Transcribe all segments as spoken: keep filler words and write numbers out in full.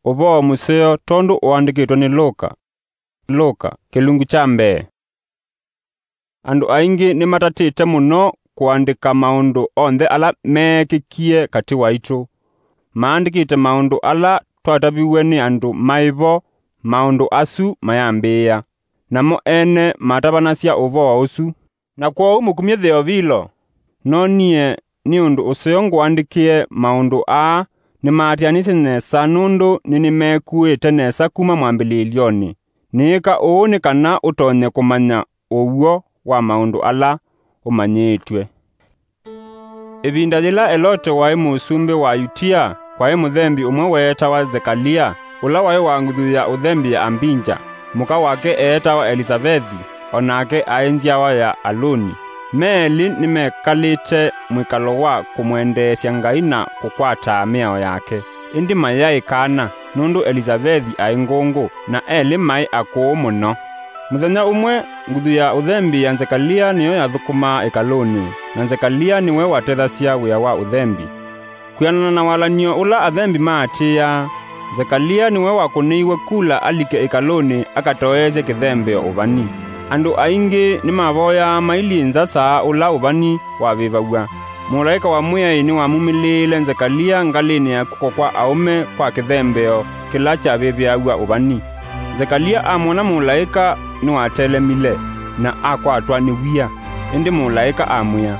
uvo museo tondu uandikitwe ni Luka. Luka kilungu cha mbee. Andu aingi ni matatite muno kuandika maundu onthe ala mekikie kati waitu. Maandikite maundu ala twatabiwe ni andu maivo maundu asu mayambia. Namo ene matabanasya uvo usu. Na kwa umukumye theo vilo. No nie ni undu useo nguandikie maundu a ni matianisi nesa nundu nini mekuite nesa kuma mwambililioni. Nika uu ni kana utonye kumanya uwo wa maundu ala umanyitwe. Ibinda lila elote wai musumbi wa Yutia kwa muthembi umwe weta wa Zekalia ula wai wanguthuya uthembi ya Ambinja. Muka wake eeta wa Elisabethi onake aenzia wa ya Aloni. Meli nimekalite mwikalo wa kumwendesya Ngai na kukwata miao yake. Indi mayai kana nundu Elisabethi aingungu na eli mai akuu muno. Muthenya umwe nguthu ya uthembi ya Zekalia niyo yathukuma ekaloni na Zekalia niwe watethasya wia wa uthembi. Kuyanana na walanio ula athembi maatia, Zekalia niwe wakuniiwe kula alike ekaloni akatoeze kithembe uvani. Andu aingi ni mavoya mailinza saa ula uvani wavivawa. Mulaika wa mwiai ni wamumilile Zekalia ngalini ya kuko kwa aume kwa kithembeo kila cha vivyawa uvani. Zekalia amona mulaika ni watelemile na akwatwa ni wia. Indi mulaika amuya,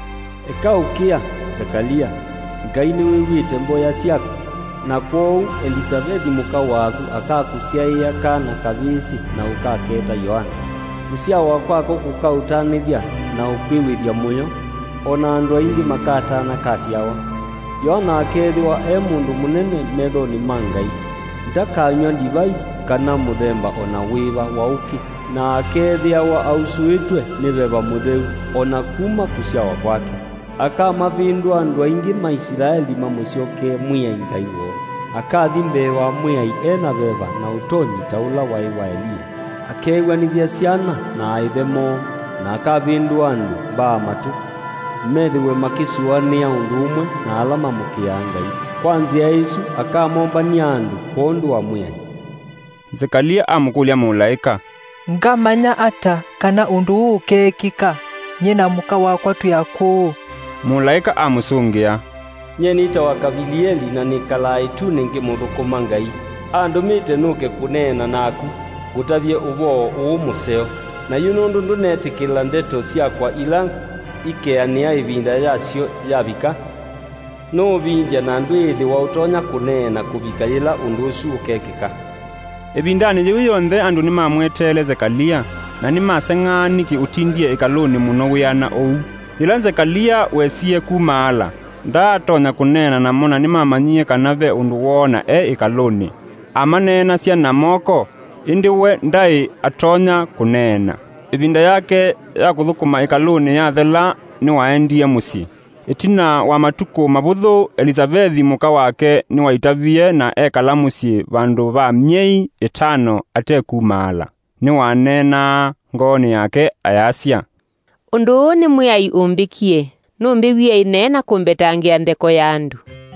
eka ukia Zekalia, Ngai ni wiwite mboya siako. Na kwou Elisabethi muka waku akakusyaiya kana kavisi na ukaketa Yohana. Musia wakwako kukautanithya na ukwiwithya muyo, ona andu aingi makatana kasyawa. Yohana akethiwa e mundu munene methoni ma Ngai. Ndakanywa ndivai kana muthemba ona wiva wauki, na akethiawa ausuitwe ni veva mutheu ona kuma kusyawa kwake. Akamavindwa andu aingi ma Israeli mamusyoke mwiai Ngai wo. Akathi mbewa mwiai ena veva na utonyi taula wai wa Elia. Akegwanithia ciana na aithemo na akavindwa andu mbaa matu. Methiwe makisuania undu umwe na alama mukia Ngai. Kwanzia Yesu akamombania andu kondu wa mwiai. Zekalia amukulia mulaika, ngamanya ata kana undu ukekika nyina muka wakwa tuyaku. Mulaika amusungia, nye nita wakabilieli na nikalai tu ningi muthukuma Ngai. Andumite nuke kunena naku gutavye uvo uu museo. Na yunundu ndunetikila ndeto syakwa ila ikeania ivinda yasyo yavika. No vinja na ndwithi wa utonya kunena kubika ila undu usu ukekika. Ebindani yiwi yonthe andu ni mamwetele Zekalia na ni maseng'aniki utindie ekaloni muno wiana ou. Ila Zekalia wesie kumaala ndatonya kunena na mona ni mamanyie kanave undu wona e ekaloni. Amanena sya na moko indi we ndai atonya kunena. Ibinda yake ya kuthukuma ekaloni yathela ni waendie musi. Itina wa matuku mabuthu Elisabethi muka wake ni waitavie na ekala musi vandu va miei itano atekumaala. Ni wanena ngoni yake ayasya, undu ni mwiai umbikie numbiwie inena kumbetangia ndeko ya andu.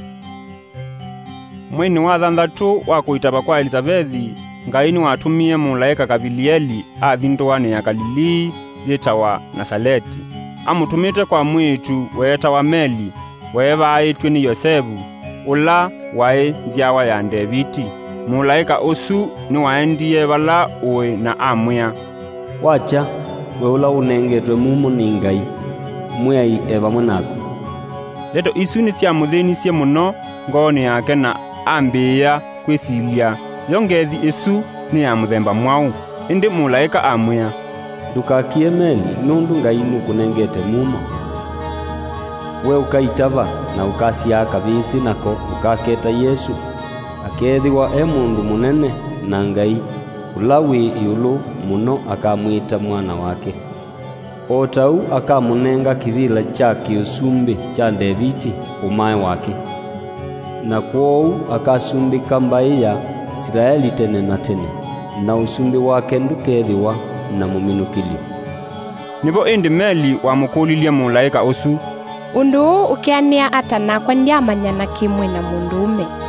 Mwini wa thanthatu wa kuitaba kwa Elisabethi, Ngai ni watumie mulaika Gabilieli athinduani ya Galilii yitawa Nazareti. Amutumite kwa mwitu wetawa Meli wevaitwe ni Yosefu ula wai nziawa ya Davidi. Mulaika usu ni waendie vala uwe na amwia, wacha we ula unengetwe mumu ni Ngai mwiai eva mwanaku. Leto isu ni cia muthinisye muno ngoni yake na ambia kwisilia yongethi isu ni ya muthemba mwau. Indi mulaika amwia, ndukakie Meli nundu Ngai nukunengete mumo. We ukaitava na ukasya kavisi nako ukaketa Yesu. Akethiwa e mundu munene na Ngai ulawi iulu muno akamwita mwana wake. Otau akamunenga kivila cha kiusumbi cha Davidi umae wake. Na kwou akasumbika mbai ya Israeli tene na tene, na usumbi wake ndukethiwa na muminukili. Nivo indi Meli wamukulilie mulaika usu, undu ukiania ata nakwa ndiamanya na kimwe na mundume.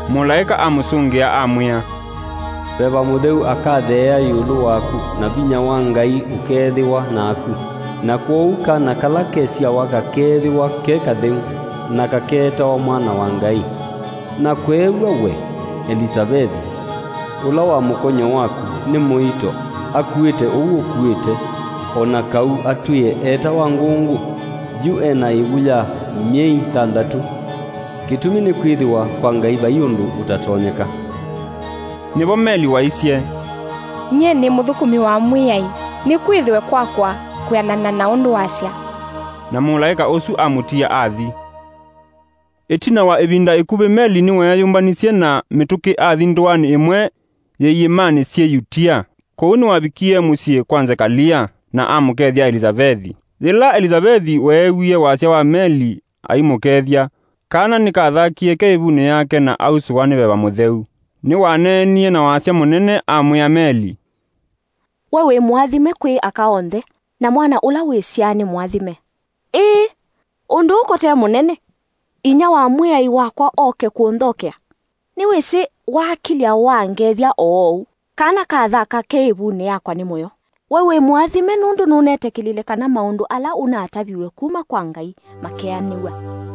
Mulaika amusungia amwia, beba mutheu akathea yulu waku na vinya wa Ngai ukethiwa naku. Na kuuka na kala kesia wakakethiwa ke katheu na kaketa wa mwana wa Ngai. Na kwewa we Elisabethi ula wa mukonyo waku ni muito akuite ugu kuite ona kau atuye eta wa ngungu ju ena ibuya miei tandatu. Kitumi ni kwithiwa kwa Ngai bayundu utatonyeka. Nibo Meli waisie, nye ni muthukumi wa mwiyai ni kwithiwe kwakwa kwianana na undu wacia. Na mulaika usu amutia athi. Etina wa ibinda ikubi Meli niwe yayumbanisie na mituki athi ndwani imwe yeyimani sie yutia. Kouni wabikie musie kwa Zekalia na amukethia Elisabethi. Zila Elisabethi wewie wasia wa Meli aimukethia, kana nikathakie keibune yake na ausuwani beba mutheu. Ni wanenie na wasia munene amwia Meli, wewe mwathime kwi akaonthe na mwana ula wisiani mwathime. Ii, undu ukote munene, inya wa mwiyai wakwa oke kuonthokea. Ni wisi wakilia wangethia oo, kana kathaka keibune yakwa ni moyo. Wewe mwathime nundu nunetekilile kana maundu ala unatabiwe kuma kwa Ngai makeaniwa.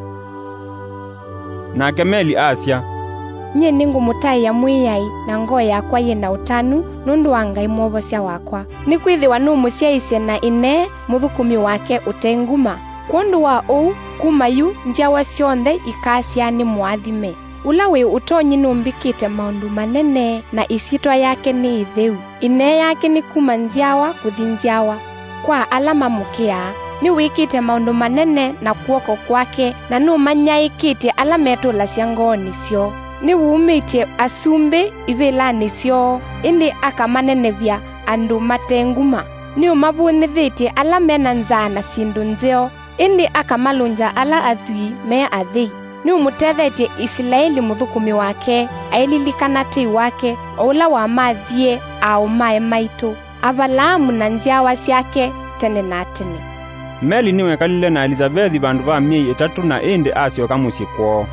Nake Meli asia, nye ningu mutai ya mwiyai na ngoo yakwa yina utanu nundu wa Ngai mwobosia wakwa. Ni kwithiwa nu musiaisye na ine muthukumi wake utenguma. Kundu wa uu kumayu njiawa sionthe ikasiani mwathime. Ula we utonyi numbikite maundu manene na isitwa yake ni itheu. Ine yake ni kuma njiawa kuthi njiawa. Kwa alama mukia ni wikite maundu manene na kuoko kwake na numanyaikite alametula cia ngoni cio. Ni wumitie asumbi ivilani cio indi akamanenevya andu matenguma. Ni umavunithitie ala mena nzana sindu nzeo indi akamalunja ala athui me athi. Ni umutethetie Israeli muthukumi wake aililikana ti wake ula wa mathie au mae maitu Avalamu na njiawa ciake tene na tene. Meli niwe kalile na Elisabethi bandu va miei itatu na indi asioka musi kwao.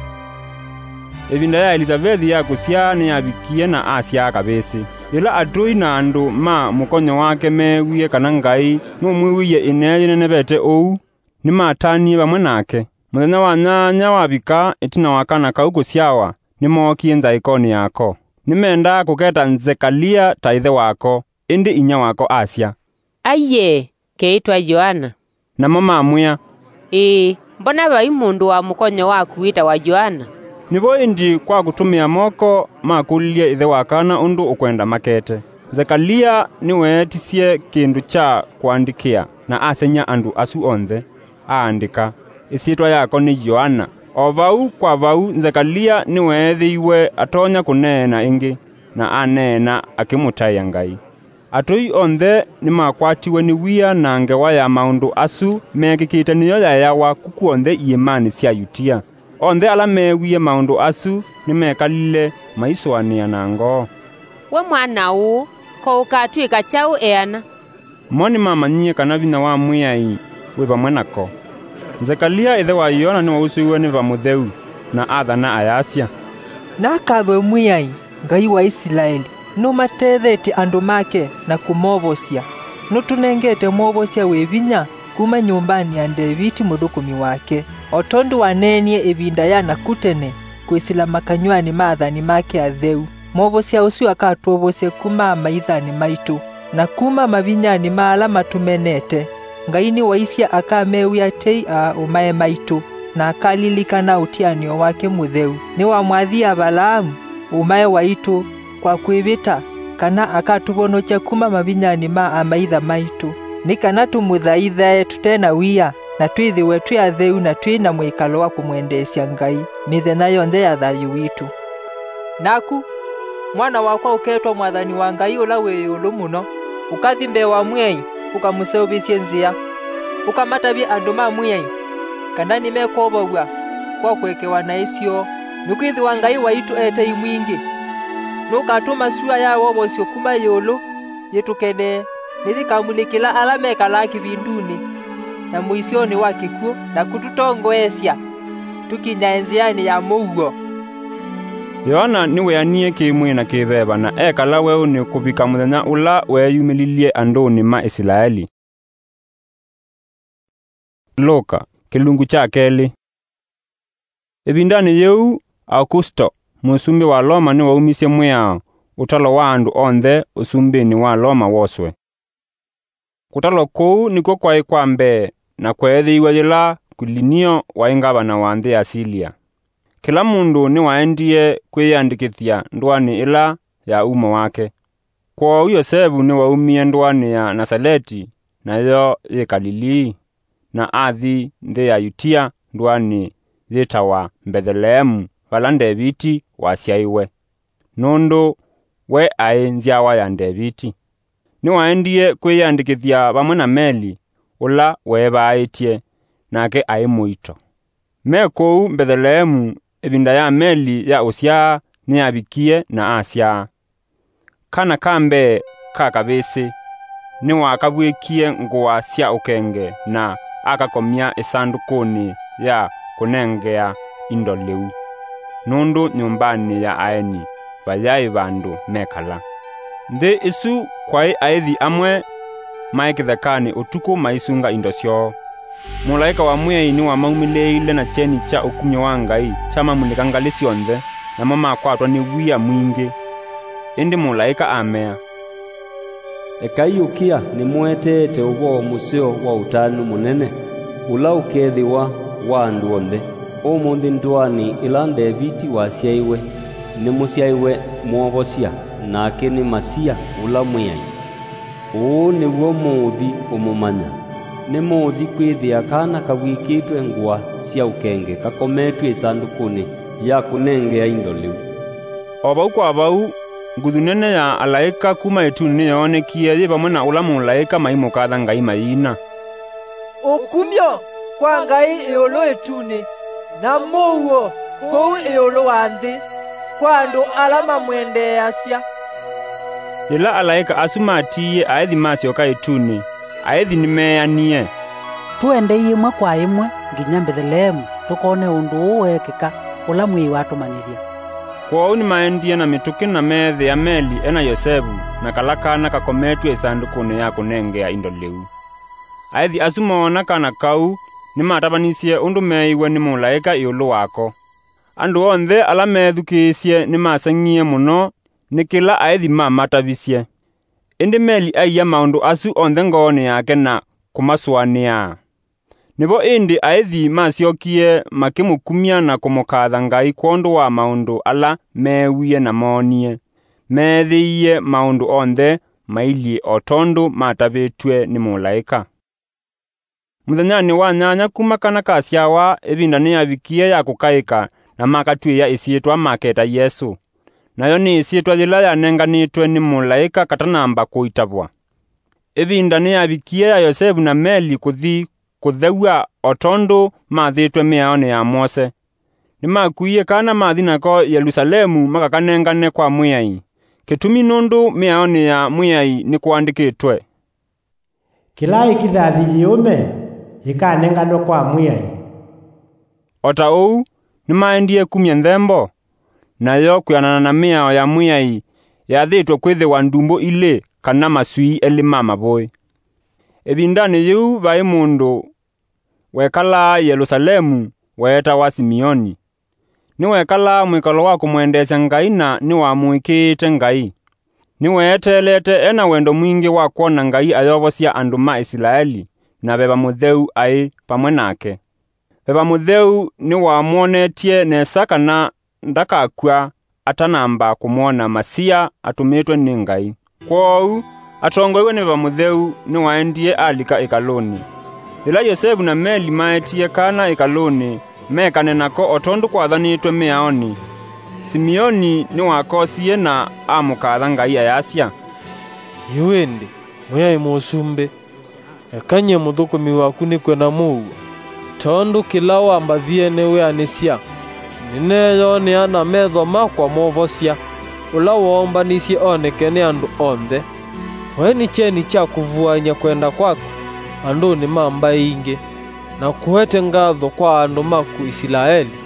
Evinda ya Elisabethi ya kusia ni yabikie na asia kabisi. Ila atui na andu ma mukonyo wake mewie kana Ngai numwiwie ineye nenebete ou ni matani bamwe nake. Muthenya wa nyanya wabika itina wakana kau kusiawa ni moki enza ikoni yako. Nimenda kuketa Zekalia taithe wako indi inya wako asia. Aye, keitwa Yohana. Na mama amwia, Ee, mbona bai mundu wa mukonyo waku wita wa Yohana? Nibo indi kwa kutumia moko makulilie ithe wakana undu ukwenda makete. Zekalia niwe tisie kindu cha kuandikia na asenya andu asu onthe aandika. Isitwa yako ni Yohana. O vau kwa vau Zekalia niwe thiwe atonya kunena ingi na anena akimutaya Ngai. Atoi onthe ni makwatiwe ni wia na ngewa ya maundu asu mekikite niyo ya yawa kuku onthe imani cia yutia. Onthe ala mewie maundu asu ni mekalile maiswania na ngoo. We mwana uu, ko ukatwika chau eana. Moni mama nyie kana vina wa mwiyai we pamwe nako. Zekalia ithe wa Yohana ni wausuiwe ni vamutheu na athana ayasia. Nakathwe mwiyai Ngai wa Israeli numatethete andu make na kumobosia. Nutunengete mobosia we vinya kuma nyumbani ya Davidi muthukumi wake. Otondu wanenie ibinda ya nakutene kwisila makanywani maathani make atheu. Mobosia usu akatwobosia kuma maithani maitu na kuma mavinyani maala matumenete. Ngai ni waisia akamewia tei a umae maitu na akalilikana utianio wake mutheu. Ni wa mwathia Balaamu umae waitu kwa kwivita kana akatubonocha kuma mavinyani ma amaitha maitu. Ni kana tumuthaithae tutena wia na twithiwe twi atheu na twina mwikalo wa kumwendesia Ngai mithenya yonthe ya thayu witu. Naku mwana wakwa uketwa mwathani wa Ngai ula wi yulu muno, ukathi mbe wa mwiyai ukamuseubisie nzia, ukamatabi andu ma mwiyai kana nimekobogwa kwa kwekewa na isio. Nukwithiwa Ngai waitu ete imwingi nukatuma sua ya wobosio kuma yulu yitukene nithikamulikila ala mekala kibinduni na muisioni wa kikuo na kututongoesya tukinya enziani ya muugo. Yohana niwe anie kimwe na kibeba na ekala weu ni kubika muthenya ula weyumililie anduni ma Israeli. Luka kilungu cha keli. Ebindani yeu Augusto musumbi wa Roma ni waumisye mwao utalo wa andu onthe usumbini wa Roma woswe. Kutalo kuu niko kwai kwambe na kwethiiwe yila Kulinio wa ingabana wa nthi ya Silia. Kila mundu ni waendie kwiyandikithia ndwani ila ya umo wake. Kwa Yosefu ni waumie ndwani ya Nazareti nayo ye Galilii na athi nthi ya Yutia ndwani yitawa Bethlehemu vala Davidi wasiaiwe. Nundu we ai nziawa ya Davidi. Ni waendie kwiyandikithia vamwe na Meli ula webaitie nake ai muito. Me kou Bethlehemu ebinda ya Meli ya usya ni abikie na asya. Kana kambe kakabisi ni wakabwikie nguwa sya ukenge na akakomia isandukuni ya kunengea indo liu. Nundu nyumbani ya aeni vayai vandu mekala. Nthi isu kwai aithi amwe maikithekani utuku maisunga indo syo. Mulaika wa mwei ni wa maumileile na cheni cha ukumyo wa Ngai chama mulika ngali sionthe na mama kwatwa ni wia mwingi. Indi mulaika amea. Ekayukia ni mwetete ubo museo wa utanu munene ula ukethiwa wa andu onthe. Umuthi ndwani ila Davidi wasiaiwe ni musiaiwe mwovosia nake ni Masia ula mwiyai. Uu niguo muthi umumanya. Ni muthi kwithia kana kawikitwe nguwa cia ukenge kakometwe isandukuni ya kunengea indo liu. Obau kwa bau nguthu nene ya alaika kuma ituni ni yonekie ye vamwe na ula mulaika maimukatha Ngai maina. Ukumyo kwa Ngai iulu ituni na muuo kou iulu wa nthi kwa andu ala mamwendeasya. Ila alaika asumatiye aithi masyoka ituni aithi nimeanie. Tuende imwe kwa imwe nginya Bethlehemu tukone undu uwekeka ula mwi watumaniria. Kwao ni maendie na mituki na methe ya Meli ena Yosefu na kalakana kakometwe isandukuni ya kunengea indo liu. Aithi asumona kana kau ni matabanisye undu meiwe ni mulaika iulu wako. Andu onthe ala methukisye ni masangie muno ni kila aithi mamatavisye. Indi Meli aiya maundu asu onthe ngoni yake na kumaswania. Nivo indi aithi masyokie makimukumia na kumukatha Ngai kwondu wa maundu ala mewie na monie. Methiie maundu onthe maili otondu matavitwe ni mulaika. Muthenyani wa nyanya kuma kana kasyawa ebinda ni avikie ya kukaika na makatwiya isiitwa maketa Yesu. Nayo ni isiitwa yila yanenganitwe ni mulaika katanamba kuitavwa. Ebinda ni avikie ya Yosefu na Meli kuthi kuthewa otondu mathitwe miaone ya Mose. Ni makuiye kana mathi nako Yerusalemu makakanengane kwa mwiyai. Kitumi nundu miaone ya mwiyai ni kuandikitwe. Kila ikithathi yume ikanengano kwa mwiyai. Ota uu ni maendie kumya nthembo. Nayo kwianana na miao ya mwiyai yathitwe kwithiwa ndumbo ile kana masui eli mama boy. Ebindani yu vai mundu wekala Yerusalemu weta wa Simeoni. Ni wekala mwikalo wa kumwendesya Ngai na ni wa muikite Ngai. Ni wetelete ena wendo mwingi wa kuona Ngai ayovosya andu ma Israeli na beba mutheu ai pamwe nake. Beba mutheu ni wa muonetie nesa kana ndakakua atanamba kumuona Masia atumitwe ni Ngai. Kwou atongoiwe ni beba mutheu ni waendie alika ikaloni. Ila Yosefu na Meli maetie kana ikaloni mekane nako otondu kwathanitwe miaoni. Simeoni ni wakosie na amukatha Ngai ayasya. Yuende mwiyai musumbe ekanye muthukumi waku ni kwena muu tondu kila wambathie niwe anisya nineyo ni ana metho makwa movosya ula wombanisye oneke ni andu onthe. We ni cheni cha kuvuanya kwenda kwaku andu ni mamba ingi na kuhete ngatho kwa andu maku Israeli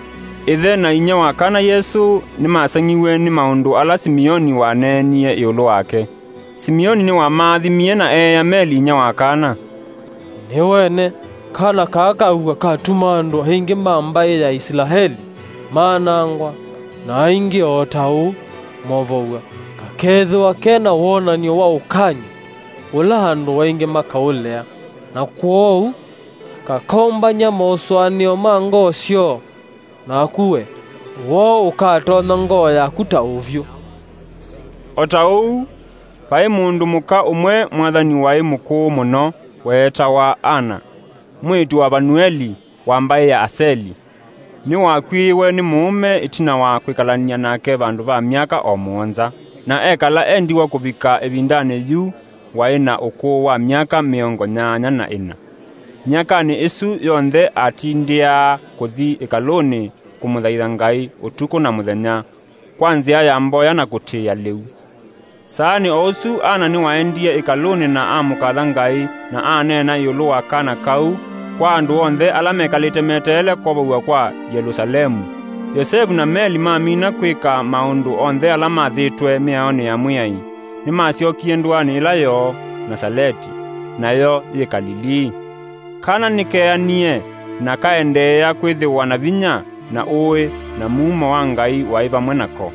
ithe na inya wa kana Yesu ni masangiwe ni maundu ala Simioni wanenie iulu wake. Simioni ni wa mathimie na eya meli inya wa kana. Ni wene kana kaka uga katuma andu hingi mambaye ya Israeli manangwa na ingi otau movouga kakethwa kena wonanio wa ukanyi ula handu waingi makaulea na kwou kakombanya moswanio mango sio na kuwe wo ukatona ngo yaku ta uvyo. Otau pai mundu muka umwe mwathani wai mukuu muno wetawa Ana mwitu wa Banueli wambaye ya Aseli. Ni wakwiwe ni muume itina wa kwikalania nake bandu ba myaka o muonza na ekala endiwa kubika ebindane yu waina ukuu wa myaka miongo nyanya na ina. Myaka ni isu yonthe atindia kuthi ikaloni kumuthaitha Ngai utuku na muthenya kwanzia ya mboya na kutia liu. Saani osu Ana ni waendie ikaloni na amukatha Ngai na anena yulu wa kana kau kwa andu onthe ala mekalite metele koboua kwa Yerusalemu. Yosefu na Meli mamina kwika maundu onthe ala mathitwe miaoni ya mwiai ni maciokie ndwani ila yo Nazareti nayo ye Galili. Kana nikeanie na kaendeea kwithiwa na vinya na uwe na mumo wa Ngai waiva mwenako.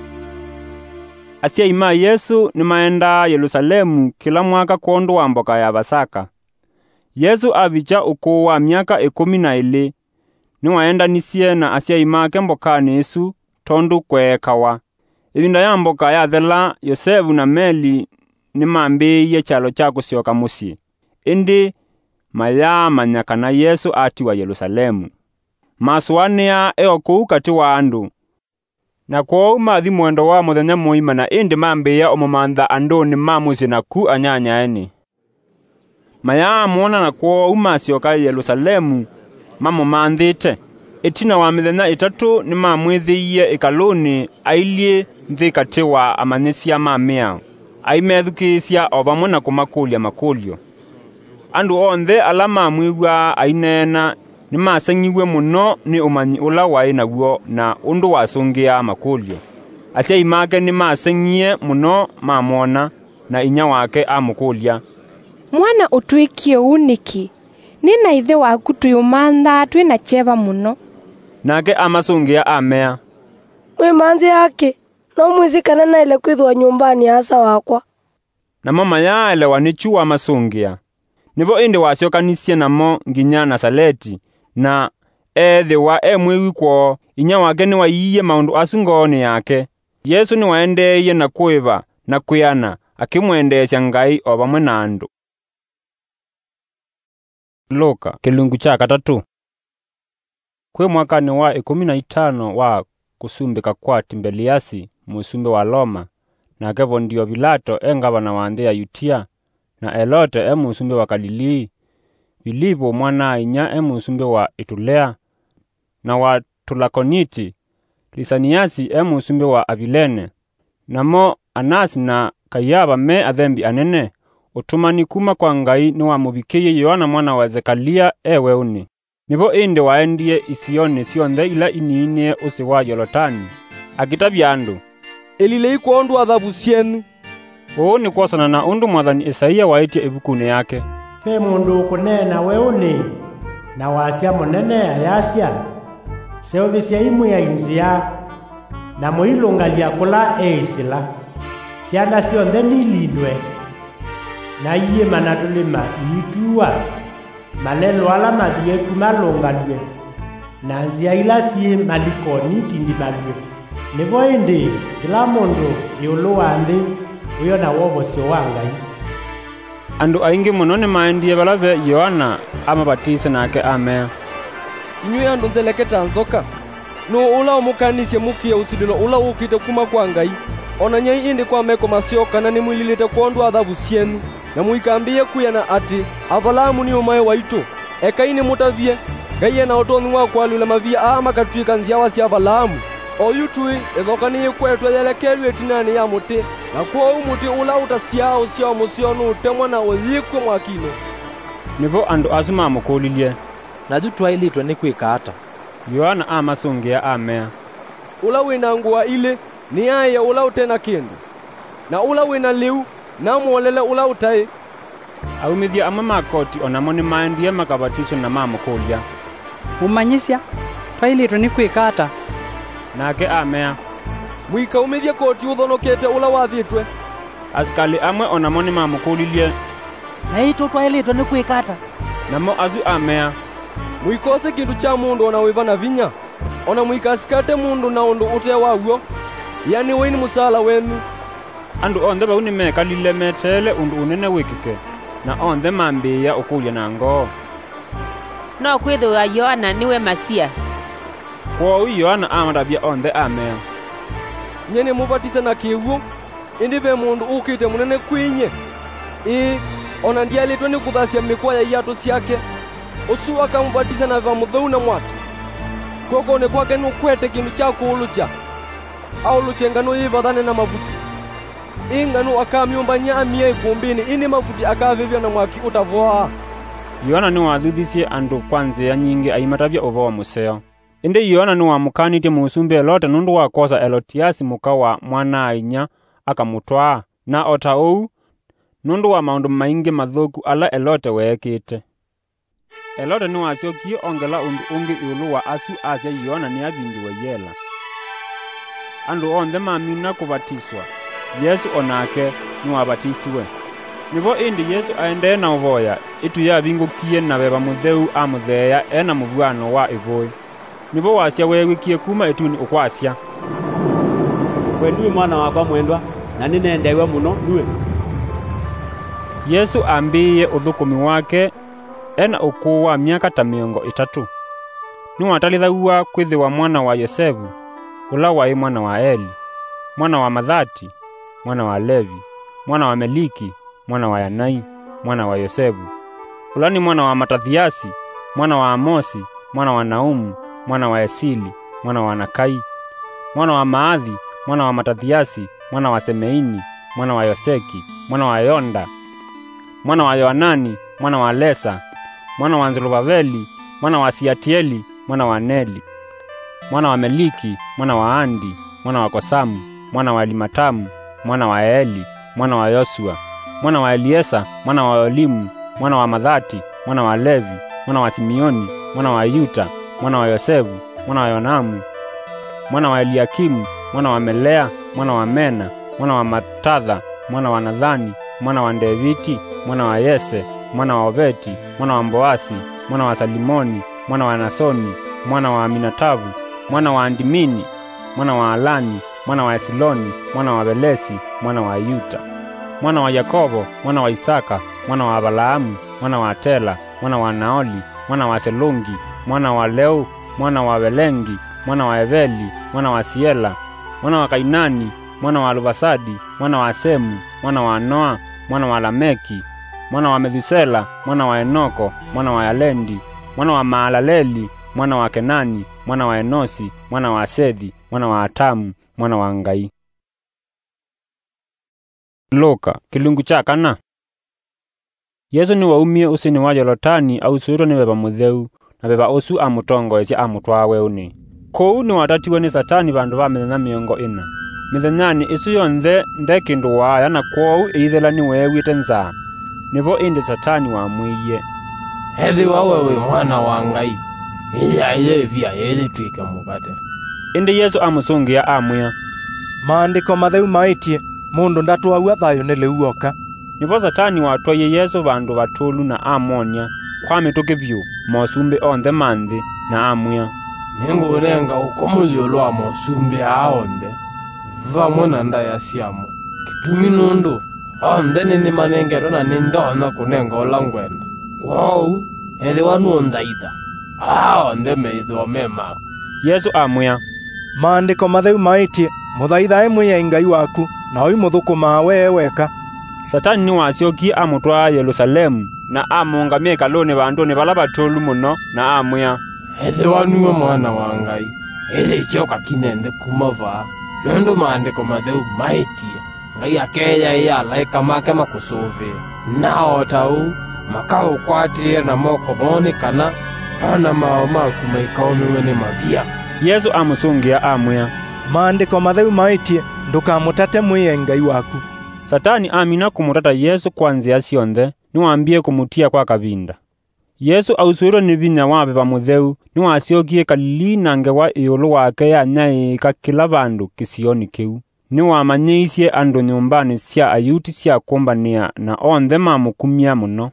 Asia ima Yesu ni maenda Yerusalemu kila mwaka kondo wa mboka ya Pasaka. Yesu avicha ukuu wa miaka ikumi na ili ni waenda nisie na asia imake mboka nisu tondu kwekawa. Ibinda ya mboka ya thela Yosefu na Meli ni mambiye chalo cha kusioka musi. Indi maya manyaka na Yesu ati wa Yerusalemu. Maswania eoku kati wa andu. Na kwa mathi mwendo wa muthenya muima na indi mambiya omomantha andu ni mamusi na ku anyanyaeni. Maya muona na kwa umasioka Yerusalemu mamumanthite. Itina wa mithenya itatu ni mamwithiie ikaloni ailie nthi kati wa amanyisia mamia. Aimethukisia o vamwe na kumakulia makulio. Andu onthe ala mamwigwa ainena ni masangiwe muno ni umanyi ula wai naguo na undu wasungia makulio. Asia imake ni masangie muno mamona na inya wake amukulia. Mwana utwikie uniki nina ithe waku tuyumantha twina cheva muno. Nake amasungia amea. Mwe manzi yake no mwizikana na ile kwithwa nyumbani asa wakwa. Na mama ya ele wanichu amasungia. Nibo indi wasiokanisia namo nginya Nazareti na ethe wa emwiwi kwa inya wake ni waiye maundu asungoni yake. Yesu ni waendeye na kuiva na kuyana akimwendesya Ngai o vamwe na andu. Luka kilungu cha katatu. Kwe mwakani wa ikumi na itano wa kusumbika kwa Timbeliasi musumbe wa Roma na kevo ndio Pilato engavana wa nthi ya Yutia na Elote e musumbe wa Galilii, Filipo mwana inya e musumbe wa Itulea na wa Tulakoniti, Lisaniasi e musumbe wa Abilene, namo Anasi na Kayaba me athembi anene. Utumani kuma kwa Ngai ni wamubikiye Yohana mwana wa Zekaria ewe uni. Nibo indi waendie isioni sionthe ila ininie usi wa Yordani akitabia andu elile iko ondu adhabu sienu. Uu ni kwasana na undu mwathani Isaia waitie ibukune yake. Pe mundu kunena we uni na wasia munene ayasia seovisia imu ya inzia na muilungalia kula eisila siana sionthe nilindwe na iye manatulima iitua malelo ala mathuwe kumalungalwe na nzia ila siye malikoni tindimalwe. Nivo indi kila mundu yulu wa nthi uyo na wobosio wa Ngai. Andu aingi muno ni maendie balave Yohana amabatise nake amea. Inywe andu nzeleketa nzoka no ula omukanisye mukie usililo ula ukite kuma kwa Ngai. Ona nyai indi kwa meko masioka na nimwililite kuondu adhabu sienu na muikambie kuyana ati Avalamu ni umae waitu ekaini mutavie Ngai na otoni wa kwalula mavia ama katwika nzia wasi Avalamu oyutui evokaniye kwetu yelekelwe tinani ya muti na kwa umuti ula utasia usio musionu utemwa na ulikwe mwakino. Nivo andu azuma mukulilie na jutwa ilitwe ni kwikata Yohana amasungia amea. Ula wina ngua ile ni aya ula utena kindu. Na ula wina liu na muolele ula utai. Aumithia amwe makoti onamo maendia makabatisho na mamukulia. Umanyisya twailitwo ni kwikata. Nake amea. Mwika umithia koti uthonokete ula wathitwe. Askali amwe onamo mamukulilie. Na ito twailitwo ni kwikata. Namo azu amea. Mwikose kindu cha mundu ona wiva na vinya. Ona mwikasikate mundu na undu ute waguo. Yani weni musala wenu. Andu onthe bau nimekalile metele undu unene wikike. Na onthe mambiya ukulia na ngoo. No kwithwa Yohana niwe Masia. Kwa u Yohana amarabia onthe amea. Nyene mubatisa na kiwu. Indive mundu ukite munene kwinye. I ona ndialitwe ni kuthasya mikwaya yato syake. Usu akamubatisa na vamutheu na mwaki. Koko ne kwake nukwete kindu cha kuulucha. Au luchengano yivathane na mavuti. Inganu akamyumbanya amie ikumbini ini mavuti akavivya na mwaki utavoa. Yohana ni wathuthisie andu kwanze ya nyingi aimatabia uva wa museo. Inde Yohana ni wamukanite musumbi Elote nundu wa kosa Elotiasi muka wa mwana ainya akamutwaa. Na ota ou nundu wa maundu maingi mathuku ala Elote wekite. Elote ni wasyokie ongela undu ungi iulu wa asu asya Yohana ni abingi wa yela. Andu onthe mamina kubatiswa. Yesu onake ni wabatisiwe. Nivo indi Yesu aendee na uvoya itu ya bingukie na beba mutheu amutheya ena mubwano wa ivoi. Nivo wasya wewikie kuma ituni ukwasya. We niwe mwana wakwa mwendwa na ninendewe muno niwe. Yesu ambiye uthukumi wake ena ukuu wa miaka ta miongo itatu. Ni watalithaua kwithiwa mwana wa Yosefu, ula wai mwana wa Eli, mwana wa Mathati, mwana wa Levi, mwana wa Meliki, mwana wa Yanai, mwana wa Yosefu. Ula ni mwana wa Matathiasi, mwana wa Amosi, mwana wa Naumu, mwana wa Esili, mwana wa Nakai, mwana wa Maathi, mwana wa Matathiasi, mwana wa Semeini, mwana wa Yoseki, mwana wa Yonda, mwana wa Yoanani, mwana wa Lesa, mwana wa Zerubabeli, mwana wa Siatieli, mwana wa Neli, mwana wa Meliki, mwana wa Andi, mwana wa Kosamu, mwana wa Elimatamu, mwana wa Eli, mwana wa Yosua, mwana wa Eliesa, mwana wa Olimu, mwana wa Mathati, mwana wa Levi, mwana wa Simioni, mwana wa Yuta, mwana wa Yosefu, mwana wa Yonamu, mwana wa Eliakimu, mwana wa Melea, mwana wa Mena, mwana wa Matatha, mwana wa Nathani, mwana wa Davidi, mwana wa Yese, mwana wa Obeti, mwana wa Boasi, mwana wa Salimoni, mwana wa Nasoni, mwana wa Aminatabu, mwana wa Andimini, mwana wa Alani, mwana wa Esiloni, mwana wa Belesi, mwana wa Yuta, mwana wa Yakobo, mwana wa Isaka, mwana wa Abalaamu, mwana wa Tela, mwana wa Naoli, mwana wa Selungi, mwana wa Leu, mwana wa Belengi, mwana wa Eveli, mwana wa Siela, mwana wa Kainani, mwana wa Aluvasadi, mwana wa Semu, mwana wa Noa, mwana wa Lameki, mwana wa Methusela, mwana wa Enoko, mwana wa Yalendi, mwana wa Maalaleli, mwana wa Kenani, mwana wa Enosi, mwana wa Sethi, mwana wa Atamu, mwana wa Ngai. Luka kilungu cha kana. Yesu ni waumie usini wa Yolotani au suiro ni beba mutheu na beba osu amutongo esi amutwawe uni. Kou ni watatiwe ni Satani bandu ba mithenya miongo ina. Mithanyani isu yonthe ndekindu waya na kwou eithela ni wewite nza. Nivo indi Satani wa mwiye. Hethi wawe we mwana wa Ngai. Iya ile via ile twika mukate. Indi Yesu amusungia amwia. Maandiko matheu maitie mundu ndatwaua thayo ni leuoka. Nivo Satani watwaye Yesu bandu batulu na amonia kwa mituke vyu mosumbi onthe manthi na amwia. Ningurenga ukomulyo lwa mosumbi aonde. Vamwe na ndaya siamo. Kitumi nundu onthe nini manengero na nindona kunenga olangwenda. Wow, ele wanu ndaitha. Aonde meithwa mema. Yesu amwia. Maandiko matheu maitie muthaitha imwe ya Ngai waku na oi muthukuma we weka. Satani ni wasyokie amutwaa Yerusalemu na amungamia hekaluni bandu ni bala batulu muno na amwia. Ele wanuwe mwana wa Ngai. Ele choka kinende kumava. Nundu maandiko matheu maitie. Ngai akeya ya laika make makusuvi. Nao tau makao kwatie na moko moni kana ana mao maku maikaomiwe ni mavia. Yesu amusungia amwia, maandiko matheu maitie ndukamutate mwiya Ngai waku. Satani amina kumutata Yesu kwa nzia cionthe niwambie kumutia kwa kavinda. Yesu auswirwo ni vinya wa beba mutheu niwaciokie Galili na ngewa iulu wake yanyaika kila vandu kisioni kiu. Niwamanyiisie andu nyumbani cia Ayuti cia kumbania na onthe mamukumia muno.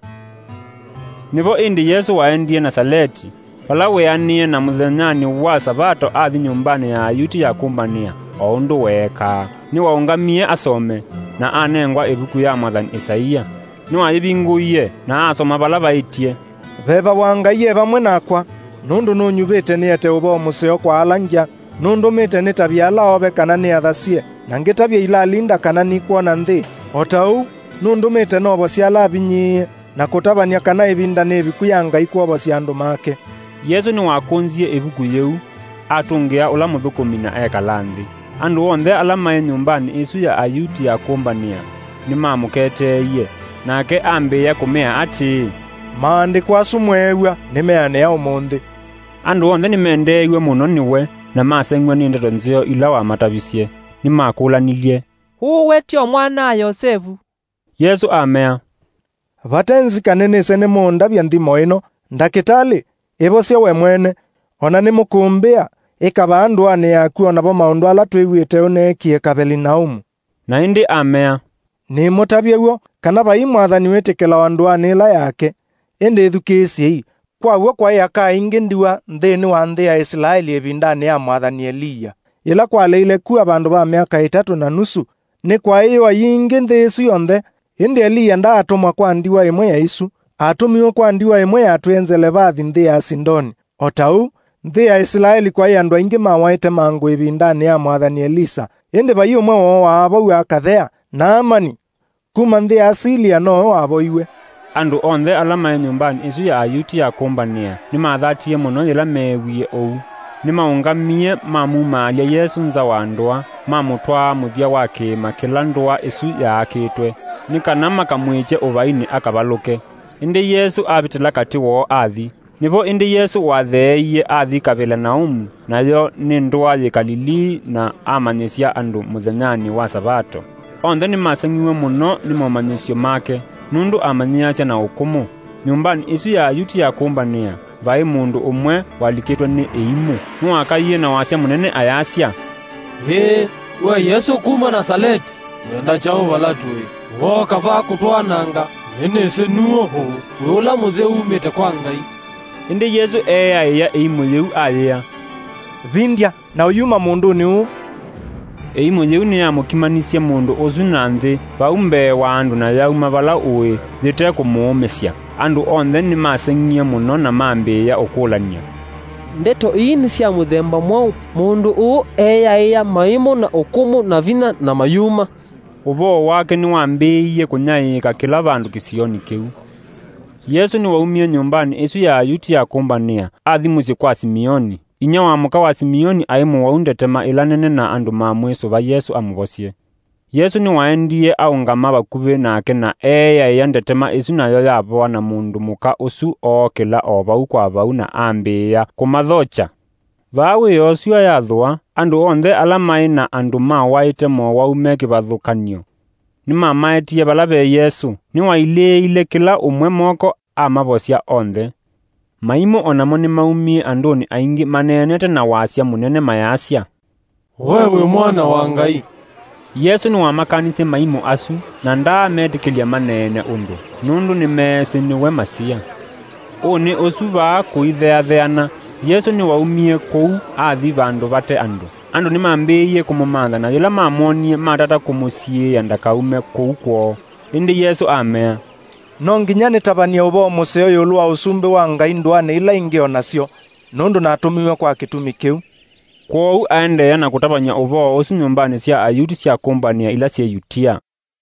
Nivo indi Yesu waendie Nazareti, pala weanie na muthenyani wa Sabato athi nyumbani ya Ayuti ya kumbania, o undu weka. Niwaungamie asome na anengwa ibuku ya Mwathani Isaia. Niwaibinguiye na asoma pala baitie, Veva wa Ngai e vamwe nakwa, nundu nunyuvite niete ubo museo kwa alangia, nundu mite nitabia laobe kana niathasie, na ngitabia ilalinda kana nikuona nthi. Otau, nundu mite nobo cia labinyie, na kutabania kana ibinda ni ibiku ya Ngai kuobo cia andu make. Yesu ni wakunzie ibuku yeu, atungia ula muthukumi na ekala nthi. Andu onthe ala mai nyumbani isu ya Ayuti ya kumbania, ni mamuketeiye, nake ambia kumea ati, maandiko acu mwewa nimeanea umunthi. Andu onthe nimendeiwe muno niwe, na maseng'wa ni ndeto nzeo ila wa matavisie, ni makulanilie, uwe tio mwana a Yosefu. Yesu amea, vatenzi nise ni mundavya nthimo ino, ndakitali, ivo cia we mwene, ona ni mukumbia, ikava anduani yaku onavo maundu ala twiwite uneekie Kaperinaumu. Na indi amea, ni mutavyew'o kana vai Mwathani witikila anduani ila yake, indi ithukisiei, kwaw'o kwai aka ingi ndiwa nthini wa nthi ya Israeli ivindani ya Mwathani Eliya, ila kwaleile kuwa vandu va miaka itatu na nusu, ni kwaiwa yingi nthi isu yonthe, indi Eliya ndaatumwa kwa ndiwa imwe ya isu, atumiwe kwa ndiwa imwe ya twenzele vathi nthi ya Sidoni. Otau, nthi ya Israeli kwai andu aingi mawaite mangu ivindani ya Mwathani Elisa, indi vai umwe woo wa avau akathea, Naamani, kuma nthi ya Asilia no wavoiwe. Andu onthe ala mai nyumbani isu ya Ayuti ya kumbania, ni mathatie muno ila mewie ou. Ni maungamie mamumalia Yesu nza wa ndua, mamutwaa muthia wa kiima kila ndua isu yaakitwe, ni kana makamwiche uvaini akavaluke. Indi Yesu abitila kati woo athi, nivo indi Yesu watheiye athi Kaperinaumu, nayo ni ndua yi Galili na amanyisya andu muthenyani wa Sabato. Onthe ni maseng'iwe muno ni momanyisyo make, nundu amanyiasya na ukumu. Nyumbani isu ya Ayuti ya kumbania, vai mundu umwe walikitwe ni eimu, nuwakaiye na wasya munene ayasya, He, we Yesu kuma Nazareti, wenda chao valatue, woka vaa kutwananga, nene se nuo ho, weula mutheu umite kwa Ngai. Indi Yesu eaiya eimu yeu ayia, Vindya, na uyuma mundu ni u. Eimu yeu ni amukimanisye mundu uzu na nthi, vau mbee wa andu na yauma vala ui, thite kumuumesya. Andu onthe ni maseng'ie muno na mambiia ukulania. Ndeto ii ni cia muthemba mwau, mundu uu eaiya maimu na ukumu na vina na mayuma. Uvoo wake ni wambiiye kunyaika kila vandu kisioni kiu. Yesu ni waumie nyumbani isu ya Ayuti ya kumbania, athi musi kwa Simioni. Inya wa muka wa Simioni aimu waundetema ila nene na andu mamwiso va Yesu amuvosye. Yesu ni waendie aungama vakuvi nake na eaiya ndetema isu nayo yavoa na mundu muka usu ookila o vau kwa vau na ambiia kumathocha. Vawi yosio yathua, andu onthe ala mai na andu mawaite mowaume kivathukanio. Ni mamaitie vala ve Yesu, ni wailiile kila umwe moko amavosya onthe. Maimu onamo ni maumie anduni aingi manenete na wasya munene mayasya, Wewe mwana wa Ngai. Yesu ni wamakanise maimu asu, na ndaa metikilia manene undu, nundu ni mesi niwe Masia. Uni usu vaa kuitheatheana, Yesu ni waumie kou athi vandu vate andu. Andu ni mambiiye kumumantha na yila mamonie matata kumusiia ndakaume kou kwoo. Indi Yesu amea, No nginya nitabania uvoo museo yulu wa usumbi wa Ngai nduani ila ingi onasyo, nundu natumiwe kwa kitumi kiu. Kwou aendeea na kutabania uvoo usu nyumbani cia Ayuti cia kumbania ila cieyutia.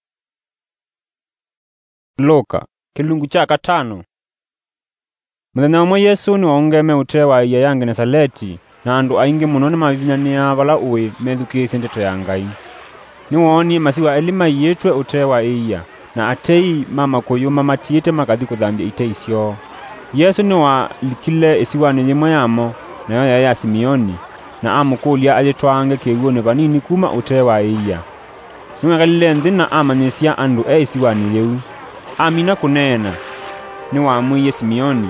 Luka, kilungu cha katano. Muthenya umwe Yesu ni waungeme utee wa iya ya Nazareti, na andu aingi muno ni mavinyania vala ui methukisye ndeto ya Ngai. Ni wonie masiwa elima yitwe utee wa iya, na atei mama kuyuma matiite makathi kuthambia ite isyo. Yesu ni wa likile isiwani yimwe yamo nayo ya, ya Simioni na amukulia ajitwange kiwone banini kuma utewa iya nimwekalile nthi na amanyisya andu e isiwani yeu amina kunena ni wa mwiye Simioni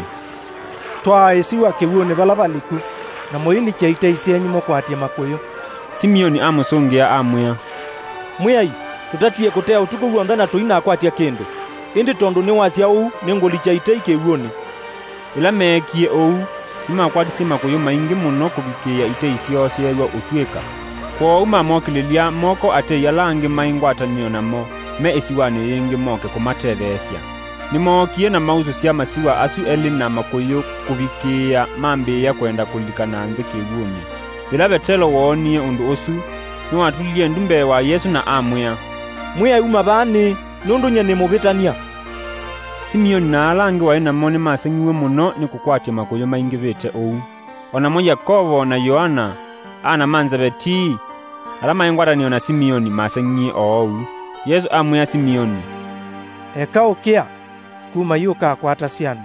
twa isiwa kiwone bala baliku na moili kyaita isenyu mokwatia makuyo. Simioni amusungia amwia mwiyai tutatie kutea utuku guonthe na tuina akwatia kindu indi tondu ni wasia uu ni nguli kyaita ikiwone ila meekie ou nimakwatisi makuyo maingi muno kubikia ite isio syelwa utwika kwa mamokililia moko ate yalangi maingwatanio namo me isiwani yingi moke kumatethesya nimokie na mauzu sia masiwa asu eli na makuyo kubikia mambi ya kwenda kulikana nthi kiwuni ila betelo wonie undu usu niwatulie ndumbe wa Yesu na amwia mwiyai uma bani nundu nyene mubitania. Simioni na alangi wa ina moni masengiwe muno ni kukwatia makuyo maingi bete ou onamo Yakobo na Yohana ana manzabeti alama ingwatanio na Simioni masengi ou. Yesu amwia Simioni eka ukia kuma yuka kwata siandu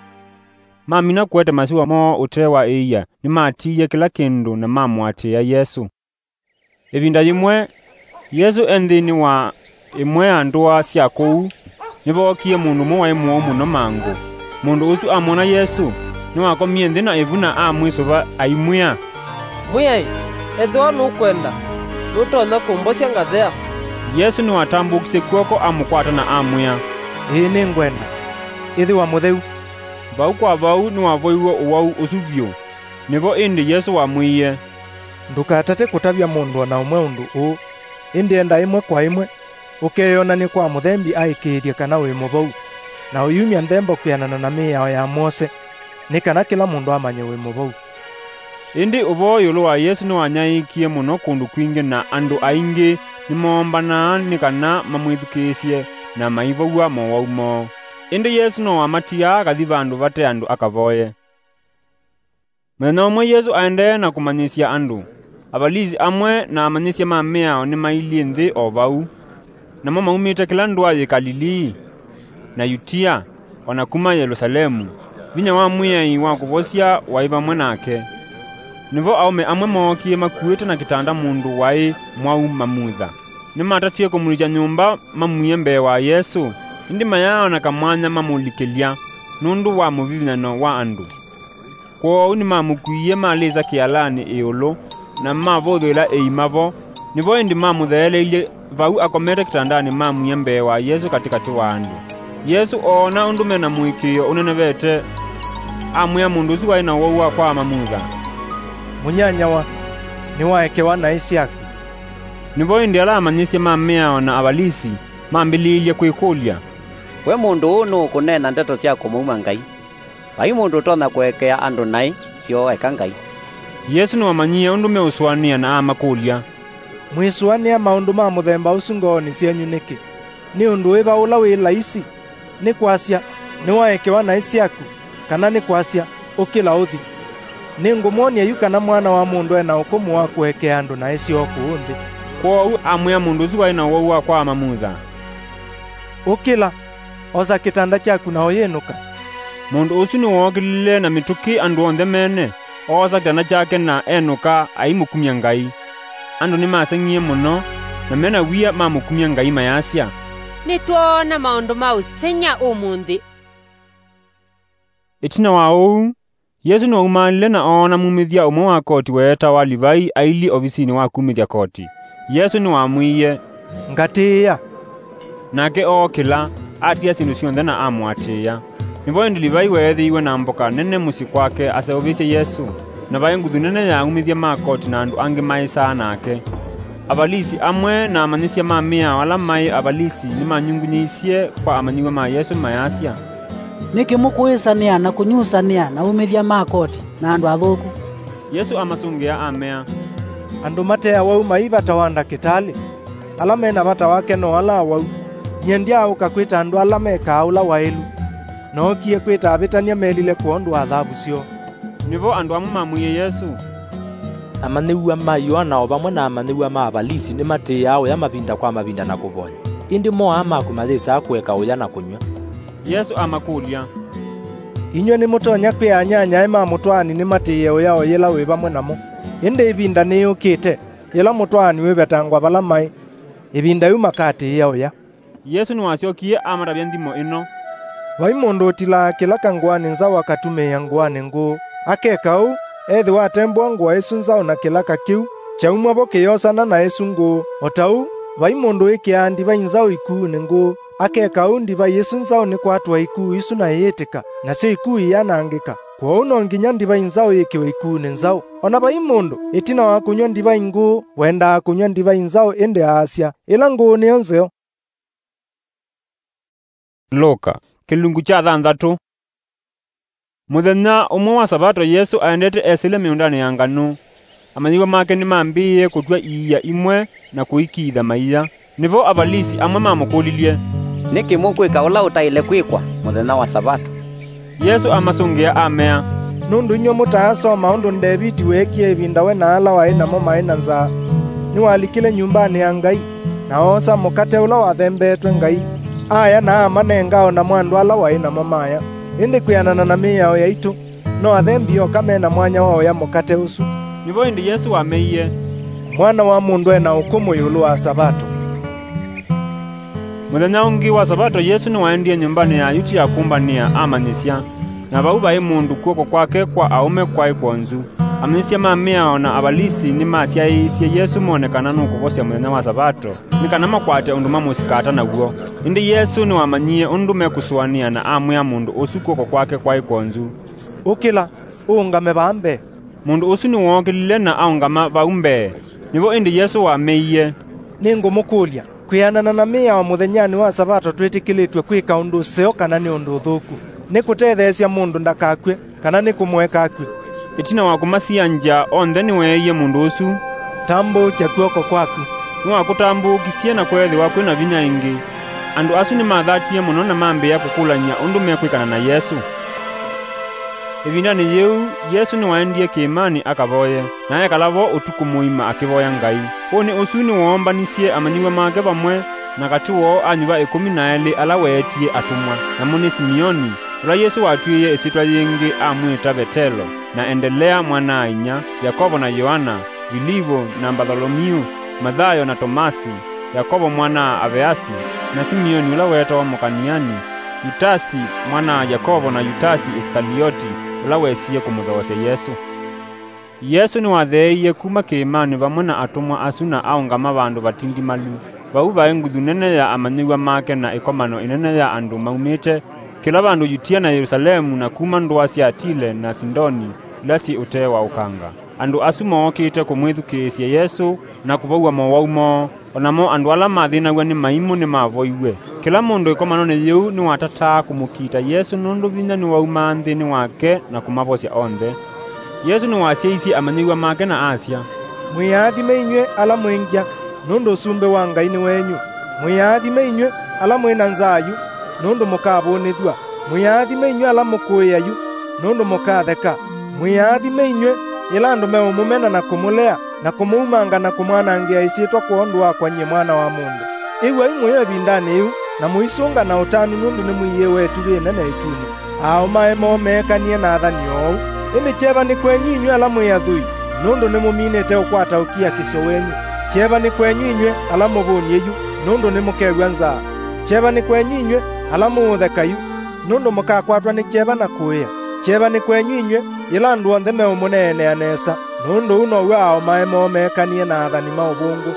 mamina kwete masiwa mo utewa iya ni matiye kila kindu na mamwatia Yesu. Ebinda yimwe Yesu endini wa imwe andua sia kou nibokie mundu mo waimuo muno mangu mundu usu amona Yesu ni wakomie nthi na ivuna amwisoba aimwia mwiyai ethwa nukwenda nutonya kumbosya ngathea. Yesu ni watambukise kuoko amukwata na amwia ii ni ngwenda ithi wa mutheu vau kwa vau ni wavoiwe uwau usuvyo nivo indi Yesu wamwiye ndukatate kutabia mundu ona umwe undu uu indi enda imwe kwa imwe ukeyonani kwa muthembi aikirie kana wi muvau na uyumia nthembo kwianana na miyao ya Mose ni kana kila mundu amanye wi muvau. Indi uvoyulu wa Yesu ni wanyaikie muno kundu kwingi na andu aingi nimombana ni kana mamwithukisye na maivogua mowaumo. Indi Yesu no wamatia akathi vandu vate andu akavoye. Muthenya umwe Yesu aendee na kumanyisya andu abalisi amwe na amanyisya mameao ni mailie nthi o vau namo maumite kila ndwayi Galilii na Yutia ona kuma Yerusalemu vinya wa mwiyai wa kuvosya waiva mwenake nivo aume amwe mookie makuite na kitanda mundu wai mwau mamutha nimatatie kumulikya nyumba mamwiye mbee wa Yesu indi mayao na kamwanya mamulikilia nundu wa muvivinano wa andu kwou ni mamukwiye malisa kialani iulu na mavothwila eimavo nivo indi mamutheeleilie vau akomete kitandani mamwiye mbee wa Yesu katikati wa andu. Yesu ona undume na muikio unenevete amwia mundu usu waina wauwa kwa mamutha munyanyawa ni waekewa na isiaki nivo indi ala amanyisye mameao na abalisi mambiliilye kwikulya we mundu uu nukunena ndeto sya kumuuma Ngai vai mundu utonya kuekea andu nai sio eka Ngai. Yesu niwamanyie undume uswania na amakulya mwiswania maundu ma muthemba usu ngoni syenyu niki ni undu wiva ula wi laisi ni kwasya ni waekewa na isiaku kana ni kwasya ukila uthi ni ngumuonia yu kana mwana wa mundu ena ukumu wa kuekea andu na isio kuunthi kwou amwia mundu usu waina wauwa kwa mamutha ukila oza kitanda kyaku na oyenuka. Mundu usu ni wookilile na mituki andu onthe mene oza kitanda kyake na enuka aimukumya Ngai. Andu ni maseng'ie muno na mena wia mamukumya Ngai mayasya nitwona maundu mau senya umunthi. Itina wa uu Yesu ni waumanile na ona mumithya umwe wa koti weta wa Livai aili ofisini wa kumithya koti. Yesu ni wamwiye ngatiya nake ookila atia sindu sionthe na amwatia nivo indi Livai wethiiwe na mboka nene musi kwake aseovisye Yesu na vai nguthu nene ya umithya makoti na andu angi maisaa nake. Abalisi amwe na amanyisya mamea wala mai abalisi ni manyungunyisye kwa amanyiwe ma Yesu mayasya niki mukuisania na kunyusania na umithya makoti na andu athuku. Yesu amasungia amea andu matea wau maiva tawanda kitali ala mena bata wake no ala wau nyendia ukakwita andu ala meka ula wailu no kie kwita abitania melile kuondu athabu sio nivo andu amwe mamwiye Yesu amaniwa ma Yohana o vamwe na amaniwa ma abalisi ni matiao ya mavinda kwa mavinda na kuvonya indi mo ama kumalisa kuweka uya na kunywa. Yesu amakulya inywe nĩ mũtonya kwĩanyanya ema mũtwani nĩ matĩĩe ũya oyela wĩ vamwe namo ĩndĩ ivinda nĩyũkĩte yela mũtwani wĩvetangwa vala mai ivinda yu makatĩĩa ũya. Yesu nĩwaciokie amaravya nthimo ĩno: vai mũndũ ũtilaa kĩlaka nguani nzau akatumĩĩa nguani ngũũ akeka ũũ ethi watembwa ngua ĩsu nzau na kĩlaka kĩu chaumwa vo kĩyosana na ĩsu ngũũ ota ũũ vai mũndũ ĩkĩaa ndivai nzau ikuu nĩ ngũũ akeka ũũ ndivai ĩsu nzau nĩ kwatwa ikuu isu na ĩĩtĩka nasyo ikuu iyanangĩka kwou no nginya ndivai nzau ĩkĩwe ikuu nĩ nzau. Ona vai mũndũ ĩtina wa kũnywa ndivai ngũũ wendaa kũnywa ndivai nzau ĩndĩ aasya ĩla ngũũ nĩyo nzeo. Luka kilungu cha thanthatu. Muthenya umwe wa sabato Yesu aendete esile miundani ya nganu. Amanyiwa make ni mambiye kutwa iya imwe na kuikitha maiya. Nivo abalisi amwe mamukulilie: niki mukwika ula utaile kwikwa muthenya wa sabato? Yesu amasungia amea: nundu inywe mutaasoma undu Ndeviti wekie ivinda we na ala waĩ namo maĩ na nzaa niwalikile nyumbani ya Ngai na osa mukate ula wathembetwe Ngai aya na amanengao na mwandu ala waĩ namo maya indi kwianana na mĩao yaitu no athembio kamena mwanya wao ya mukate usu. Nivo indi Yesu ameiye: mwana wa mundu ena ukumu yulu wa sabato. Muthenya ungi wa sabato Yesu niwaendie nyumbani ya yuti ya kumbania amanyisya na vau vai mundu kuoko kwake kwa aume kwai kwonzu. Amanyisya mamĩao na abalisi ni masyaisye Yesu monekana nukuvosya muthenya wa sabato nikana makwate undu mamusikata naguo. Indi Yesu niwamanyie undu mekusuania na amwia mundu usu kuoko kwake kwai kwonzu: ukila uungame vambe. Mundu usu niwookilile na aungama vaumbe. Nivo indi Yesu wameiye: ningumukulya kwianana na mĩao muthenyani wa sabato twĩtĩkĩlĩtwe kwika undu useo kana ni undu uthuku, ni kutetheesya mundu ndakakwe kana ni kumweka akwe. Itina wa kumasia nja onthe niweiye mundu usu: tambukia kuoko kwaku. Niwakutambukisye na kwethiwa kwina vinya ingi. Andu asu ni mathatie muno na mambia kukulanya undu mekwikana na Yesu. Ivindani yeu Yesu niwaendie kiimani akavoye naye kalavo utuku muima akivoya Ngai. Uni usu niwoombanisye amanyiwa make vamwe na kati woo anyuva ikumi na eli ala weetie atumwa namo ni Simioni ula Yesu watwiye isitwa yingi amwita Betelo na Endelea mwana inya, Yakobo na Yohana, Filivo na Bartholomiu, Mathayo na Tomasi, Yakobo mwana Aveasi na Simioni ula wetawa Mukaniani, Yutasi mwana Yakobo na Yutasi Iskalioti ula wesiye kumuthosya Yesu. Yesu niwatheiye kuma kiimani vamwe na atumwa asu na aungama vandu vatindimalu vau vai nguthu nene ya amanyiwa make na ikomano inene ya andu maumite kila vandu Yutia na Yerusalemu na kuma ndua cia Tile na Sindoni lasi utee wa ukanga. Andu asu mookite kumwithukisya Yesu na kuvaua mowaumo onamo andu ala mathinagwa ni maimu ni mavoiwe. Kila mundu ikomano ni yeu ni watataa kumukita Yesu nundu vinya ni wauma nthini wake na kumavosya onthe. Yesu ni wasyaisye amanyiwa make na asya: mwiyathime inywe ala mwingya nundu usumbe wa Ngai ni wenyu. Mwiyathime inywe ala mwina nzayu nundu mukavunithwa. Mwiyathime inywe ala mukuyayu nundu mukatheka. Mwiyathime inywe ila andu meumumena na kumulea na kumuumanga na kumwanangia isitwa kuondu wakwa nye mwana wa mundu. Iwe imwe vindani iu na muisunga na utanu nundu ni mwiye wetu wina na ituni ao mae momekanie na athani ou. Indi cheva ni kwenyu inywe ala mwiyathui nundu ni muminite ukwata ukia kisyo wenyu. Cheva ni kwenyu inywe ala muvunyeyu nundu ni mukegwa nzaa. Cheva ni kwenyu inywe ala muuthekayu nundu mukakwatwa ni cheva na kuya. Cheva ni kwenyu inywe ila andu onthe meumuneenea nesa nundu uno ua ao mae momekanie na athani mauvungu.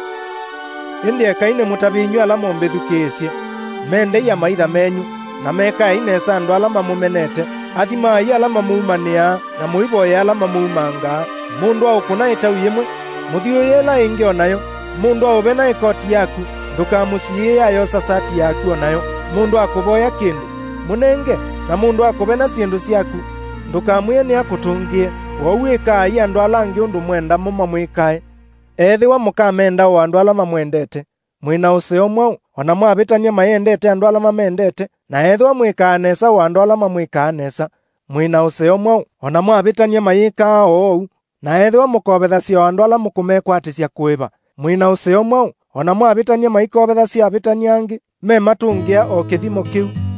Indi ekaine mutavinywe ala mombithukisye mendeiya maitha menyu na mekai nesa andu ala mamumenete. Athimai ala mamuumania na muivoye ala mamuumanga. Mundu aukuna itau yimwe muthioyela ingi onayo. Mundu auve na ikoti yaku ndukamusiye ayo sasati yaku onayo. Mundu akuvoya kindu munenge na mundu akuve na sindu syaku ndukamwiye ni akutungie. Wauikai andu ala angi undu mwenda mumamwikae. Ethiwa mukamenda o andu ala mamwendete mwina useo mwau ona mwavitania mayendete andu ala mamendete na ethiwa mwikaa nesa o andu ala mamwikaa nesa mwina useo mwau ona mwavitania mayikaa ou na ethiwa mukovethasya o andu ala mukumekwatisya kuiva mwina useo mwau ona mwavitania maikovetha cia avitania angi me matungia o kithimo kiu.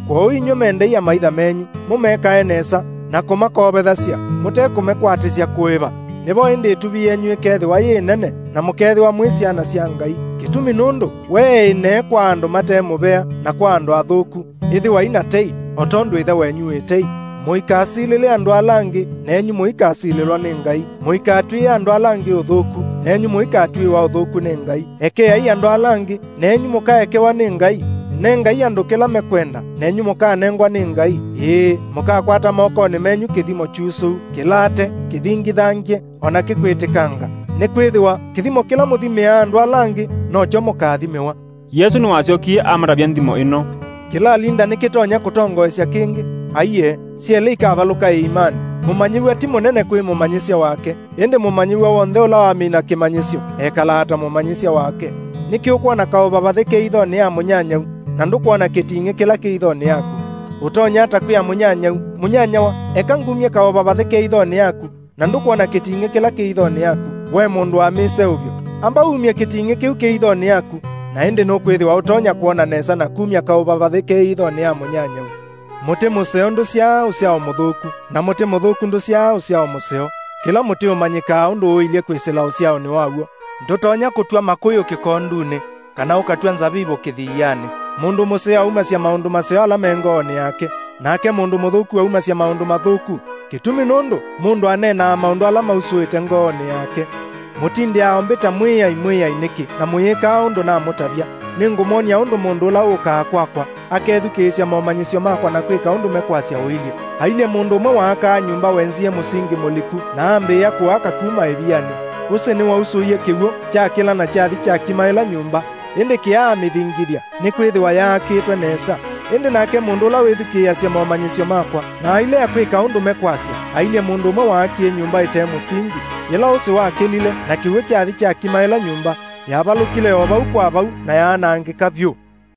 kwou inyuĩ mendei a maitha menyu mũmekae nesa na kũmakobethacia mũtekũmekwatisya kwĩva, nĩvo ĩndĩ ĩtuvi yenyu ĩkethĩwa yĩ nene na mũkethĩwa mwĩ ciana cia Ngai. Gĩtũmi nũndũ wee ĩnee kwa andũ matemũvea na kwa andũ athũku ĩthĩwa ina tei o tondũ ithe wenyu ĩtei. Mũikasilĩle andũ alangi nenyu mũikasilĩlwa nĩ Ngai. Mũikatwĩe andũ alangi ũthũku nenyu mũikatwĩwa ũthũku nĩ Ngai. Ekeai andũ alangi nenyu mũkaekewa nĩ Ngai. Ne Ngai andũ kĩla mekwenda nenyu mũkanengwa nĩ Ngai. Ĩĩ, mũkakwata mokonĩ menyu kĩthimo chusũ kĩlate kĩthingithangie ona kĩkwĩtĩkanga. Nĩ kwĩthĩwa kĩthimo kĩla mũthimĩa andũ alangi nocho mũkathimĩwa. Yesu nĩwaciokie amaravya nthimo ĩno. Kĩla linda nĩkĩtonya kũtongoesya kĩngĩ. Aiye, ciele ikavalũka ĩ imani. Mũmanyiwa ti mũnene kwĩ mũmanyisya wake, ĩndĩ mũmanyiwa wonthe ũla wamina kĩmanyisyo ekalaa ta mũmanyisya wake. Nĩkĩ ũkwona kaũvavathĩ kĩ ithonĩ ya mũnyanyau na ndũkwona kĩting'ĩ kĩla kĩ ithonĩ yaku? Ũtonya ata kwĩa mũnyanyau mũnyanyawa eka ngumie kaũvavathĩ kĩ ithonĩ yaku na ndũkwona kĩting'ĩ kĩla kĩ ithonĩ yaku. We mũndũ wa mĩse ũvyo, amba umie kĩting'ĩ kĩu kĩ ithonĩ yaku na ĩndĩ nũkwĩthĩwa ũtonya kuona nesa na kumia kaũvavathĩ kĩ ithonĩ ya mũnyanyau. Mũtĩ mũseo ndũciaa ũciao mũthũku, na mũtĩ mũthũku ndũciaa ũciao mũseo. Kĩla mũtĩ ũmanyikaa ũndũ ũilie kwĩsĩla ũciao nĩ waw'o. Ndũtonya kũtua makũyũ kĩkondunĩ kana ũkatua nzabibũ kĩthiianĩ. Mũndũ mũseo aumasya maũndũ maseo ala me ngoonĩ yake, nake mũndũ mũthũku aumasya maũndũ mathũku. Gĩtũmi nũndũ mũndũ anenaa maũndũ ala mausũĩte ngoonĩ yake. Mũtindiao mbĩta mwĩyai mwĩyai nĩkĩ na mũyĩkaa ũndũ na mũtavya. Nĩngũmonia ũndũ mũndũ ũla ũkaa kwakwa akethukĩĩsya momanyisyo makwa na kwĩka ũndũ mekwasya ũilie. Ailie mũndũ ũmwe waakaa nyumba wenzie mũsingi mũliku na ambĩĩa kuaka kuma ĩvianĩ. Ũse nĩwe ũsũie kĩw'o cha kĩla na chathi cha kimaĩla nyumba, ĩndĩ kĩaa mĩthingithya nĩ kwĩthĩwa yaakĩtwe nesa. Ĩndĩ nake mũndũ ũla wĩthukĩĩasya momanyisyo makwa na aile akwĩka ũndũ mekwasya, ailie mũndũ ũmwe waakie nyumba ĩte mũsingi, ĩla ũse wakĩlile na kĩw'o chathi cha kimaĩla nyumba yavalũkile o vau kwa vau na yaanangĩka vyũ.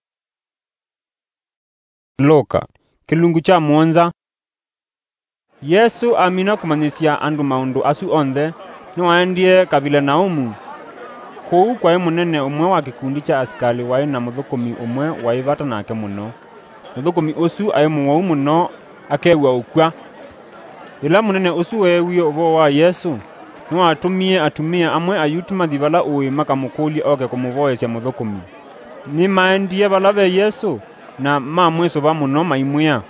Luka kilungu cha muonza. Yesu amina kumanyisya andu maundu asu onthe niwaendie Kavilanaumu. Kũu kwaĩ mũnene ũmwe wa kĩkundi cha asikali waĩ na mũthũkũmi ũmwe waĩvata nake mũno. Mũthũkũmi ũsu aĩ mũwau mũno akeua ũkwa. Ĩla mũnene ũsu weewie ũvoo wa Yesu niwatũmie atumia amwe ayuti mathi vala ũĩ makamũkũlie oke kũmũvoesya mũthũkũmi. Nimaendie vala ve Yesu na mamwĩsũva mũno maimwĩa.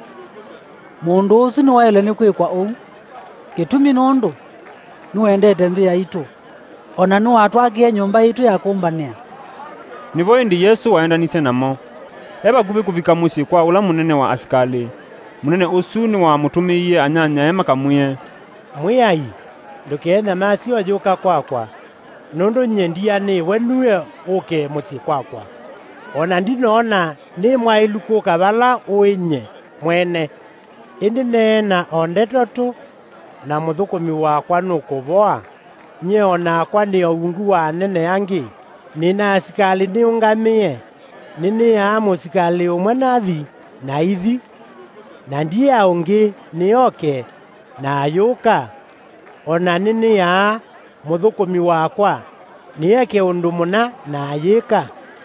Mũndũ ũcio nĩwaile nĩ kwĩkwa ũu, gĩtũmi nũndũ nĩwendete nthĩ yaitũ, ona nĩwatwakie nyũmba yaitũ ya kũmbanĩa. Nĩvo ĩndĩ Yesu waendanise namo. Evakuvi kuvika mũciĩ kwa ũla mũnene wa asikali. Mũnene ũsu nĩwamũtũmĩie anyanyae makamwie, Mwĩai, ndũkethe macio yũka kwakwa, nũndũ nyendia nĩwe nue ũke mũciĩ kwakwa. Ona ndinona nĩ mwailu kũka vala ũinye mwene, ĩndĩ neena o ndetoto na mũthũkũmi wakwa nũkũvoa. Nye onakwa nĩ ũungu wa nene yangi, nĩna asikali nĩũngamie, nĩnĩaa mũsikali ũmwe nathi na ithi, na ndia ũngĩ nĩoke na ayũka. Ona nĩnĩaa mũthũkũmi wakwa nĩeke ũndũ mũna na ayĩka.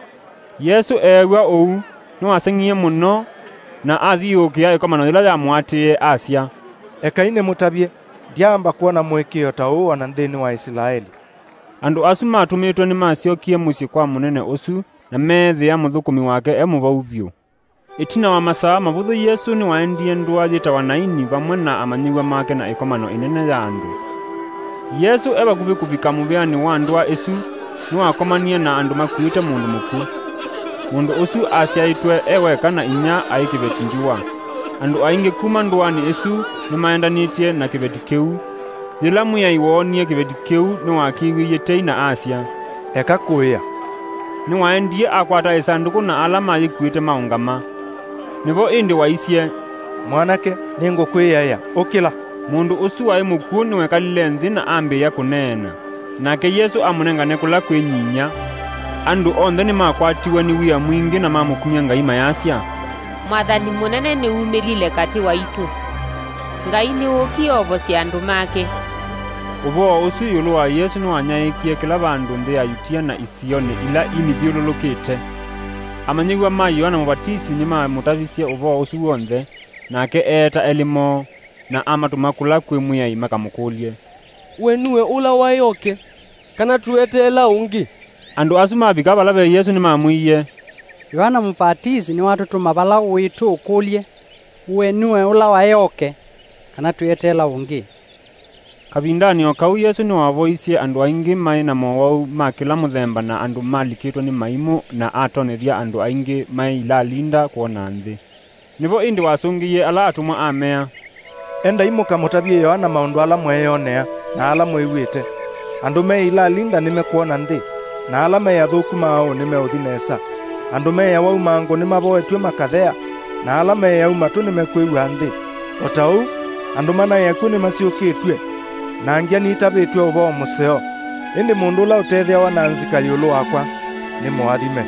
Yesu eegwa ũu nĩwaseng'ie mũno na athiũkia ĩkomano ĩla yamwatĩie asya. Ekai nĩmũtavye, ndiamba kuona mwĩkĩo ta ũũ ona nthĩnĩ wa Isiraeli. Andu asu matũmĩtwe nĩmaciokie mũciĩ kwa mũnene ũsu na methĩa mũthũkũmi wake emũvau vyũ. Itina wa masaa mavuthu Yesu nĩwaendie ndũa yĩtawa Naini vamwe na amanyiwa make na ĩkomano ĩnene ya andu. Yesu evakuvi kuvika mũveani wa ndũa ĩsu nĩwakomanie na andu makuĩte mũndũ mũku. Mundu ũsu asyaitwe eweka na inya aĩ kĩveti njiwa. Andu aingĩ kuma ndũani ĩsu nĩmaendanĩtie na kĩveti kĩu. Yĩla mwĩai woonie kĩveti kĩu nĩwakiwĩie tei na asya. Eka kũĩa. Nĩwaendie akwata ĩsandũkũ na ala mayĩkuĩte maũngama. Nĩvo ĩndĩ waisye, Mwanake, nĩngũkwĩaya, ũkĩla. Mundu ũsu waĩ mũkuũ nĩwekalile nthĩ na ambĩĩa kũneena. Nake Yesu amũnengane kũla kwĩnyinya. Andu onthe nĩmakwatiwe nĩ wia mwingĩ na mamũkumya Ngai mayasya. Mwathani mũnene nĩumĩlile kati waitu. Ngai nĩũkie ovosya andu make. Ũvoo ũsu yũlũ wa Yesu nĩwanyaĩkie kĩla vandu nthĩ ya Yutia na Isioni ila inithiũlũlũkĩte. amanyigwa ma Yohana Mubatisi ni mamutavisie uvo usu wonthe, nake eta elimo na amatuma kula kwi mwiai makamukulie, we niwe ula wayoke kana tuetela ungi? Andu asu mabika bala be Yesu ni mamwiye, Yohana Mubatisi ni watutuma bala witu ukulie, we niwe ula wayoke kana tuetela ungi? Kabindani okau Yesu ni wavoisie andu aingi mai na mowau ma kila muthemba na andu malikitwo ni maimu na atonethia andu aingi mai la linda kuona nthi. Nivo indi wasungiye ala atumwa amea, enda imuka mutavie Yohana maundu ala mweyonea na ala mwiwite. Andu me ila linda nime kuona nthi, na ala me yathukuma ao nime uthinesa. Andu me ya wau mango nima boetwe makathea, na ala me ya umatu nime kwiwa nthi. Otau, andu mana yaku nima siukitwe, na angia nitabitwe ubo museo. Indi mundu ula utethia wana nzika yulu wakwa ni mwathime.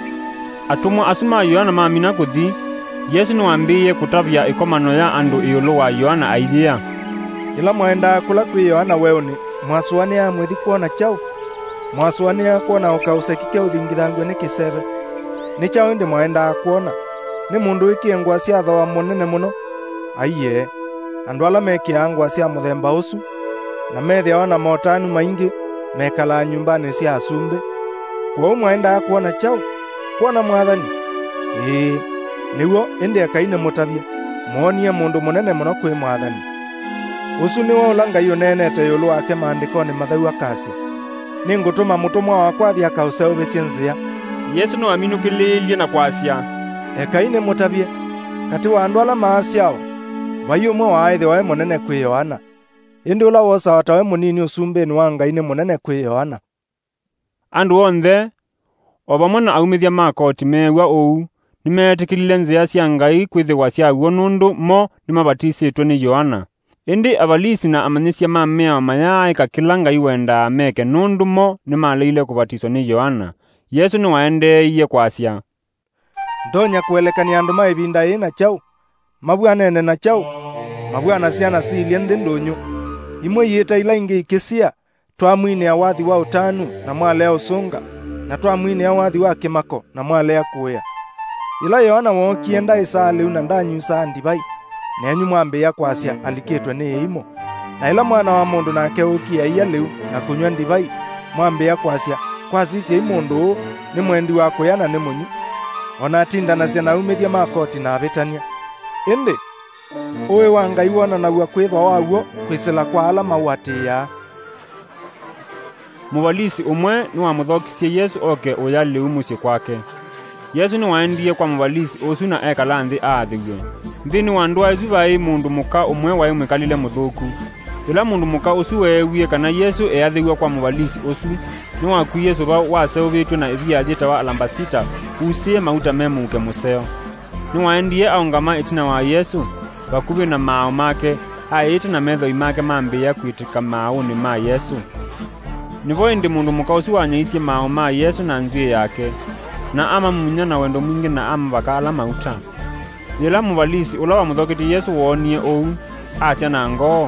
Atumwa asuma Yohana mamina kuthi, Yesu niwambiye kutavya ikomano ya andu iulu wa Yohana ailia, ila mwenda kula kwi Yohana weuni mwasuani ya mwethi kuona chau, mwasuani ya kuona ukausekike uthingithangwe ni kisebe. Ni chau indi mwenda kuona, ni mundu ikie ngwa cia thoa munene muno. Aiye, andu ala mekia ngwa cia muthemba usu na methia wana motanu maingi mekala nyumbani cia asumbe. Kwa mwenda kuona chau, kuona mwathani. Ee, niwo indi akaine mutavia muonie mundu munene muno kwi mwathani. Usu niwo ula Ngai unenete yulu wake maandikoni mathau akasi, ni ngutuma mutumwa wakwa athia akauseuvicie nzia. Yesu no aminukililie na kwasia, ekaine mutavie kati wa andu ala maasiao vai umwe wa aithi wae munene kwi Yohana, indi ula wosa watawe munini usumbeni wa Ngai ni munene kwi Yohana. Andu onthe o vamwe na aumithia ma koti mewa uu nimetikilile nzia cia Ngai kwithiwa ciaguo nundu mo nimabatisitwe ni Yohana. Indi avalisi na amanyisia ma mea mayaika kila Ngai wenda meke nundu mo nimaleile kubatiswa ni Yohana. Yesu ni waendeiye kwasia, ndonya kuelekania andu maivinda ina chau, mabwanene na chau, mabwana ciana ciilie nthi ndunyu. Imwe yita ila ingi ikisia, twamwine awathi wa utanu na mwalea usunga, na twamwine awathi wa kimako na mwalea kuya. Ila Yohana wokie ndaisa liu na ndanyusa ndivai, na enyu mwambia kwasia alikitwe ni imo. Na ila mwana wa mundu nake ukia iya liu na kunywa ndivai, mwambia kwasia kwasisi mundu ni mwendi wa kuya na ni munyu. Ona atindana cia na umithia makoti na avitania. Indi uwe wa Ngai wona na ua kwithwa waguo kwisila kwa ala mauatia. Muvalisi umwe ni wamuthokisie Yesu oke uya liu muci kwake. Yesu ni waendie kwa muvalisi usu na ekala nthi aathiwe. Nthini wa ndua isu vai mundu muka umwe wai mwikalile muthuku. Ila mundu muka usu wewie kana Yesu eathiwe kwa muvalisi usu ni wakwiye suva waseuvitwe na ivia jita wa alambasita usie mauta memuke museo. Ni waendie aungama itina wa Yesu vakuvi na mao make aiti na metho imake mambia kwitika mauni ma Yesu. Nivo indi mundu muka usu wanyaisie mao ma Yesu na nzui yake na ama munya na wendo mwingi na ama vakala mauta. Ila muvalisi ula wa muthokiti Yesu wonie ou asia na ngoo,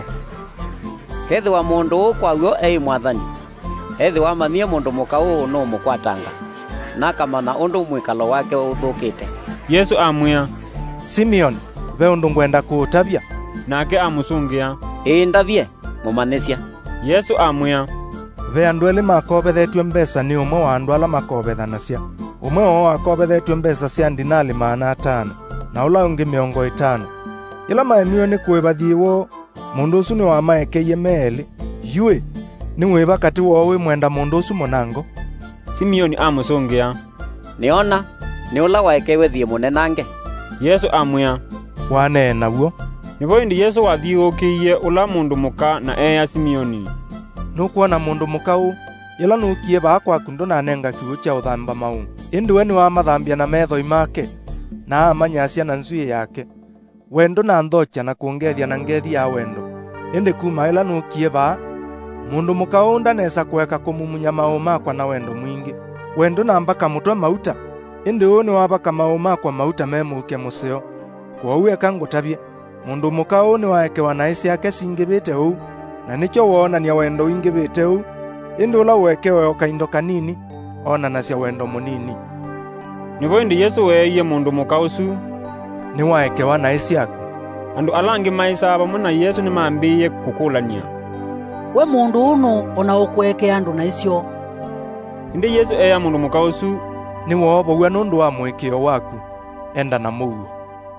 kethi wa mundu kwa uyo ei mwathani, ethi wa manie mundu muka uu no mukwatanga na kamana undu mwikalo wake uthukite. Yesu amwia, Simeon, ve undu ngwenda kuutavia? Nake amusungia, ii ndavie mumanisya. Yesu amwia, ve andu eli makobethetwe mbesa ni umwe wa andu ala makobethanacia. Umwe wao wakobethetwe mbesa cia dinali maana atano, na ula ungi miongo itano. Ila maemio ni kuivathiiwo mundu usu ni wamaekeiye meeli, yue ni wiva kati wowi mwenda mundu usu munango. Simeoni amusungia, niona ni ula waekewe thie munenange. Yesu amwia, wanee naguo. Nivo indi Yesu wathiukiie ula mundu muka na eya Simeoni, nukuona mundu muka u ila nukie vakwa kundu na nenga kiu cha uthamba mau. Indi we ni wa mathambia na metho imake na amanyasia na nzui yake. Wendo na nthocha na kuongethia na ngethi ya wendo. Indi kuma ila nukie va mundu muka u ndanesa kueka kumumunya mau makwa na wendo mwingi. Wendo na mbaka mutwe mauta. Indi u ni wavaka mau makwa mauta memuke museo. Kwa uwe kangutavie mundu muka u ni waekewa na isi yake singivite u, na nicho wonania wendo wingivite u. Indi ula uekewe o kaindo kanini ona nasya wendo munini. Nivo indi Yesu weiye mundu mukausu ni waekewa na isiaku. Andu alangi maisa pamwe na Yesu ni mambiye kukulania. We mundu uno ona ukweke andu na isyo. Indi Yesu eya mundu mukausu ni wobo wa nundu wa mwekeo waku. Enda na muo.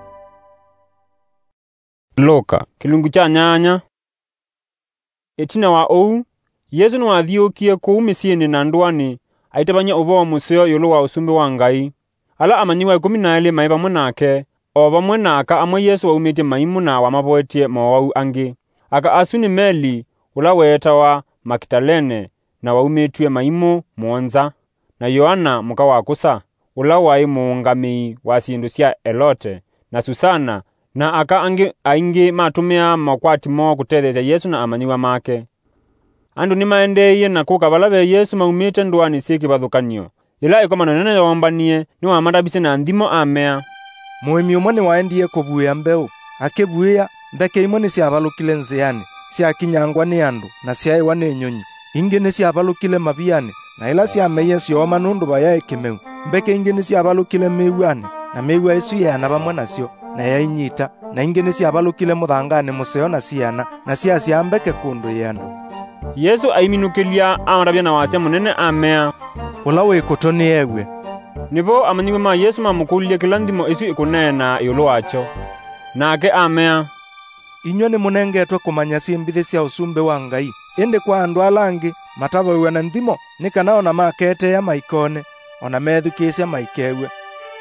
Luka kilungu cha nyanya. Etina wa ou Yesu no athiukie kuu misieni na ndwani aitabanya ubo museo yulu wa usumbe wa Ngai. Ala amanyiwa ikumi na eli maiba munake o bamwe naka amwe Yesu waumite maimu na wamaboetie mawau angi. Aka asuni meli ula weta wa Maktalene na waumitwe maimu muonza na Yohana muka wa kusa ula wai muungami wa sindu sia Elote na Susana na aka angi aingi matumia makwati mo kutethesya Yesu na amanyiwa make. Andu ni maendeye na kukabala be Yesu maumite ndwani siki bathukanio. Ila iko manene yombanie ni wa mandabise na ndimo amea. Muimi umwe ni waendie kubuya mbeu. Akebuya mbeke imwe ni siabalukile nziani. Siakinyangwa ni andu na siaiwa ni nyonyi. Ingi ni siabalukile mabiani na ila siameye sioma nundu bayae kimeu. Mbeke ingi ni siabalukile meiwani na meiwa isu yana bamwe nasyo na yainyita na ingi ni siabalukile muthangani museo na siana na siasiambeke kundu yana. Yesu aiminukilia amarabia na wasia munene amea. Ula wikuto ni ewe. Nibo amanyiwe ma Yesu mamukulia kila ndimo isu ikunena yulu wacho. Nake amea. Inyo ni munengetwe kumanya simbithi sia usumbe wa Ngai. Indi kwa andu alangi matabawe na ndimo nikanao na makete ya maikone ona methukisya maikewe.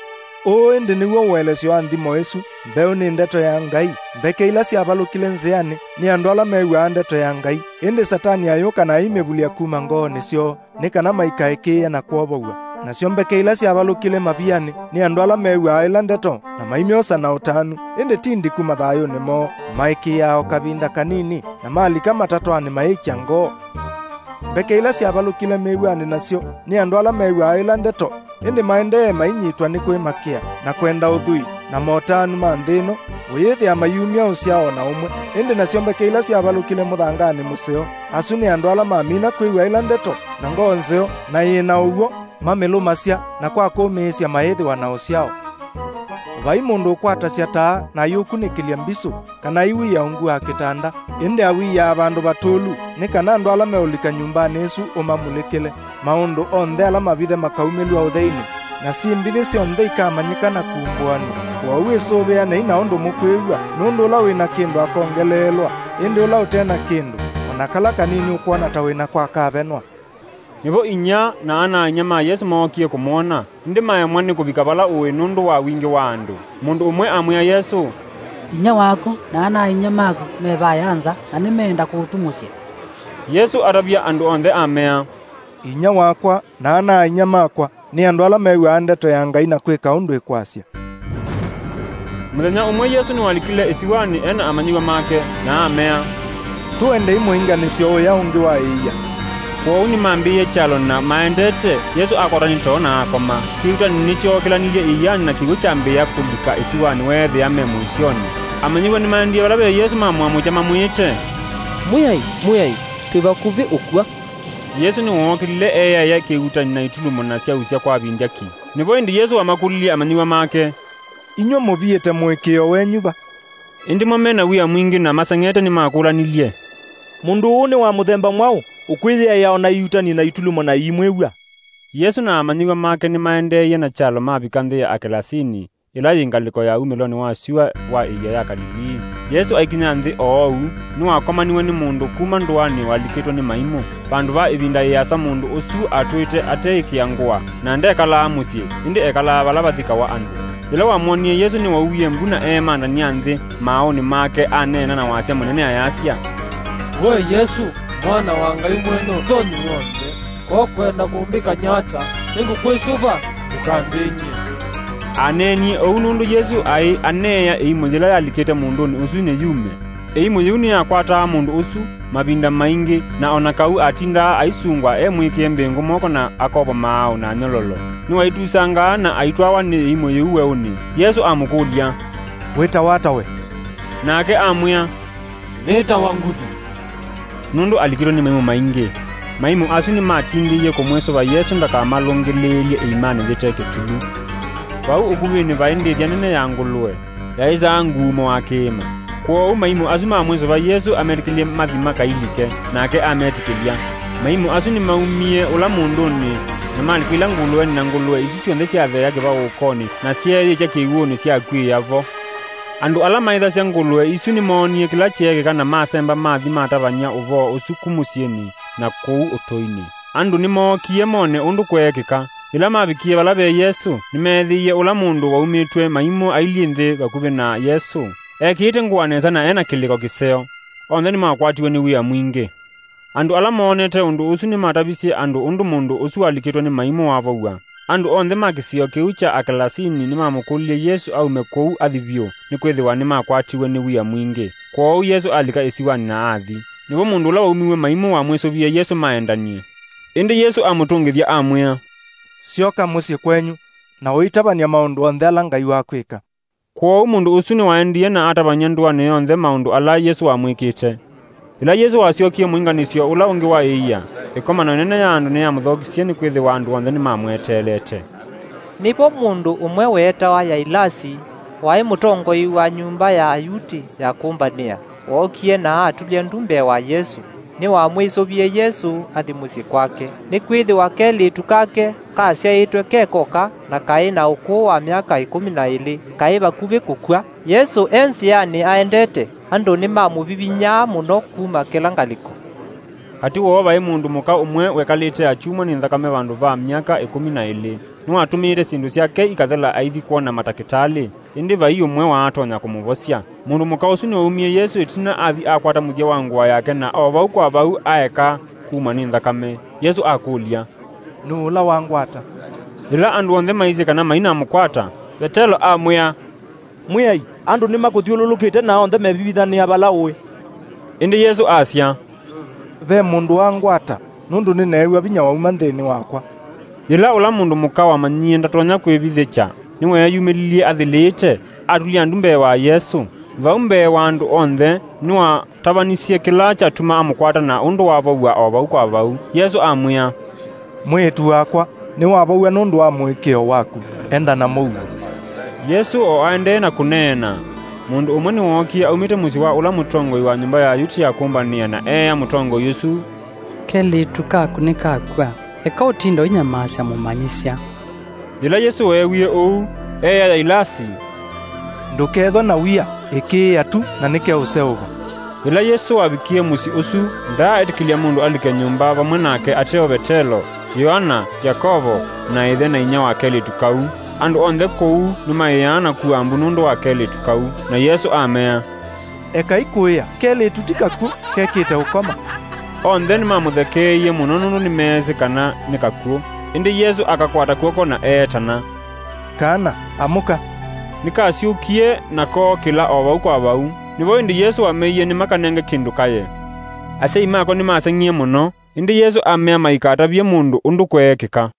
O indi niwo welesyo wa ndimo isu mbeu ni ndeto ya Ngai. Mbeke ila siabalukile nziani ni andu ala mewa ndeto ya Ngai. Indi satani ayuka na imebulia kuma ngoni syo nikana maikaekia na kuobowa. Na syo mbeke ila siabalukile mabiani ni andu ala mewa ila ndeto na maimyosa na utanu. Indi tindi kuma thayo nimo maiki yao kabinda kanini na mali kama tatwani maiki ngo. Mbeke ila siabalukile meiwani nasyo ni andu ala mewa ila ndeto. Indi maende mainyitwa ni kwimakia na kwenda uthui na motanu manthino uyithi amayumia usiao na umwe. Indi nasyo mbeke ila siabalukile muthangani museo asu ni andu ala mamina kwiwa ila ndeto na ngonzeo na ina uwo mamilumasya na kwa kumisya maithi wana usiao. Vai mundu ukwata sia taa na yukunikilia mbisu kana iwi ya ungu wa kitanda. Indi awi ya abandu batulu ni kana andu ala meulika nyumbani isu umamulikile maundu onthe ala mabithe makaumelua utheini na simbithi sionthe ikamanyikana kumbwani kwa uisuvia na ina undu mukwiwa nundu ula wina kindu akongelelwa. Indi ula utena kindu ona kala kanini ukuona ta wina kwa kabenwa. Nivo inya na ana nyama Yesu mokie kumona ndi maya mwani kubika bala uwe nundu wa wingi wa andu. Mundu umwe amwia Yesu, inya wako na ana inya mako mebayanza na nimeenda kuutumusya. Yesu arabia andu onthe amea. Inya wakwa na ana inya makwa ni andu ala mewa ndeto ya Ngai na kwika undu ikwasya. Muthenya umwe Yesu ni walikile isiwani ena amanyiwa make na amea. Tuende imuinganisyo uya ungi wa iya. Kwa uni mambiye chalo na maendete Yesu akora nito na akoma. Kiuta nicho kila nilye iyani na kiucha ambiya kulika isiwani wethi ya memu isioni. Amanyiwa ni maendia walabe Yesu mamwa mujama muite. Muyai, muyai, tuiva kuvi ukwa. Yesu ni wokilile eya ya kiuta nina itulu monasya usya kwa bindaki. Nipo indi Yesu amakulili amanyiwa make. Inyo mubiyete mwekeo wenyuba. Indi mwamena wia mwingi na masangete ni makula nilye. Mundu uni wa muthemba mwau ukwithia yao na iutani na itulumo na imwewa. Yesu na amanyiwa make ni maendeye na chalo mabikanthi ya Akelasini ila yingaliko ya umeloni wa siwa wa iya ya Galili. Yesu aikinya nthi oou ni wakomaniwe ni mundu kuma ndwani walikitwa ni maimu. Bandu ba ibinda yasa mundu usu atwite ateikia ngua na ndekala musye indi ekala bala bathika wa andu. Ila wamonie Yesu ni wauye mbuna ema ndani ya nthi maoni make anena na wasya munene ayasya. We Yesu, mwana wa Ngai mwene utoni wonde, kwa kwenda kumbika nyata, ningu kwisuva, ukambinyi. Aneni ou nundu Yesu ai aneya eimo jila yalikete mundu ni usu ne yume. Eimo yuni ya kwata mundu usu, mabinda maingi na onakau atinda aisungwa e mwike mbengu moko na akoba mao na nyololo. Ni waitusanga na aitwawa ni eimo yuwe uni. Yesu amukulia, weta watawe. Nake amwia, neta wangudu. Nundu alikiro ni maimu maingi. Maimu asu ni matindiye kumweso wa Yesu ndaka malongelelie imani ziteke tulu. vau ukuvini vaindithia nene ya ngulue yaisa ngumo wa kiima. Kwou maimu asu ma mwiso va Yesu ametikilie mathima kailike nake ametikilia. Maimu asu ni maumie ula munduni na malikwila ngulue na ngulue isu cionthe ciathea kiva ukoni na cieye cha kiiwuni cia kwiyavo. Andu ala maitha cia ngulue isu ni moonie kila chiege kana masemba mathi matavanya uvo usu kumusieni na kuu utoini. Andu ni mookie mone undu kwekika ila mavikie vala ve Yesu nimethiie ula mundu waumitwe maimu ailie nthi vakuvi na Yesu ekite nguanesa na ena kiliko kiseo onthe ni makwatiwe ni wia mwingi. Andu ala moonete undu usu ni matavisie andu undu mundu usu alikitwa ni maimu wavoua. Andu onthe makisio kiu cha akalasini ni mamukulie Yesu aume kou athivyo ni kwithiwa ni makwatiwe ni wia mwingi. Kwou Yesu alika isiwani na athi nivo mundu ula waumiwe maimu wa mwisuvie Yesu maendanie. Indi Yesu amutungithia amwia, sioka musyi kwenyu na uitavania maundu onthe ala Ngai wakwika. Kwou mundu usu ni waendie na atavanya nduane yonthe maundu ala Yesu wamwikite. Ila Yesu wasiokie mwinganisio ula ungi wa iya ikomano nene ya andu ni yamuthokisie ni kwithiwa andu onthe ni mamwetelete. Nipo mundu umwe wetawa Yailasi wai mutongoi wa nyumba ya Ayuti ya kumbania wokie na atulie ndumbe wa Yesu ni wamwisuvie Yesu athi musyi kwake. Ni kwithiwa kelitu kake kasyaitwe kekoka na kai na ukuu wa miaka ikumi na ili kai vakuvi kukua. Yesu ensiani aendete andu ni mamuvivinya muno kuma kila ngaliko. Kati wo vai mundu muka umwe wekalite achumwa ni nthakame vandu va miaka ikumi na ili niwatumire sindu syake ikathela aithi kuona matakitali indi vai umwe waatonya kumuvosya. Mundu muka usu niwaumie Yesu itina athi akwata muthia wa ngua yake na o vau kwa vau aeka kuma ni nthakame. Yesu akulia, nula wangwata? Ila andu onthe maisi kana maina mukwata Petelo amwia, mwiai andu ni makuthiululukite na onthe mevivithania vala uwi. Indi Yesu asya, ve mundu wangwata nundu ni neewa vinya wauma nthini wakwa. Ila ula mundu muka wamanyie ndatonya kwivithicha niwe yayumililie athilite atulia ndumbe wa Yesu. Vau mbee wa andu onthe niwa tavanisie kila chatuma amukwata na undu wavaua o vau kwa vau. Yesu amwia, mwitu wakwa ni wavaua nundu wa mwikio waku, enda na mou. Yesu o aendee na kunena, mundu umwe ni wokie aumite musi wa ula mutongoi wa nyumba ya Ayuti ya kumbania na ea mutongo Yesu, kelitu kaku ni kakwa eka utindo inyamasya mumanyisya. Ila Yesu wewie uu ea Yailasi, ndukethwa na wia ikiia tu na nike useuva. Ila Yesu wavikie musi usu ndaa etikilia mundu alike nyumba vamwe nake ateo Petelo, Yohana, Yakovo na ithe na inya wa kelitu kau. Andu onthe kou nimaiyana kuambu nundu wa kelitu kau na Yesu amea, eka ikuia kelitu tikaku kekite ukoma. Onthe nimamuthekeiye muno nundu nimesi kana nikakuo. Indi Yesu akakwata kuoko na eetana, kana amuka. Nikasyukie nako kila o vau kwa vau. Nivo indi Yesu ameiye nimakanenge kindu kaye. Asei mako nimaseng'ie muno. Indi Yesu amea maikatavye mundu undu kwekika.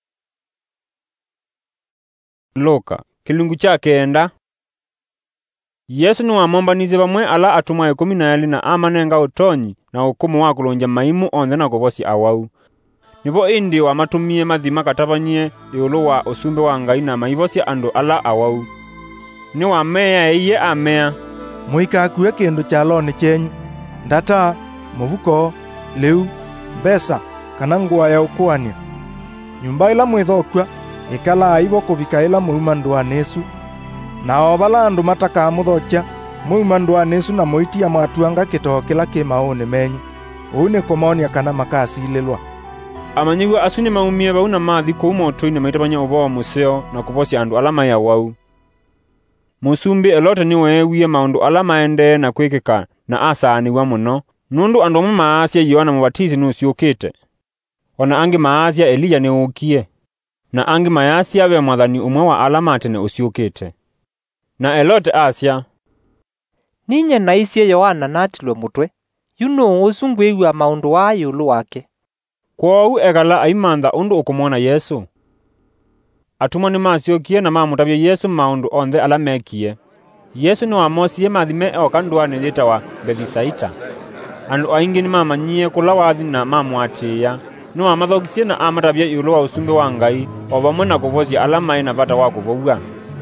Luka kilungu cha kenda. Yesu niwamombanizye vamwe ala atumwa ikumi na eli na amanenga utonyi na ukumu wa kulonja maimu onthe na kuvosya awau. Nivo indi wamatumie mathima katavanyie iulu wa usumbi wa Ngai na maivosya andu ala awau. Ni wamea iye amea, muikakue kindu chaloni chenyu, ndata, muvuko, liu, mbesa, kana ngua ya ukuania. Nyumba ila mwithokua ikala aivo kuvika ila muuma nduanesu. Na ovala andu matakamuthokia muuma nduanesu na muitia mwatuanga kitoo kila ki mauni menyu. Uu ni kumonia kana makasililwa. Amanyiwa asu ni maumie vau na mathi kou moto-ini maitavanya uvoo museo na kuvosya andu ala maya wau. Musumbi elote niwe ewie maundu ala maendee na kwikika na asaaniwa muno nundu andu amwe maasya Yohana Mubatizi nusyukite. Ona angi maasya Eliya ni ukie na angi mayasya ve mwathani umwe wa ala matene usyukite. Na elote asya, ninye naisye Yohana natilwe mutwe yuno usungwiwa maundu wa yulu wake. Kwou ekala aimantha undu ukumwona Yesu. Atumwa ni masyokie na mamutavye Yesu maundu onthe ala mekie. Yesu ni wamosie mathime oka nduani yitawa Bethisaita. Andu aingi ni mamanyie kula wathi na mamwatiia. Ni wamathokisie na amatavye iulu wa usumbi wa Ngai o vamwe na kuvosya ala mai na vata wa kuvoua.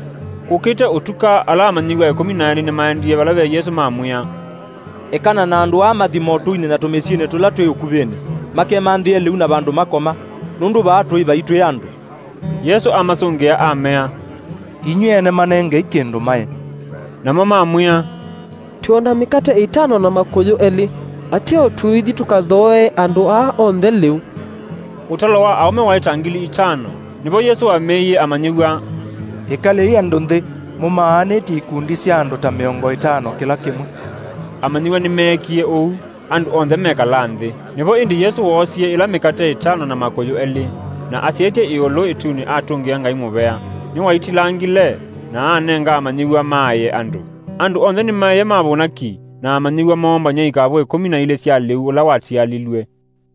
Kukite utuka ala amanyiwa ikumi na eli nimaendie bala be Yesu mamuya. Ekana na andu amathimo tuine na tumeciine tula twi ukubeni makemandie liu na bandu makoma nundu baatwi baitwe andu. Yesu amasungea amea. Inyuene manenge ikindu mai. Na mama amuya. Tuona mikate itano na makoyo eli. Atio tuithi tukathoe andu a onthe liu. Utalo wa aume waitangili itano. Nibo Yesu ameye amanyiwa. Ikale hii andu nthi mumaaniti ikundi cia andu ta miongo itano kila kimwe. Amanyiwa nimekie ou andu onthe mekala nthi. Nibo indi Yesu wosie ila mikate itano na makoyo eli. Na asiete iolo ituni atungia Ngai mubea. Ni waitilangile na anenga amanyiwa maye andu. Andu onthe ni maye mabonaki na amanyiwa momba nyeikabo ikumi na ile cia liu ula watialilwe.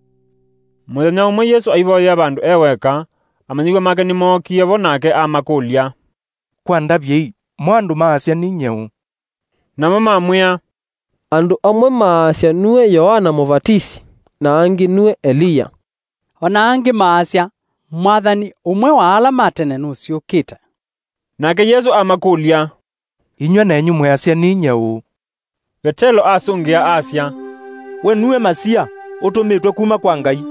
Muthenya umwe Yesu aiboya bandu eweka amanyiwa make nimokie bonake amakulia. Kwa ndabye mwandu maasia ni nyeu. Na mama amuya. Andu amwe maasia nue Yohana Mubatisi na angi nue Elia. Ona angi maasia Mwathani umwe wa ala matene nuciukite. Nake Yesu amakulia. Inywe nenyu mwasia ni nyeu. Petelo asungia asia. We nue Masia utumitwe kuma kwa Ngai.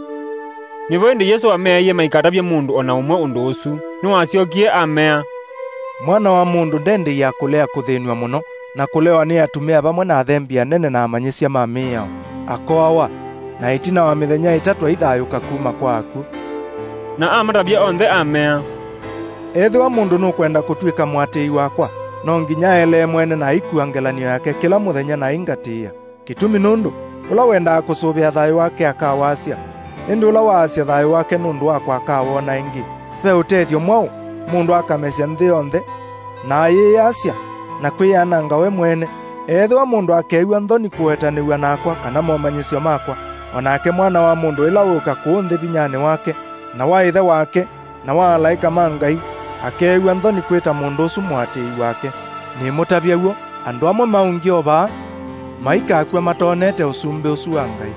Nibo indi Yesu ameye maikata bya mundu ona umwe undu usu ni wasiokie amea. Mwana wa mundu ndende ya kulea kuthinwa muno na kulewa ni atumia bamwe na thembia nene na amanyisia mamia akoawa na itina wa mithenya itatu ithayuka kuma kwaku. Na amatabia onthe amea. Ethe wa mundu no kwenda kutwika mwatei wakwa no nginya ele mwene na ikuangelanio yake kila muthenya na ingatia. Kitumi nundu ula wenda kusubia thayo wake akawasia. Indi ula waasia thayo wake nundu wakwa akawona ingi. Ve utethio mwao mundu akamesia nthi yonthe na yiyasia na kwiananga we mwene. Ethe wa mundu akeigua nthoni kuetaniwa nakwa kana momanyisio makwa onake mwana wa mundu ila uka kuunthi binyani wake na wa ithe wake na wa alaika mangai akeigua nthoni kwita mundu usu mwatei wake. Ni mutabia guo andu amwe maungi oba maika akwe matonete usumbe usu wa Ngai.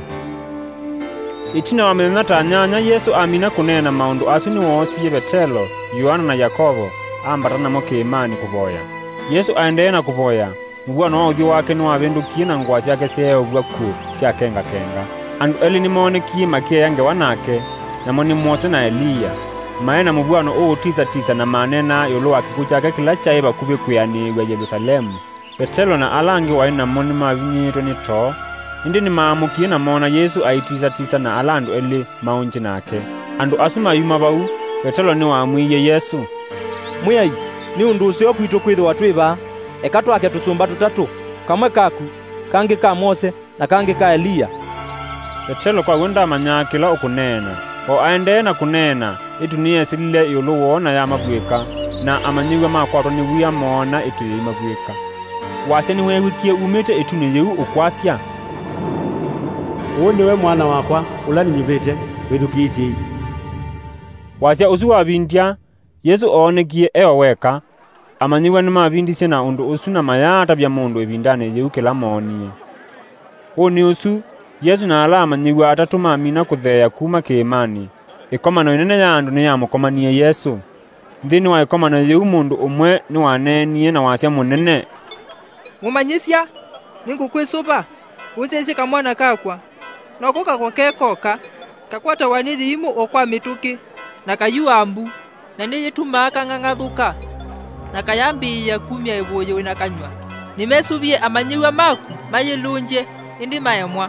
Itina wa mithenya ta nyanya Yesu amina kunena maundu asu ni wosie Petelo, Yohana na Yakobo ambatana mo kiimani kuboya. Yesu aendeea na kuboya. Mubwana wa uthi wake ni wavindukie na ngwa ciake cieo bwa ku cia kenga kenga. Andu eli ni monekie makie yange wanake na moni Mose na Elia. Maena mubwana o tisa tisa na manena yolo akiku chake kila chaiba kubi kuyaniwe Yerusalemu. Petelo na alangi waina moni mavinyito ni to. Indi ni maamukie na mona Yesu aitisa tisa na alandu eli maunji nake. Andu asuma yuma bau, Petelo ni waamwiye Yesu. Muyai, ni undu usio kwito kwitho watwiba. Eka twake tutsumba tutatu, kamwe kaku, kangi ka Mose na kangi ka Elia. Petelo kwa wenda manyakila ukunena. O aendee na kunena, itunie silile yulu wona ya mabwika, na amanyiwe makwato ni wia mona itu ya mabwika. Wase ni wewikie umete ituni yeu ukwasia. Uwe niwe mwana wakwa, ulani nyubete, wethukiithi. Wasia usu wa bindia, Yesu oonekie ewa weka, amanyiwe ni mabindisye na undu usu na mayata bya mundu ebindane yeu kila monie. Uni usu, Yesu na ala amanyiwe atatuma amina kutheya kuma kiimani. Ikomano inene ya andu ni ya mukomanie Yesu. Nthini wa ikomano yeu mundu umwe ni wanenie na wasia munene. Mumanyisya, ningukwisuba, usesi kamwana kakwa. Nokoka kwa kekoka, kakwata wanithi imu okwa mituki, na kayua ambu, na niyitumaka ng'ang'athuka, na kayambiya kumya ibuyo ina kanywa. Nimesubie amanyiwe maku, mayilunje, indi mayamwa.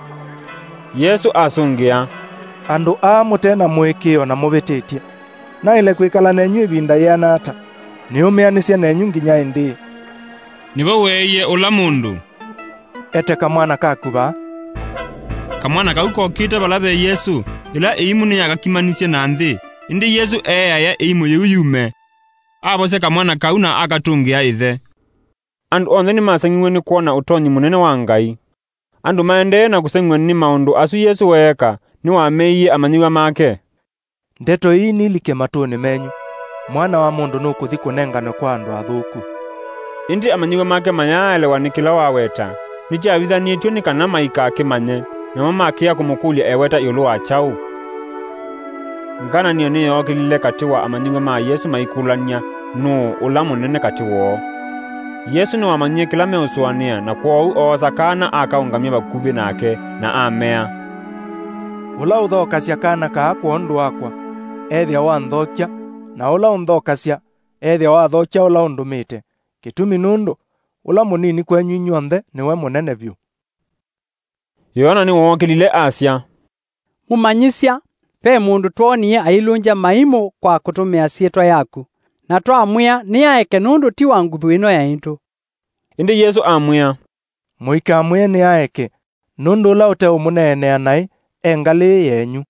Yesu asungia. Andu a mutena mwikio na mubititie. Na ile kwikala nenyu ibinda yanata. Ni umeanisya nenyu nginya indi. Nibo weye ula mundu. Ete kamwana kakuba. Kamwana kaukokite balabe Yesu. Ila eimu ni agakimanisye na nthi. Indi Yesu eaya eimu yeu yume. Abose kamwana kauna akatungia ithe. Andu onthe ni masangiwe ni kuona utonyi munene wa Ngai. Andu maendee na kusengwe ni maundu asu Yesu weka ni wameiye amanyiwa make. Ndeto hii nilike matuni menyu. Mwana wa mundu nukuthi kunengane kwa andu athuku. Indi amanyiwa make mayaele wanikila waweta. Niji avithanitio ni kana maika akimanye. Na mama akia kumukulia eweta yulu wa chau. Ngana niyo niyo okilile katiwa amanyiwa ma Yesu maikulania no ula munene kati woo. Yesu ni wamanyie kila meusuania na kwou oosa kana akaungamia bakubi nake na amea. Ula uthokasya kana kaa kwa ndu wakwa ethia wanthokia, na ula unthokasya ethia wathokia ula undumite. Kitumi nundu ula munini kwenyu inyuothe niwe munene vyu. Yohana ni wokilile Asia. Mumanyisya, pe mundu twonie ailunja maimo kwa kutumia sietwa yaku, na twamwia ni aeke nundu ti wa nguthu ino yaitu. Indi Yesu amwia, muikamwie ni aeke nundu ula ute umuneenea nai engali yenyu.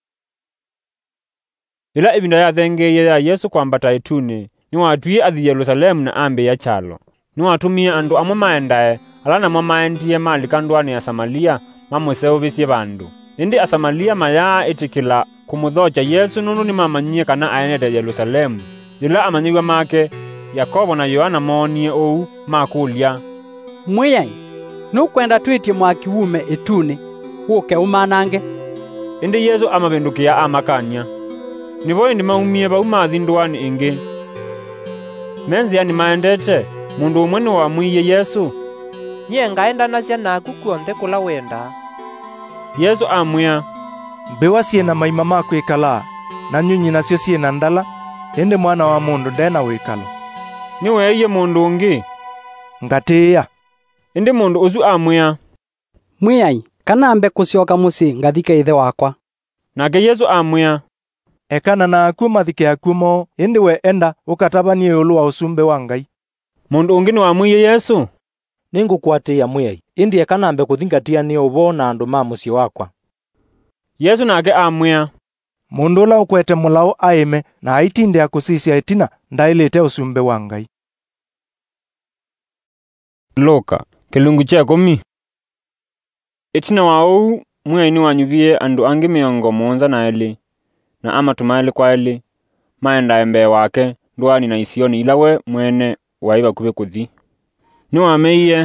Ila ibinda yathengeye ya Yesu kwambata ituni, ni watwie athi Yerusalemu na ambe ya chalo. Ni watumie andu amwe maendae, ala namwe maendie malika ndwani ya Samaria mamuseuvisye bandu. Indi Asamaria maya itikila kumuthocha Yesu nundu ni mamanyie kana aenete Yerusalemu. Ila amanyiwa make, Yakobo na Yohana monie ou makulya. Mwiyai, nukwenda twitie mwaki wume ituni, uke umanange. Indi Yesu amavindukia amakania. Nivo indi maumie baumathi ndwani ingi. Menzi ani maendete, mundu umwe ni wamwiye Yesu. Nye ngaendanasya naku kuonthe kula wenda. Yesu amwia, mbiwa siena maima ma kwikala, na nyunyi nasyo siena ndala, indi mwana wa mundu ndena wikalo. Ni weiye mundu ungi? Ngatiya. Indi mundu usu amwia, mwiyai, kana ambe kusyoka musi ngathike ithe wakwa. Nake Yesu amwia, ekana na akuo mathike akumo, indi we enda ukatabanie ulu wa usumbe wa Ngai. Mundu ungi ni wamwiye Yesu? Ningukwatia mwiyai, indi ekana ambe kuthingatia ni ubo na andu ma musyi wakwa. Yesu nake amwia, mundu ula ukwete mulao aime na aitinde akusisya itina ndailite usumbe wa Ngai. Luka kilungu cha kumi. Itina wao mwaini wanyuvie andu angi miongo monza na eli na ama tumaili kwa eli maenda embe wake ndwani na isioni ilawe mwene waiba kube kuthi. Ni wameiye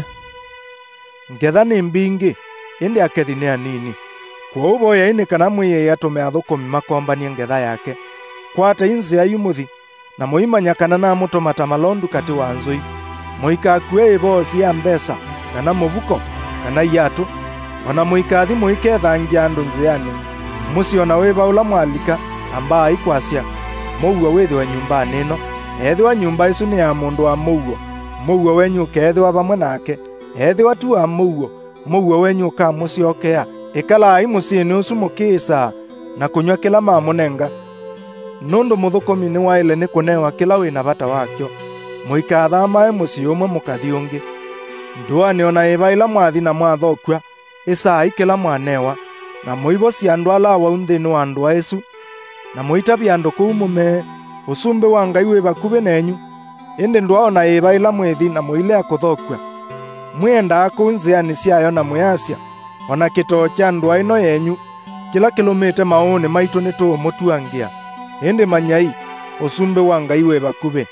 ngetha ni mbingi indi akethi ni anini. Kwa ubo ya ini kana mwiye yatume athukumi makombanie ngetha yake. Kwata inzi ya yumuthi na muimanya kana na mutomata malondu kati wa nzui. Muika kwe ibosi ya mbesa kana mubuko kana yatu ona muikathi muike thangia andu nziani. Musiona weba ula mwalika amba ikwasya muwa wethi wa nyumba nino ethi wa nyumba isu ni ya mundu wa muwa muwa wenyu kethi wa bamwe nake ethi watu wa muwa muwa wenyu ka musiokea ikala ai musini usu mukisa na kunywa kila mamunenga nundu muthukumi ni waile ni kunewa kila wina bata wakyo muikathama musi umwe mukathi ungi nduani ona ibaila mwathi na mwathokwa isa ikila mwanewa na muibo si andu ala wa unthini wa andu Yesu na muitabia andu kuu mume usumbe wa Ngai we bakube nenyu indi ndwaona ibaila mwethi na muile akuthokwa mwenda akunziani siayo na muyasya ona kito cha ndwa ino yenyu kila kilomita maone maitu nitu mutuangia indi manyai usumbe wa Ngai we bakube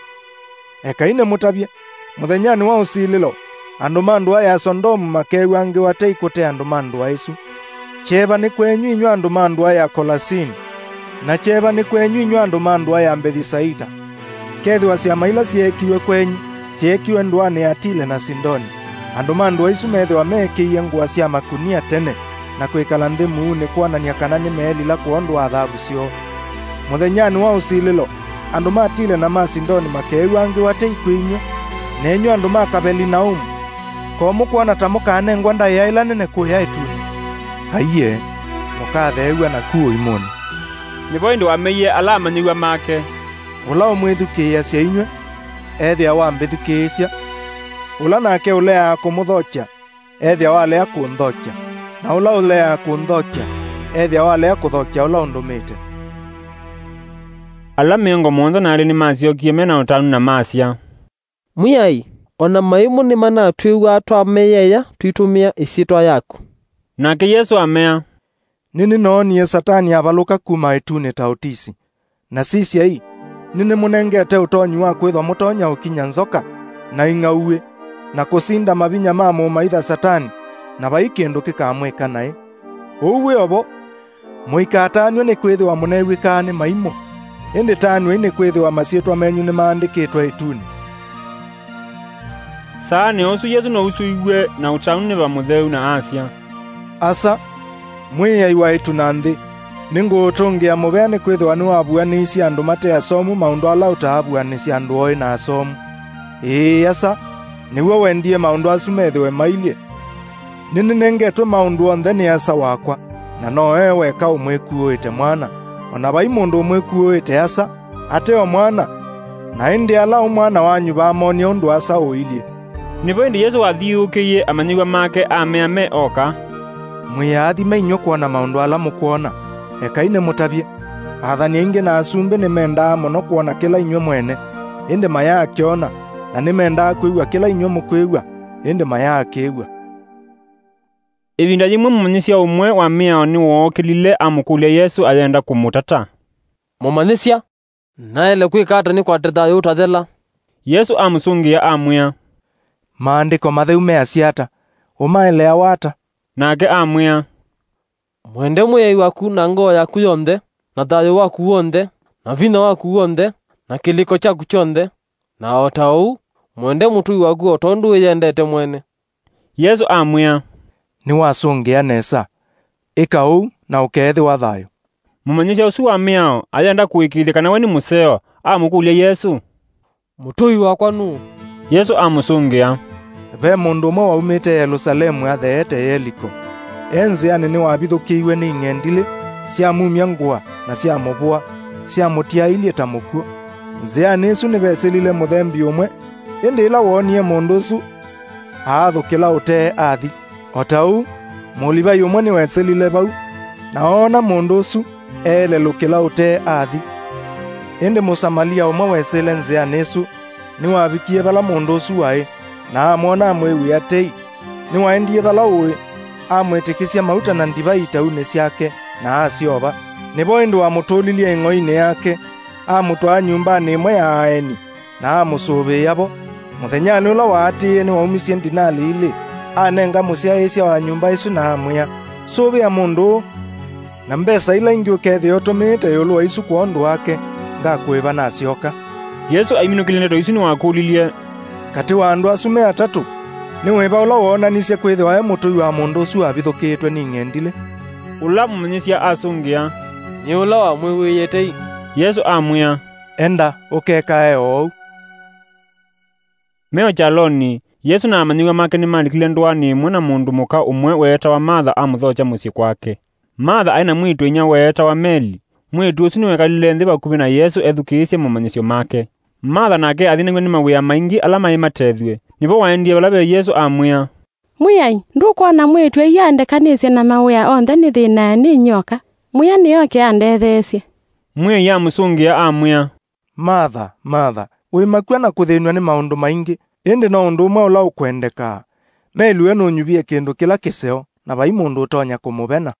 ekaine mutabye muthenyani wa usililo andu mandu aya Sodomu makewa angi watei kote andu mandu wa Yesu. Cheba ni kwenyu inyu andu mandu aya Kolasini na cheba ni kwenyu inyu andu mandu aya Bethisaida. Kethi wasya maila siekiwe kwenyu siekiwe ndwani ya Tile na Sidoni. Andu mandu wa Yesu methi wa mekiye nguwa sya makunia tene na kwikala nthi muune kuonania kana ni meelila kuondwa athabu sio. Muthenyani wa usililo andu ma Tile na ma Sidoni makewa angi watei kwinywe nenyu andu ma Kaperinaumu komu kuona tamukane ngwanda ya ila nene kuya ituni haiye mukathewa na kuo imoni nibo indi wameiye ala amanyiwa make ula umwithukia cia inywe ethia wambithukiisya ula nake ulea kumuthokia ethia walea kunthokia na ula ulea kunthokia ethia walea kuthokia ula undumite. Ala miongo monza na ali ni masyokie mena utanu na masya. Mwiyai, ona maimu ni mana twiwa twameyeya twitumia isitwa yaku. Nake Yesu amea, nini noonie Satani avaluka kuma itune tautisi na sisi ai nini munengete utonyi wa kwithwa mutonya ukinya nzoka na ing'auwe na kusinda mabinya mamo maitha Satani na baikindu kikamweka nae uwe obo muikatanyo ni kwithwa munewikane maimo indi tanwe ini kwithiwa masietwa menyu ni maandikitwa ituni. Saa ni osu Yesu no usuiwe na utaunu ni bamutheu na Asia. Asa mwiyai wa itu na nthi ningutungia mubeani kwithiwa ni wabuanisi andu mate asomu maundu ala utabuanisi andu oi na asomu. Ii asa niwe wendie maundu asu methiwe mailie. Nini nengetwe maundu onthe ni asa wakwa, na no ewe weka umwekuoite mwana, ona bai mundu umwekuoite asa ateo mwana, na indi ala umwana wanyu bamonia undu asa oilie. Nipo indi Yesu wathiukiye amanyigwa make ameame oka. Mwiyathime inywe kuona maundu ala mukuona, ekaine mutabie. Athani aingi na asumbe ni mendaa muno kuona kila inywe mwene, indi maya akiona, na ni mendaa kuigua kila inywe mukuigua, indi maya akiigua. Ivinda jimwe mumanyisia umwe wa miao ni wookilile amukulie Yesu ayenda kumutata. Mumanyisia, naele kwikata ni kwateta yutathela. Yesu amusungia amwia. Maandiko matheu measiata, umaelea wata. Nake amwia. Mwende mwiyai waku na ngoo yaku yonthe, na thayo waku wonthe, na vina waku wonthe, na kiliko chaku chonthe, na ota ou, mwende mutui waku otondu wiyendete mwene. Yesu amwia. Ni wasungia nesa, ika ou na ukeethi wa thayo. Mumanyisia usu wa miao ayenda kuikithia kana we ni museo amukulie Yesu. Mutui wakwa nu. Yesu amusungia. Ve mundu umwe waumite Yerusalemu atheete Yeriko. Enziani ni wabithukiiwe ni ng'endile cia mumia ngua na cia mubua cia mutiailie ta mukuo. Nziani isu ni vesilile muthembi umwe, indi ila wonie mundu usu aathukila utee athi. Otau muliva yumwe ni wesilile bau, na ona mundu usu eelelukila utee athi. Indi musamalia umwe wesile nziani isu ni wabikie bala mundu usu wai, na amwona amwewi atei, ni waendie bala uwi, amwetikisia mauta na ndivai itaune siake na asioba, nibo indi wamutulilie ing'oine yake, amutwaa nyumbani imwe ya aeni, na amusubi yabo. Muthenyani ula waatiye ni waumisie ndinali ili, anenga musia isia wa nyumba isu na amwia, subi ya mundu, na mbesa ila ingi ukethi yotumite yulu wa isu kwa ondu wake, ngakuiba na asioka. Yesu aiminukile neto isu ni wakulilie. Kati wa andu asume atatu, ni weba ula woonanisia kwithi wae mutui wa mundu usu abithukitwe ni ng'endile. Ula mumanyisia asungia. Ni ula wa mwiwiyetei. Yesu amwia. Enda ukekae ou. Meo chaloni, Yesu na amanyigwa make ni malikile ndwani imwe na mundu muka umwe weeta wa Martha amuthocha musi kwake. Martha aina mwitu inya weeta wa Meli. Mwitu usu niwekalile nthi bakuvi na Yesu ethukiisye mumanyisio make. Martha nake athinengwe ni mawia maingi ala mai matethwe. Nipo waendie bala be Yesu amwia. Mwiyai, ndukona mwitu iyandekanisia na mawia onthe ni thina ni nyoka. Mwia niyo kiandethesie. Mwiyai amusungia amwia. Martha, Martha, wimakua na kuthinwa ni maundu maingi, indi no undu umwe ula ukwendeka. Meliwe nunyuvie kindu kila kiseo, na bai mundu utonya kumubena.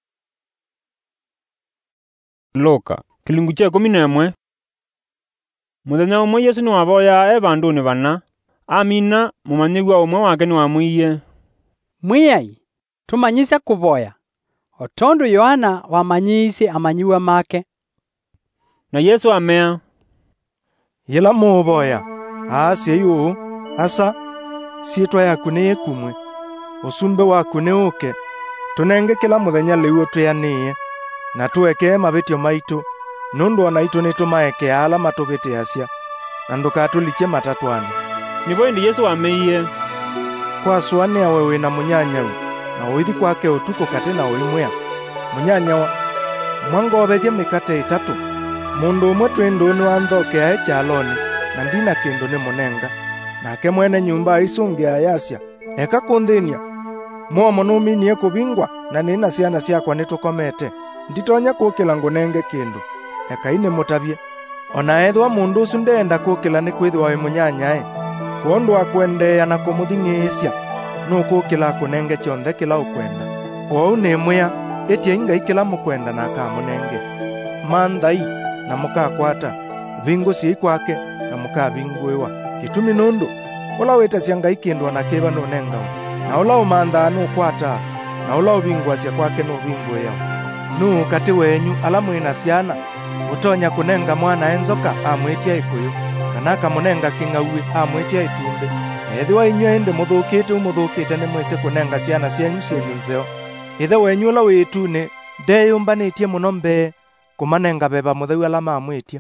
Luka, kilungu cha kumi na imwe. Muthenya umwe Yesu ni wavoya e banduni bana. Amina, mumanyigwa umwe wake ni wamwiye. Mwiyai, tumanyise kuvoya. Otondu Yohana wamanyisi amanyiwa make. Na Yesu amea. Yela muvoya, aasye yu, asa, sietwa yaku ni ikumwe. Usumbe waku ni uke, tunenge kila muthenya liuo tuyaniye, na tuwekee mabitio maitu, nundu ona itu nitumaeke ala matubiti asia, na ndukatulikie matatwani. Nipo indi Yesu ameiye. Kwa suani ya wewe na munyanyau, na uithi kwake utuko kati na uimwea. Munyanyawa, mwango wabethia mikate itatu, mundu umwe twindu ni wanthoke ae chaloni, na ndina kindu ni munenga, nake mwene nyumba isungia ayasia, eka kundhinia. Mwomo numinie kubingwa, na nina siana siakwa nitukomete, nditonya kukila ngunenge kindu, eka ine mutabie. Ona ethwa mundu usu ndenda kukila ni kwithwa wi munyanyae, kuondu akwendea na kumuthingiisya, nukukila akunenge chonthe kila ukwenda. Kwou ni mwia, itia ingai kila mukwenda na akamunenge. Manthai, na mukakwata, vingu si kwake, na mukabingwiwa. Kitumi nundu, ula witasia ngai kindu na kiva nunengao, na ula umanthaa nukwata, na ula uvingwasya kwake nuvingwe yao. Nu kati wenyu ala mwina siana, utonya kunenga mwana enzoka amwitia ikuyu kana kamunenga king'aui amwitia itumbi ethwa inywe indi muthukite umuthukite ni mwise kunenga ciana cianyu cienuzeo ithe wenyu ula witune ndeyumbanitie muno mbee kumanenga beba mutheu ala mamwitia.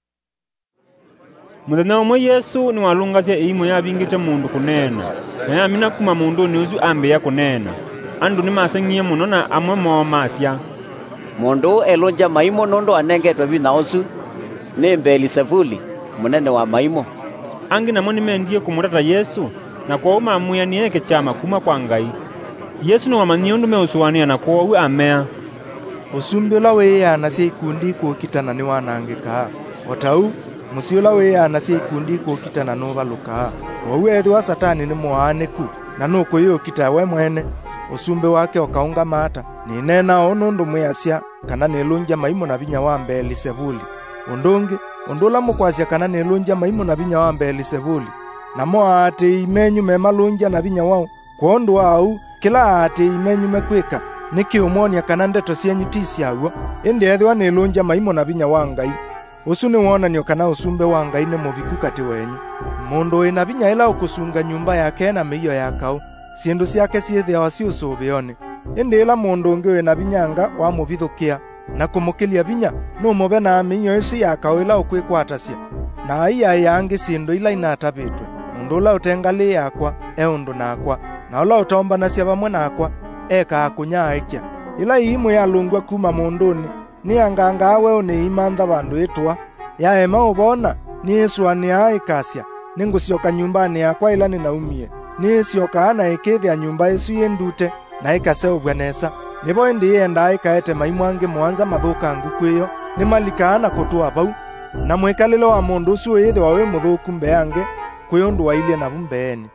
Muthenya umwe Yesu ni walungacia iimo yabingite mundu kunena na yamina kuma mundu ni uzu ambia kunena andu ni masengie muno na amwe mo masya mundu elonja maimo nondo anengetwe binaosu ni Beelzebuli munene wa maimo. Angi namo nimendie kumurata Yesu na kwa uma amuya nieke chama kuma kwa Ngai. Yesu ni wamanyie undu meusuwania na kwa uwe amea usumbi ula wiyana cia ikundi kuukitana ni wanangika otau musi ula wiyana cia ikundi kuukitana nuvaluka wau ethwa Satani ni muaniku na nukuyukita we mwene usumbi wake ukaunga mata ni nena ono ndu mwiasya kana nilunja maimo na vinya wa Beelzebuli undungi undula mukwasya kana nilunja maimo na vinya wa Beelzebuli namo ati imenyu memalunja na vinya wao kwa ndu au kila ati imenyu mekwika niki umonia kana ndeto cienyu ti ciaguo indi ethwa nilunja maimo na vinya wa Ngai usu ni wonanio kana usumbe wa Ngai ni mubiku kati wenyu mundu wina vinya ila ukusunga nyumba yake na miyo yakao sindu ciake ciithiawa ciusubioni indi ila mundu ungi wina vinyanga wa mubithukia na kumukilia vinya no mube na minyo ici yakao ila ukwikwatacia na iya yangi sindu ila inatabitwe mundu ula utengali yakwa e undu nakwa na ula utombanacia vamwe nakwa eka akunyaikia ila iimo yalungwa kuma munduni ni anganga awe une imantha vandu itwa yaema ubona ni iswania ikasya ningucioka nyumbani yakwa ila ninaumie ni sioka ana ikithia nyumba isu yendute na ikaseubwa nesa nivo indi yenda ikaete maimwangi mwanza mathuka nguku iyo ni malikaana kutua vau na mwikalilo wa mundu ucio ithwa wi muthuku mbeange kwi undu wailie na vumbeeni.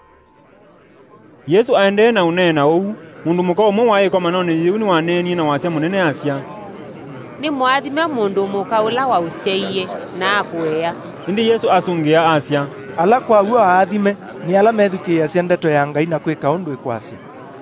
Yesu aendee na unena uu mundu muka umwe waikwa manoni yiu ni wanenie na wasya munene asya ni mwathime mundu muka ula wauseiye na akuea indi Yesu asungia asya ala kwa uo aathime ni ala methukia cia ndeto ya Ngai na kwika undu ikwasya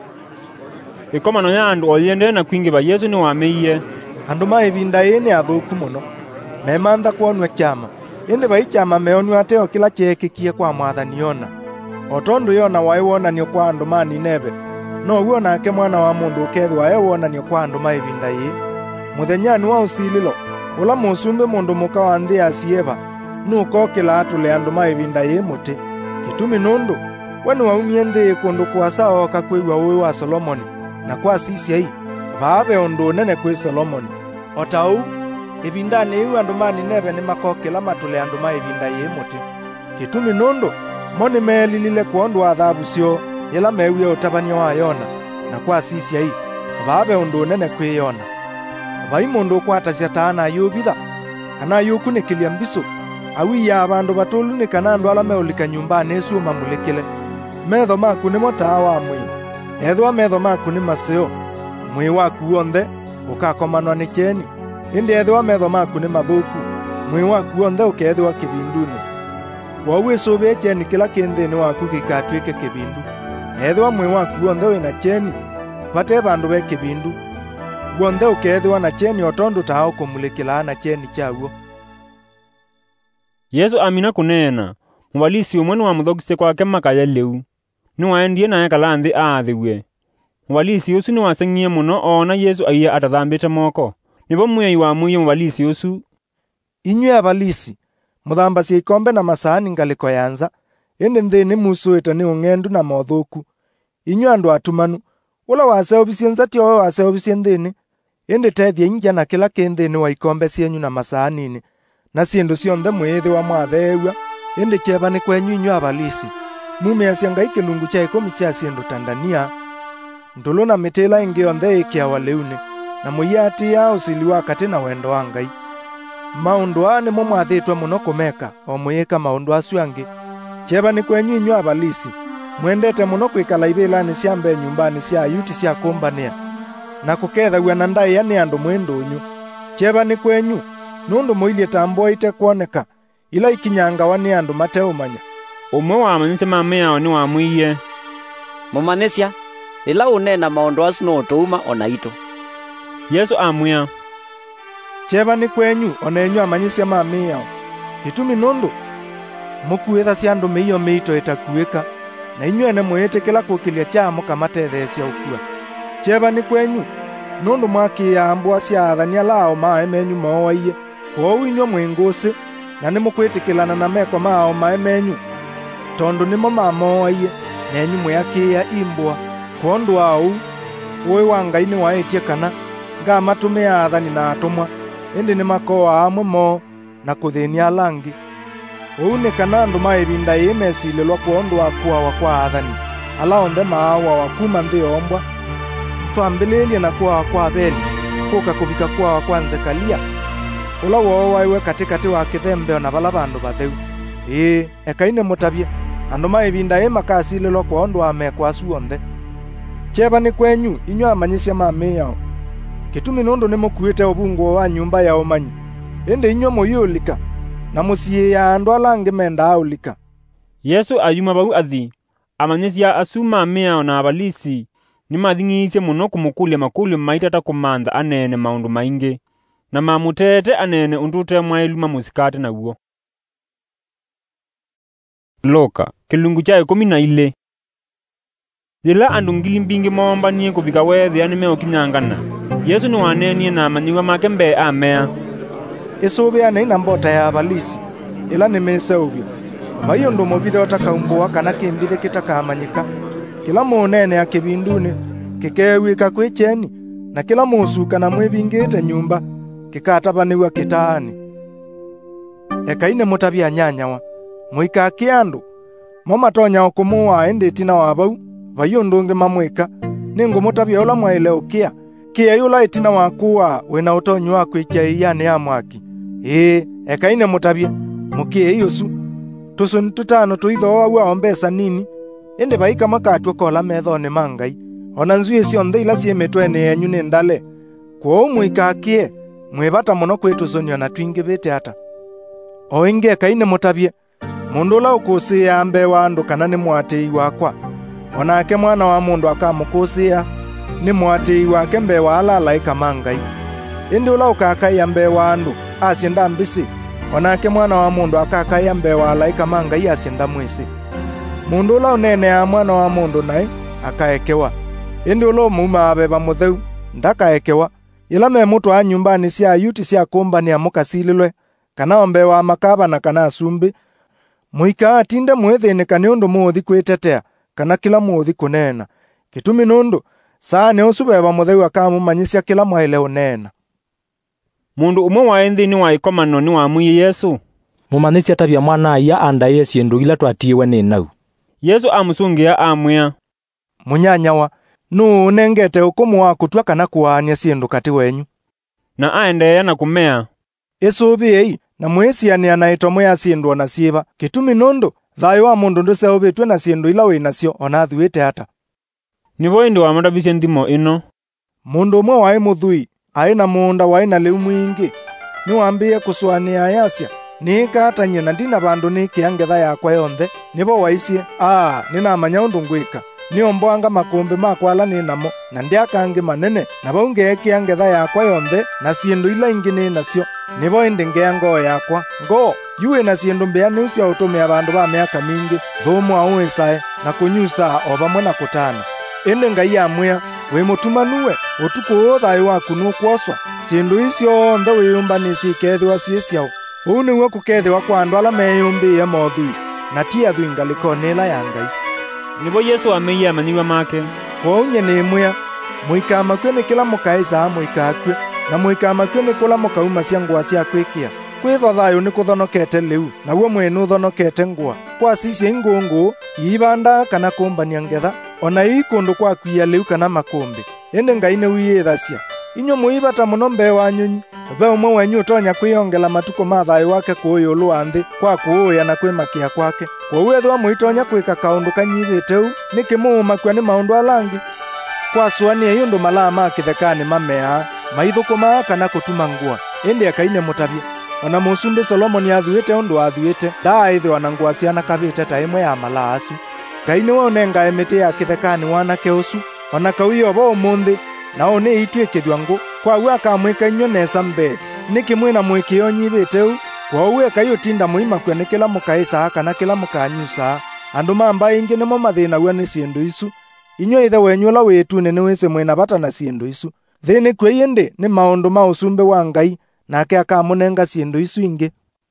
ikomano ya andu oliendee na kwingiva Yesu ni wameiye andu maivinda ii ni athuku muno memantha kwonwe kyama indi vai kyama meonwa ateo kila kiekikie kwa mwathani Yona otondu Yona wai wonanio kwa andu ma Nineve no uo nake mwana wa mundu ukethwa e wonanio kwa andu maivinda ii muthenyani wa usililo ula musumbi mundu muka wa nthi ya Sieva nukokila atule andu maivinda ii muti kitumi nundu we niwaumie nthi kundu kwasa oka kwiwa uwi wa Solomoni na kwa sisia ii vaave undu nene kwi Solomoni otau ivindani iu andu ma Nineve ni makokila matule andu maivinda ii muti kitumi nundu moni meelilile kuondu wa thabu cio ila mewie utabania wa Yona na kwa sisia ii vaave undu nene kwi Yona vai mundu ukwatacia taana ayubitha kana ayukunikilia mbisu awi ya abandu batulu ni kana andu ala meulika nyumbani isu mamulikile metho maku ni motaa wa mwi ethwa metho maku ni masio mwi waku wonthe ukakomanwa ni cheni indi ethwa metho maku ni mathuku mwi waku wonthe ukethwa kibinduni wau icuvie cheni kila kinthini waku gikatwike kibindu ethwa mwi waku wonthe wina cheni vate vandu ve kibindu wonthe ukethwa na cheni otondu taa ukumulikila na cheni chaw'o. Yesu amina kunena muvalisi umwe ni wamuthogise kwake makaya leu ni waendie naye kala nthi aathiwe muvalisi usu ni wasengie muno ona Yesu aiya atathambite moko nivo mwiai wa muiye muvalisi usu inywe avalisi muthambasya ikombe na masaani ngaliko yanza indi nthi ni musuite ni ung'endu na mothuku inywe andu atumanu ula waseovisye nzati owe waseovisye nthini indi tethia inja na kila kinthini wa ikombe cienyu na masaanini na sindu cionthe mwithi wa mwatheewa indi cheva ni kwenyu inywe avalisi mumeasya Ngai kilungu cha ikumi cha sindu tandania ndulu na mitila ingi yonthe ikiawa leuni na muiati ya usili wa kati na wendo wa Ngai maundu aa nimo mwathitwe muno kumeka o muyika maundu acio angi cheva ni kwenyu inywe avalisi mwendete muno kwikala ivilani cia mbe nyumbani cia ayuti cia kumbania na kukethagua na ndaiya ni andu mwindunyu cheva ni kwenyu nundu muilie tambua ite kuoneka ila ikinyangawa ni andu mateumanya umwe wa amanyisya mame yao ni wamwiye mumanisya ila unena maundu acio no tuuma ona itu Yesu amwia chebani kwenyu onenyu amanyisya mami yao gitumi nundu mukuitha cia andu miio miito itakuika na inywene mwitikila kukilia chamo kamatetheesya ukua chebani kwenyu nundu mwakiambwa cia athania lao mae menyu mooaiye kwou inywa mwingusi na nimukwitikilana na meko mao mae menyu tondu nimo mamooaiye nenyu mwiakia imbwa kondu au uwe wa Ngai ni waetie kana nga matume athani na atumwa indi ni makoa amwe mo na kuthinia langi uu ni kana andu maibinda yimesililwa kuondu wa kuawa kwa athani ala onthe maawa wa kuma nthi yombwa twambililie na kuawa kwa Abeli kuka kuvika kuawa kwa Zekaria ula woowaiwe katikati wa kithembeo na vala vandu vatheu ii ekaine mutavye andu maibinda yi makasililwa kuondu wa meko asu onthe chebani kwenyu inywa amanyisya mami yao gitumi nundu nimukuite ubunguo wa nyumba ya umanyi indi inywa muyulika na musiia andu alangi menda aulika. Yesu ayuma bau athi amanyisya asu mami yao na abalisi nimathing'isye muno kumukulia makuli maitata kumantha anene maundu maingi na mamutete anene undute mwailuma musikate naguo. Luka kilungu cha ikumi na ile. Dila andu ngili mbingi moombanie kubika wethia nimeokinyangana Yesu ni wanenie na amanyiwa make mbe amea isubi ana ina mbota ya abalisi ila nimeseuvyo mayo ndo mobithe otakaumbuwa kana kimbithe kitakamanyika kila munene akibindune kikewika kwicheni na kila musuka na mwibingite nyumba kikatabaniwa kitaani ekaine mutabia nyanyawa muika kiandu momatonya okumuwa indi tina wabau vayundunge mamwika ningo mutabia ula mwaileukia kia yula itina wakuwa wena utonyu wako ikiaiyane ya mwaki ee ekaine mutabia mukie iyosu tusu ntutano tuitho wa ombesa nini indi vaika makatwe kola methone mangai ona nzui cionthe ila ciemetwene yenyu ni ndale kwou muikakie mwivata muno kwitusonio na twingi vite ata o ingi ekaine mutabia mundu ula ukusia mbe wa andu kana ni mwatii wakwa onake mwana wa mundu akamukusia ni mwatii wake mbe wa alalaika mangai indi ula ukakaiya mbe wa andu asienda mbisi onake mwana wa mundu akakaiya mbe wa alaika mangai asienda mwisi mundu ula unene ya mwana wa mundu nai akaekewa indi ula umuma abeba mutheu ndakaekewa ila me mutu a nyumbani cia ayuti cia kumbania mukasililwe kana ombe wa makaba na kana asumbi muika atinde mwithinika ni undu muthi kwitetea kana kila muthi kunena kitumi nundu saa ne usubeba mutheu akamumanyisya kila mwaile unena. Mundu umwe wa enthi ni wa ikomano ni wa mwiye Yesu mumanisya tabia mwana aya anda yesi ndu ila twatiwe ni nau. Yesu amusungia amwia munyanyawa nu nengete ukumu wa kutwa kana kuania sindu kati wenyu na aendeea na kumea isubi ei na mwisiania na itomo ya sindu ona siva kitumi nundu thayo wa mundu nduseubitwe na sindu ila winasyo ona thuite ata nivo indi wamadabisya ndimo ino mundu umwe wai muthui aina munda waina liu mwingi niwambie kuswania ayasya niikatanye na ndina vandu nikia ngetha yakwa yonthe nivo waisie aa ninamanya undu ngwika niombwanga makumbi makwa ala ninamo na ndiakangi manene na vau ngeekia ngetha yakwa yonthe na sindu ila ingi ninasyo nivo indi ngea ngoo yakwa ngoo yuwe na sindu mbea niu cia utumia vandu va miaka mingi thumu auisae na kunyusa o vamwe na kutana indi Ngai amwia wi mutumanuwe utuku uthayo waku nukwoswa sindu icio onthe wiyumbanisi ikethiwa cie ciao uu niwe kukethiwa kwa andu ala meyumbiie mothui na ti athui ngalikoni ila ya Ngai. Nivo Yesu ameiya amanyiwa make kwou nyene imwia muikamakwe ni kila mukaisa muikakwe na muikamakwe ni kula mukauma cia ngua cia kwikia kwitha thayo ni kuthonokete liu naguo mwene uthonokete ngua kwa sisi ingungu ibanda kana kumbania ngetha ona ii kundu kwa kwia liu kana makumbi indi Ngai ni wiyithasya inyo muibata muno mbe wa nyunyi ve umwe wenyu utonya kwiyongela matuko ma thayo wake kuuya ulu wa nthi kwa kuuya na kwimakia kwake kwou ethwa muitonya kwika kaundu kanyivite u nikimuumakwa ni maundu alangi kwasuania yundu malaa ma kithekani mamea maithukuma kana kutuma ngua indi akaine mutabia ona musumbi Solomoni athuite undu athuite ndaaithwa na ngua ciana kavite ta imwe ya malaa asu Ngai niwe unengae miti ya kithekani wanake usu ona kauyo bo umunthi na one itwikithwa ngu kwagua akamwika inyo nesa mbe niki mwina mwikio nyibiteu kwauwe kayutinda muimakwe ni kila mukaisa kana kila mukanyusa andu mamba ingi nimo mathina wa ni sindu isu inyo ithe wenyula witu ni wese mwina bata na sindu isu thini kwe yende ni maundu ma usumbe wa Ngai nake akamunenga sindu isu ingi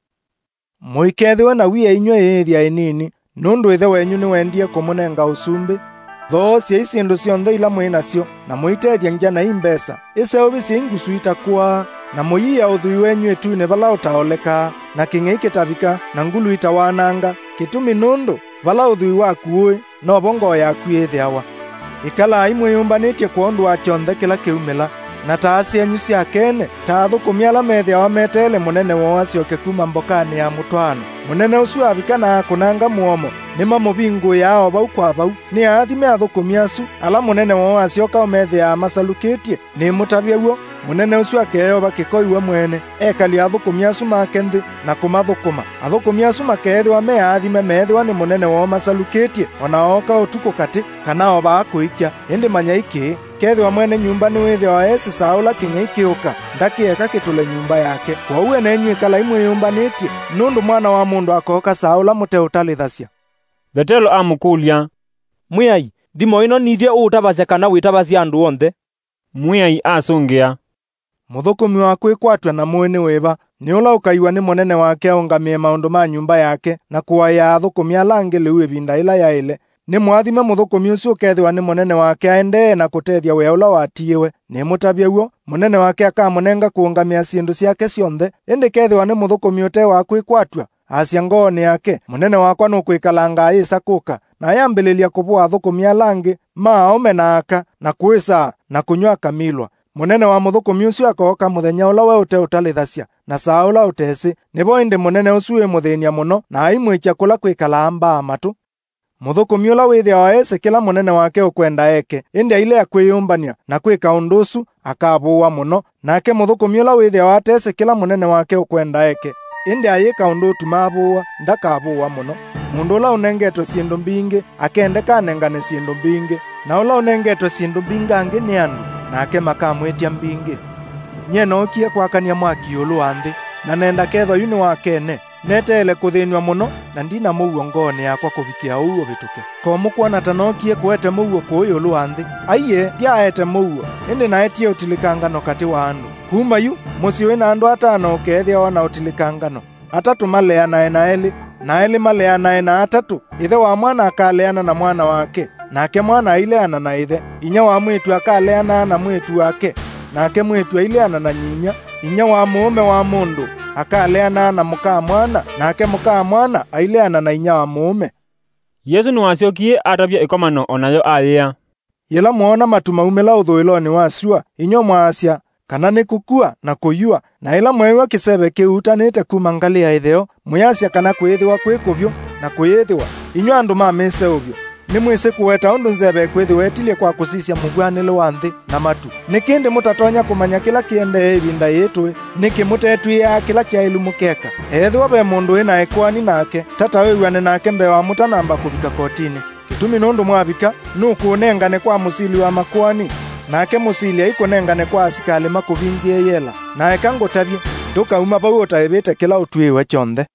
muikethiwe na wiya inyo yethia inini nundu ithe wenyu ni wendie kumunenga usumbe tho cia sindu cionthe ila mwinacio na muitethia njana imbesa iseo bisi ngusu itakwa na muyiya uthui wenyu etune bala utaoleka na king'ei kitabika na ngulu itawananga kitumi nundu bala uthui waku no bongo yaku ethiawa ikala imwiyumbanitie kwa undu wa kyonthe kila kiumila na taasi enyu cia kene tathukumia ala methiawa metele munene wao acioke kuma mbokani ya mutwano munene ucio abikana kunanga muomo nima mubingu yao bau kwa bau ni athime athukumia asu ala munene wao acioka omethia masalukitie ni mutabiaguo munene ucio akeo bakikoiwe mwene ekali athukumia asu makenthi na kumathukuma athukumia asu makethwa me athime methwa ni munene wao masalukitie onaoka utuko kati kana oba kuikia indi manyaiki kethwa mwene nyumba ni withia wa esi Saula king'ei kiuka ndakieka kitule nyumba yake kwa uwe nenyu kala imwe yumbaniti nundu mwana wa mundu akoka Saula mute utalithasya Betelo amukulia Mwiai ndimo ino nithie utabasya kana witabasya andu onthe Mwiai asungia muthukumi waku ikwatwa na mwene weba ni ula ukaiwa ni munene wake ungamie maundu ma nyumba yake na kuwaya athukumi alangi liu ibinda ila yaile ni mwathime muthukumi ucio ukethwa ni munene wake aende na kutethia we ula watiiwe ni mutabiaguo munene wake akamunenga kuungamia sindu ciake cionthe indi kethwa ni muthukumi ute waku ikwatwa acia ngoni yake munene wakwa no kwikalanga isa kuka na yambililia kubua athukumi alangi maome naka na kuisa na kunywa kamilwa munene wa muthukumi ucio akoka muthenya ula we ute utalithasya na Saula utesi nibo indi munene ucio e muthenia muno na aimwikia kula kwikala amba amatu muthukumi ula withia wa ese kila munene wake ukwenda eke indi ile akwiyumbania na kwika undusu akabuwa muno nake muthukumi ula withia wa tese kila munene wake ukwenda eke indi ayika undu tumabuwa ndakabuwa muno mundu ula unengetwe sindu mbingi akende kanengane sindu mbingi na ula unengetwe sindu mbingangi ni andu nake makamwetia mbingi nyenokie kwakania mwaki ulu anthi na nenda ketho yuni wakene netele kuthinwa muno na ndina muwo ngone yakwa kubikia uwo bituke komukwana tanokie kwete muwo kuyo luanthi aiye ndiaete muwo indi naetie utilikangano kati wa andu kuma yu musi wina andu atano ukethia wana utilikangano atatu malea nae na eli na eli malea nae na atatu ithe wa mwana akaleana na mwana wake nake mwana aileana na ithe inya wa mwitu akaleana na mwitu wake nake mwitu aileana na nyinya inya wa muume wa mundu akaleana na muka mwana nake muka mwana aileana na inya wa muume Yesu niwaciokie atabia ikomano onayo aya yela muona matuma umela uthuiloni wasua inyo mwasya kana ni kukua na kuyua na ila mwewa kisebe kiutanite kuma ngali ya itheo muyasya kana kwithiwa kwikuvyo na kwithiwa inyo andu mamese ubyo ni mwise kuweta undu nzebe kwithiwa etilie kwa kusisya mugwanile wa nthi na matu nikindi mutatonya kumanya kila kiende ibinda yetwe niki mutetwia kila kiailu mukeka ethwa be mundu ina ekwani nake tata wewane nake mbe wa mutanamba kubika kotini kitumi nundu mwabika nukunengane kwa musili wa makwani nake musili aikunengane kwa asikali makuvingie yela nae kangutabye tukauma bau utaibite kila utwiwe chonthe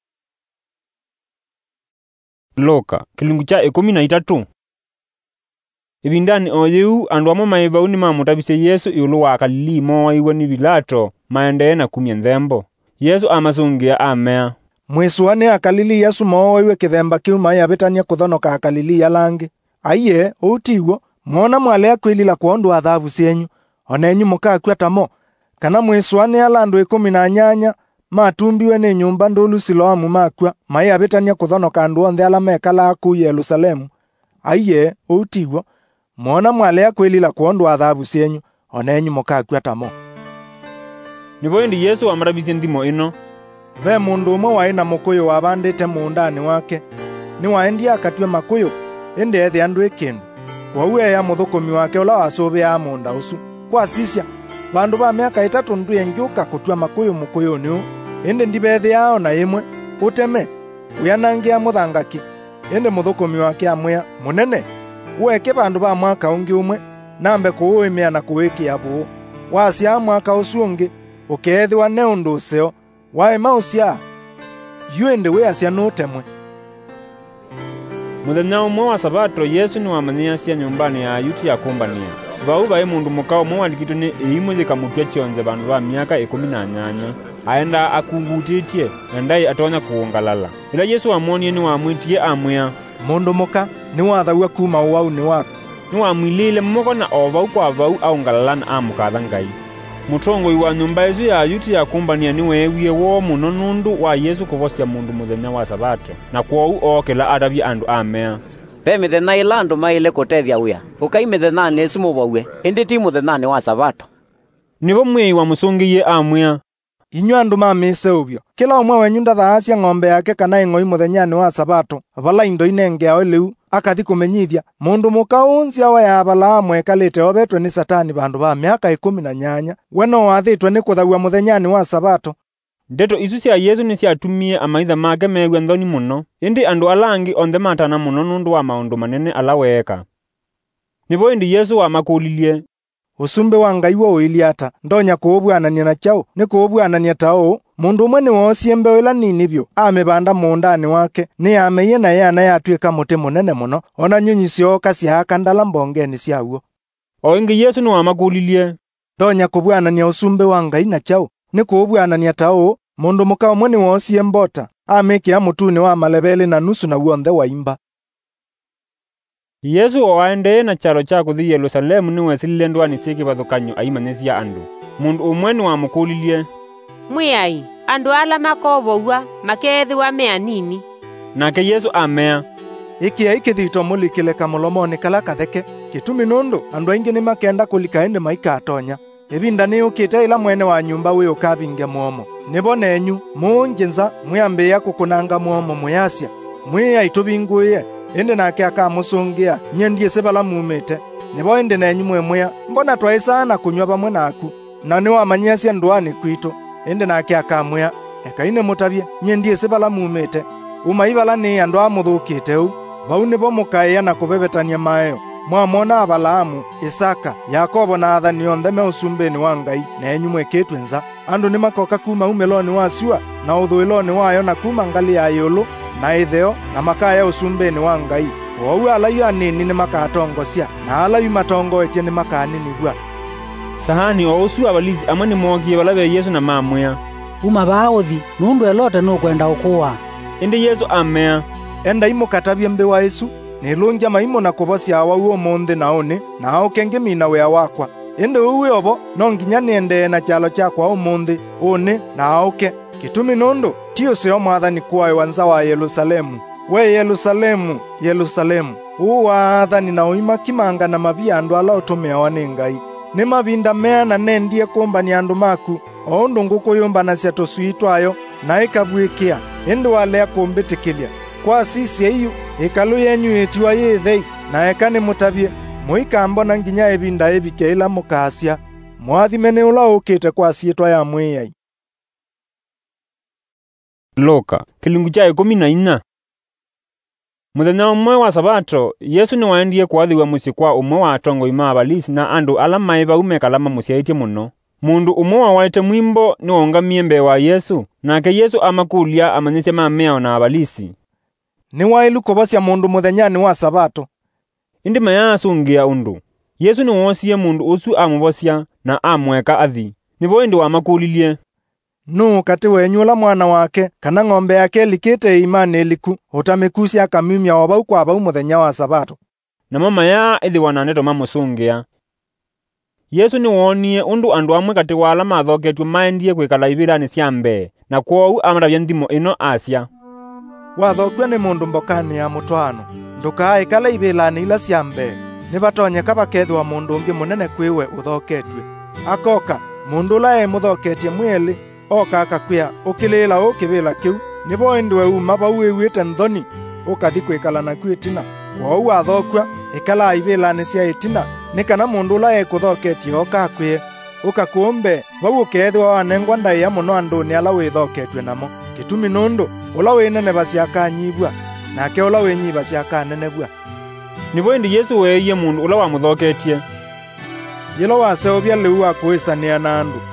Luka kilungu cha ikumi na itatu Ibindani oyu andu amo maivau ni mamutabise Yesu iulu wa Galili moa iwe ni Bilato maendee na kumya nthembo Yesu amasungia amea mwiswane akalili Yesu moa iwe kithemba kiu maya betania kuthonoka akalili yalangi aiye utiwo mwona mwale akwilila kuondu athabu cienyu onenyu mukakwa tamo kana mwiswane alandu ikumi na nyanya matumbiwe ni nyumba ndulu Siloamu makwa maya betania kuthonoka andu onthe ala mekala ku Yerusalemu aiye utiwo mwona mwale akwilila kuondu athabu cienyu onenyu mukakwa tamo nibo indi Yesu amarabise ndimo ino ve mundu umwe waina mukuyu wabandite muundani wake ni waendia akatwe makuyu indi ethi andu ikindu kwa uwe ya muthukumi wake ula wasubi ya munda usu kwa sisya bandu ba miaka itatu ndu yengiuka kutwa makuyu mukuyu niu indi ndibethi yao na imwe uteme uyanangia muthangaki indi muthukumi wake amwia munene uweke bandu ba mwaka ungi umwe nambe kuuimia na kuwikia buu wasya mwaka usu ungi ukethwa ne undu ucio wae mausia yuende we asia nutemwe. Muthenya umwe wa sabato Yesu ni wamanyia nyumbani ya Ayuti ya kumbania. Vau vai mundu mukao mwe walikitwe ni iimwe zikamupya chionze bandu ba miaka ikumi na nyanya. Aenda akungutitie endai atonya kuungalala. Ila Yesu amonie ni wamwitie amwia, mundu muka ni wathaua kuma wau ni waku. Ni wamwilile mmoko na ovau kwa vau aungalala na amukatha Ngai. Mutongoi wa nyumba isu ya Ayuti ya kumbania ni wewie wo muno nundu wa Yesu kuvosia mundu muthenya wa sabato na kwou okela adabia andu amea. Pe mithenya ila andu maile kutethia wia ukai mithenya ni simuvaue indi ti muthenya wa sabato. Nivo mwei wa musungiye amwia, inyu andu mamise ubyo kila umwe wenyu ndathaasya ng'ombe yake kana ing'oi muthenyani wa sabato vala indo inengeao liu akathi kumenyithia mundu muka unsia wa yabala amwe kalite obetwe ni satani bandu ba miaka ikumi na nyanya we no wathitwe ni kuthaua muthenyani wa sabato. Ndeto isu cia Yesu ni ciatumie amaitha make megwe nthoni muno indi andu alangi onthe matana muno nundu wa maundu manene ala weka. Nivo indi Yesu wamakulilie, usumbe wa Ngai wo uiliata ndonya kuubwanania na chao ni kuubwanania tao mundu umwe ni wosie mbeo ila nini byo amebanda mundani wake ni ameye na yana yatwika muti munene muno ona nyunyi cionka ciahaka ndala mbongeni ciaguo. O ingi Yesu ni wamakulilie, ndonya kubwanania usumbe wa Ngai na chao ni kuubwanania tao mundu muka umwe ni wosie mbota amekia mutuni wa malebele na nusu na uonthe wa imba. Yesu owaendee na chalo cha kuthi Yerusalemu ni wesilile ndwani siki bathukanyo aimanyisia andu. Mundu umwe ni wamukulilie, mwiai andu ala makovoua makethiwa mea nini? Nake Yesu amea, iki ya ikithito mulikile kamulomoni kala katheke kitumi nundu andu aingi ni makenda kulika ende maika atonya ebinda ni ukite ila mwene wa nyumba we ukabinge muomo nibo nenyu munjinza mwiambia kukunanga muomo muyasya mwiya itubinguye ende nake akamusungia nyendie sebala mumete nibo ende nenyu mwemweya mbona twaisana kunywa bamwe naku na ni wamanyia ndwani kwito ende nake akamweya ekaine mutabye nyendie sebala mumete umaibala ni andu amuthukite u bau nibo mukaiya na kubebetania mayo mwamona Abalamu, Isaka, Yakobo na athani onthe me usumbeni wa Ngai na enyu mwekitwe nza andu ni makoka kuma umeloni wa sua na uthuiloni wayo na kuma ngali ya yulu na itheo na makaya usumbeni wa Ngai wau alayu anini ni makatongosia na alayu matongoetie ni makaninigwa. Sahani o usu abalizi amwe ni mogie balabe Yesu na mamwea uma baothi nundu elote no kwenda ukuwa indi Yesu amea enda imukatabye mbe wa Yesu nilungia maimo na kubosia awau omonthe naone na ao kenge mina wea wakwa indi uwe obo no nginya niende na chalo chakwa omonthe one na aoke kitumi nundu tio sio mwathani kwayo wanza wa Yerusalemu we Yerusalemu Yerusalemu uwa athani na uima kimanga na mabia andu ala utumia wa ni Ngai ni mavinda mea na nendie kumbani andu maku o ndungu kuyumbana cia tusui twayo na ikabwikia indi walea kumbitikilia kwa sisi eyu ikalu yenyu etiwa yithei na ekane mutabye muikambo na nginya ebinda ebike ila mukasia mwathimene ula ukite kwa sietwa ya mwiyai. Luka kilungu cha ikumi na inya. Muthenya umwe wa sabato Yesu ni waendie kwathiwa musi kwa umwe wa atongo ima abalisi na andu ala maiva umekalama musiaitie muno. Mundu umwe wawaite mwimbo ni ongamie mbe wa Yesu nake Yesu amakulia amanyise mameo na abalisi ni wailu kubosia mundu muthenyani wa sabato indi maya asungia undu. Yesu ni wosie mundu usu amubosia na amweka athi nibo indi wamakulilie, nu kati wenyula mwana wake kana ng'ombe yake likite imani eliku utamikusia akamimya wabau kwa bau muthenya wa sabato na mama ya ithi wananeto mamusungia. Yesu ni wonie undu andu amwe kati wala mathoketwe maendie kwikala ibirani cia mbe na kwou amarabya ndimo ino asia wathokwe ni mundu mbokani ya mutwano ndukae kala ibilani ila cia mbe ni batonyeka bakethwa mundu ungi munene kwiwe uthoketwe akoka mundu la emuthoketie mweli oka akakwia ukilila ukibila kiu nibo endwe uma bau ewite nthoni ukathi kwikala na kwitina kwou athokwa ikala ibilani cia itina ni kana mundu la ekuthoketie oka akwie ukakumbe bau ukethwa wanengwa ndai ya muno andu ni ala withoketwe namo kitumi nundu ula winene basiaka nyibwa nake ula winyiba siaka nenebwa nibo indi Yesu weiye mundu ula wamuthoketie yelo waseobya liu akuisania na andu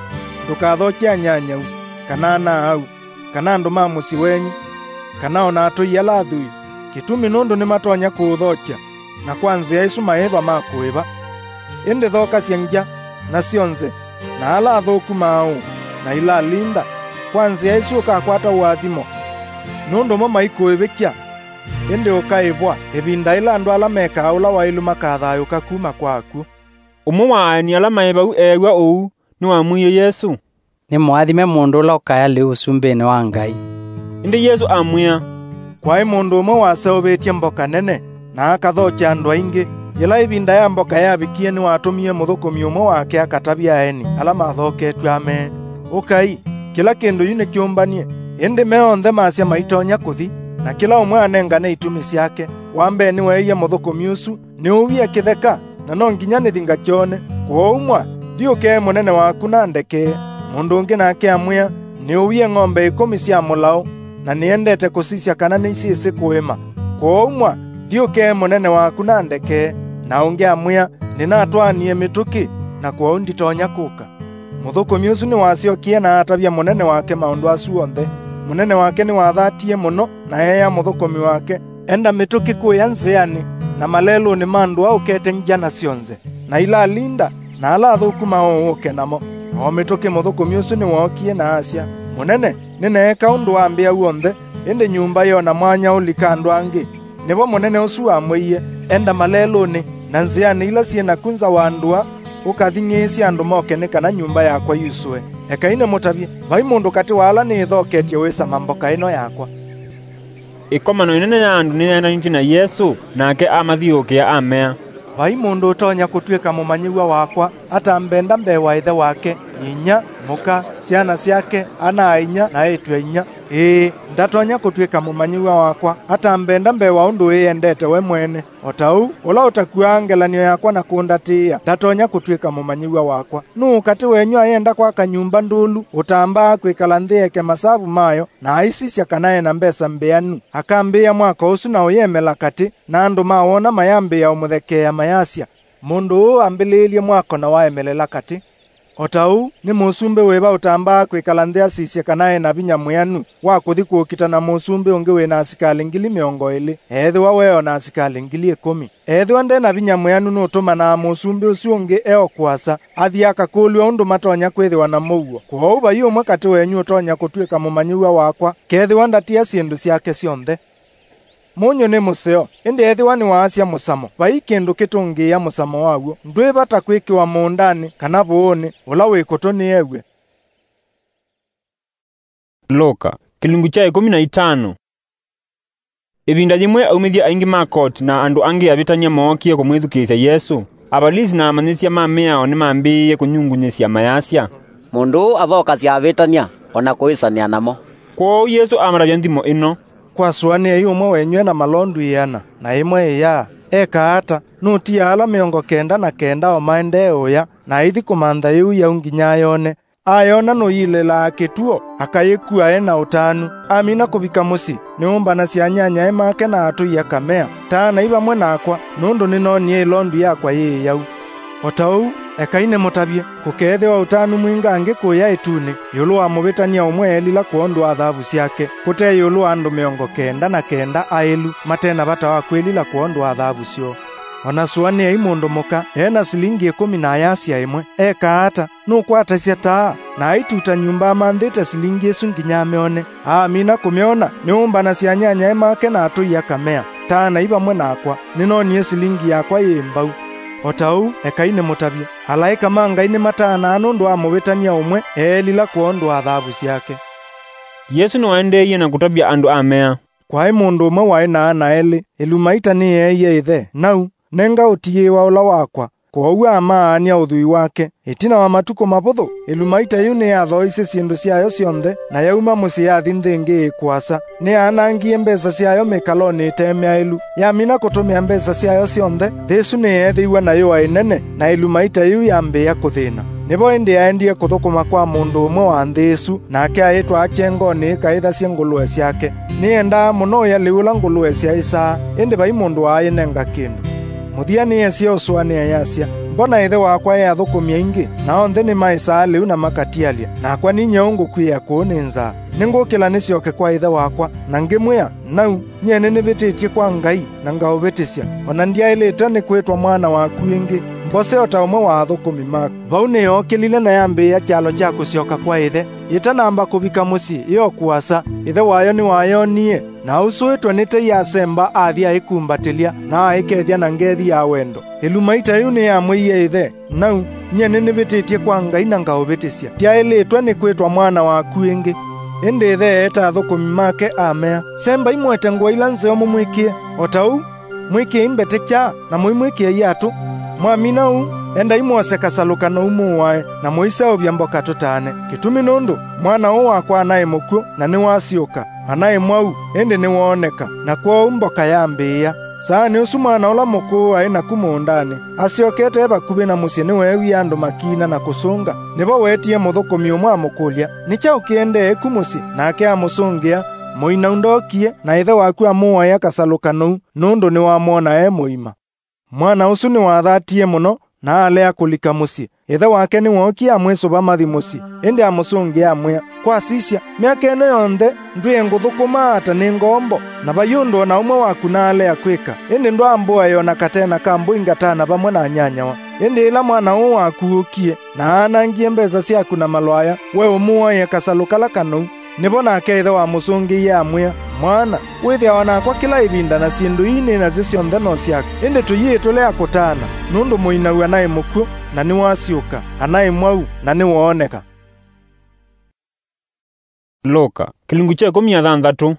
ndukathokia nyanyau kana na au kana andu ma muci wenyu kana ona atui ala athui kitumi nundu ni matonya kuthokia na kwanzia isu maitha ma kuiva indi thoka ciangia na cionze na ala athuku mao na ila linda kwanzia isu ukakwata wathimo nundu mo maikuivikia indi ukaibwa ibinda ila andu ala meka ula wailu makathayuka kuma kwaku. Umwe wa ani ala maibau ewa uu ni wamwiye Yesu, ni mwathime mundu ula ukaya liu usumbini wa Ngai. Indi Yesu amwia, kwai mundu umwe waseubitie mboka nene na akathokia andu aingi ila ibinda ya mboka yabikie ni watumie muthukumi umwe wake akatabia eni ala mathoketwe ame ukai kila kindu yune kiumbanie indi meonthe macia maitonya kuthi na kila umwe anengane itumi ciake wambe ni weiye muthukumi ucu ni uwie kitheka na no nginya ni thinga kione kwa umwa thiuke munene waku na ndeke mundu ungi nake amwia ni uwie ng'ombe ikumi cia mulao na niendete kucicia kana ni icici kuima kwa umwa thiuke munene waku na ndeke na ungi amwia ninatwanie mituki na kwa undi tonya kuka muthukumi ucu ni waciokie na atabia munene wake maundu acu onthe munene wake ni wathatie muno na eya muthukumi wake enda mituki kuya nziani na malelo ni mandu aukete njana cionze na ila linda na ala athuku maoke namo o mituki muthukumi ucu ni wokie na acia munene nineka undu wambia uonthe indi nyumba yona mwanya ulika andu angi nibo munene ucu amwiye enda malelo ni na nziani ila ciena kunza wandua ukathingicia andu moke ni kana nyumba yakwa yuswe ekaine mutabie vai mundu kati wala ni thoketie wisa mamboka ino yakwa. Ikomano inene ya andu niyendanite na Yesu nake amathiukia amea, vai mundu utonya kutuika mumanyiwa wakwa atambenda mbewa ithe wake inya muka ciana ciake ana inya na etwe inya ii ndatonya kutuika mumanyiwa wakwa atambenda mbewa undu iendete we mwene otau ula utakua ngelanio yakwa na kundatia ndatonya kutuika mumanyiwa wakwa nu kati wenyu ayenda kwa kanyumba ndulu utamba kwikala ntheke masabu mayo na aisisya kanaye na mbesa mbeanu akambia mwaka usu na uyemela kati na andu mawona mayambia umuthekea mayasya mundu uu ambililie mwako na waemelela kati otau ni musumbe weba utamba kwikala nthea sisye kanaye na binya mwianu wa kuthi kuukita na musumbe ungi wina asikali ngili miongo ili ethwa weo na asikali ngili ikumi ethwa nde na binya mwianu nutuma na musumbe ucio ungi eo kwasa athi akakulwa undu matonya kwithiwa na muguo kwa uba yu umwe kati wenyu utonya kutuika mumanyiwa wakwa kethiwa ndatia sindu ciake cionthe munyo ni museo indi ethiwa ni waacia musamo vai kindu kitungia musamo waguo ndwibata kwikiwa mundani kana vuuni ula wikuto ni ewe. Luka kilungu cha ikumi na itano. Ibinda limwe aumithia aingi makoti na andu angi abitania mookie kumwithukisya Yesu abalizi na amanisia mamea oni mambiye kunyungunyisya mayasya mundu athoka cia abitania ona kuisania namo kwa Yesu amarabya nthimo ino kwasuania iyo umwe wenywe na malondu iana na imwe ya eka ata nutia ala miongo kenda na kenda o maende uya na ithi kumantha yu ya unginya yone ayona no yilela kituo akayekua ena utanu amina kuvika musi niumba na cia nyanya emake na atu ya kamea tana iba mwena akwa nundu ninonie londu yakwa yi yau otau ekaine mutabie kukethe wa utanu mwinga ange kuya etuni yulu wa mubitania umwe elila kuondu athabu ciake kute yulu andu miongo kenda na kenda ailu matena bata wa kwelila kuondu athabu cio ona suani ya imundu muka ena silingi ikumi na ayasya imwe eka ata nukwata cia taa na aituta nyumba amanthite silingi isu nginya ameone amina kumeona niumba na cia nyanya emake na atu ya kamea tana iba mwena akwa ninonie silingi yakwa yimbau otau ekaine mutabie alaika mangaine matana anundu amubitania umwe elila kuondu athabu ciake. Yesu no endeye na kutabia andu amea kwai mundu umwe wai na ana eli ilumaita ni yeye ithe nau nenga utie wa ula wakwa kwa uwa amaania uthui wake itina wa matuko maputhu ilumaita yu ni athoice sindu ciayo cionthe na yauma muci yathi nthingi ikwasa ni anangie mbesa ciayo mikaloni itemea ilu yamina kutumia mbesa ciayo cionthe thisu ni ethiwa nayo ainene na ilumaita yu yambia kuthina nibo indi aendie kuthukuma kwa mundu umwe wa nthisu nake aitwa akengoni kaitha cia ngulue ciake ni enda muno yaliula ngulue cia isaa indi vai mundu ainenga kindu muthia ni ecia uswania yasya mbona ithe wakwa e athukumi aingi na onthe ni maisaa liu na makatialia nakwa ni nyaungu kwia kuuni nzaa ningukila nicioke kwa ithe wakwa na ngimwia nau nyene nivititie kwa Ngai na ngauvitisya ona ndiailite ni kwitwa mwana waku ingi mbose ota umwe wa athukumi maku vau niyokilile na yambia kyalo kya kucioka kwa ithe itanamba kuvika muci iyo kuasa ithe wayo ni wayonie na usuitwe nite yasemba athi aikumbatilia na aikethia na ngethi ya wendo iluma itayu ni yamwiie ithe nau nyene nivititie kwa Ngai na ngauvitisya tiailitwe ni kwitwa mwana waku ingi indi ithe eta athukumi make amea semba imwete nguo ila nzeo mumwikie otau mwikie imbete kya na muimwikie yatu mwamina u enda imwose kasalukano umuwae na muisao vyamboka tutane kitumi nundu mwana u wakwa anaye mukwu na ni wasiuka anaye mwau indi ni woneka na kwa umboka yambia saa ni usu mwana ula mukuu aina kumundani asiokete bakubi na musi ni wewi andu makina na kusunga nibo wetie muthukumi umwe amukulia nicha ukiende ekumusi nake amusungia muina undokie na ithe waku amuoya kasalukano nundu ni wamwona e muima mwana usu ni wathatie muno na alea kulika musi ithe wake ni woki amwicuba mathi musi indi amusungia amwia kwa sisya miaka ino yonthe ndwie nguthukuma ata ni ngombo na bayundo na umwe waku na alea kwika indi ndwambua yona katena kambu ingatana pamwe na nyanyawa indi ila mwana u waku ukie na anangie mbesa syaku na malwaya we umuoye kasalukala kanu nibo nake ithe wamusungiie amwia mwana withia wanakwa kila ivinda na sindu ini na zisionthe no syaku indi tuyitu lea kutana nundu muinau anaye mukwu na ni wasiuka anaye mwau na ni wooneka. Luka kilungu cha ikumi na thanthatu.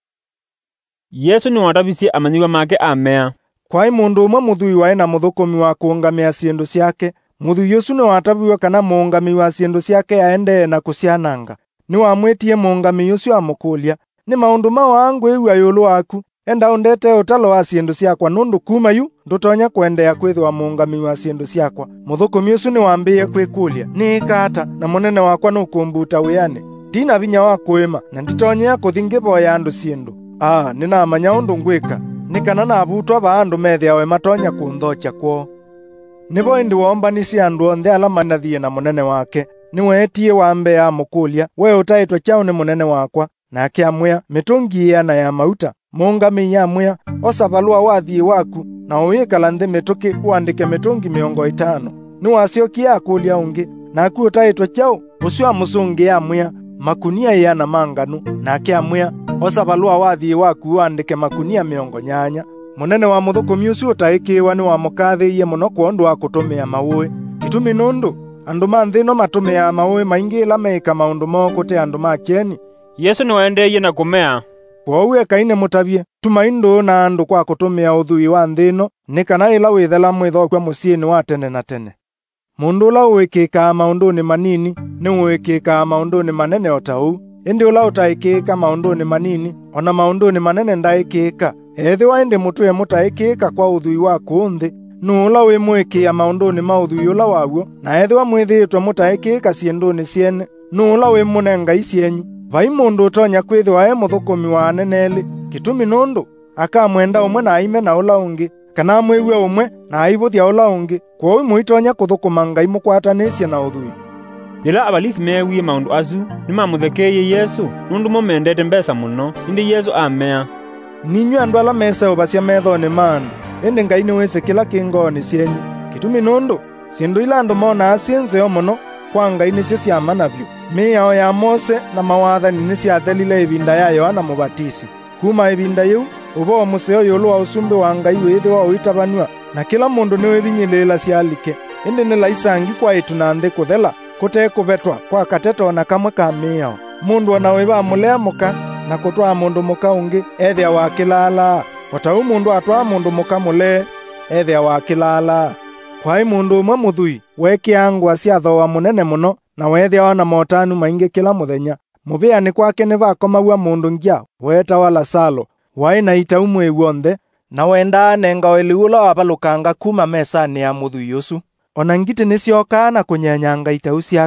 Yesu ni watavisie amanyiwa make amea kwai mundu umwe muthui wae na muthukumi wa kuungamia sindu syake muthui usu ni wataviwe kana muungami wa sindu syake aende na kusiananga ni wamwitie muungami usu amukulia ni maundu mawangu iwa yulu waku enda undete utalo wa sindu syakwa nundu kuma yu ndutonya kuendea kwithwa muungami wa sindu syakwa muthukumi usu ni wambie kwikulia ni kata na munene wakwa nukumbuta wiane tina vinya wa kuima na nditonyea kuthingivoya andu sindu ah ninamanya undu ngwika nikana na avutwa ba andu methiawe matonya kunthocha kwoo nivo indi wombanisi andu onthe ala manathie na munene wake niweetie wambe ya mukulia we utaitwa chao ni munene wakwa nake amwia mitungi na ya mauta muungami ya amwia osavalua wathie waku na uikala nthi mituki uandike mitungi miongo itano ni wasiokia akulia ungi naku utaitwa chao ucio amusungia amwia makunia ya na manganu nake amwia osavalua wathie waku uandike makunia miongo nyanya munene wa muthukumi ucio utaikiwa ni wamukathiie muno kwondu wa kutumia maui kitumi nundu andu ma nthino matumia maui maingi ila meika maundu mokuti andu ma cheni Yesu ni waendeye na kumea kwou ekaine mutavie tumaindu na andu kwa kutumia uthui wa nthino ni kana ila withela mwithokwa musiini wa tene na tene mundu ula uikika maundu ni manini ni uikika maundu ni manene otau indi ula utaikika maundu ni manini ona maundu ni manene ndaikika ethi wa indi mutue mutaikika kwa uthui wa kunthi nula wi mwikia maundu ni mauthui ula waguo na ethi wa mwithitwe mutaikika sindu ni siene nula wi munenga isienyu vai mundu utonya kwithwa e muthukumi wa aneneli kitumi nundu akamwenda umwe na aime na ula ungi kana amwiwe umwe na aivuthia ula ungi kwou muitonya kuthukuma Ngai mukwatanisye na uthui ila abalisi mewie maundu asu nimamuthekeiye Yesu nundu momendete mbesa muno indi Yesu amea ninyu andu ala mesa ubasya methoni mandu indi Ngai ni wise kila kingoni syenyu kitumi nundu sindu ila andu mona asienzeo muno kwa Ngai nisyo syamanavyo miyao ya Mose na mawathani ni syathelile ivinda ya Yohana Mubatisi kuma ivinda yiu uvo museo yulu wa usumbi wa Ngai withi wa uitavanywa na kila mundu ni wivinyilila syalike indi ni laisangi kwa itu na nthi kuthela kutekuvetwa kwa kateto na kamwe ka miyao mundu ona wiva mulea muka na kutwaa mundu muka ungi ethia wa kilala watau mundu atwaa mundu muka mule ethia wa kilala kwai mundu umwe muthui wekiangwa syathoa munene muno na wethia wana motanu maingi kila muthenya muviani kwake ni vakomaua mundu ngia wetawa Lazaro wai na ita umwe wonthe na wenda nenga eliula wavalukanga kuma mesani ya muthui usu ona ngiti nisyokaa na kunyanyanga itau syake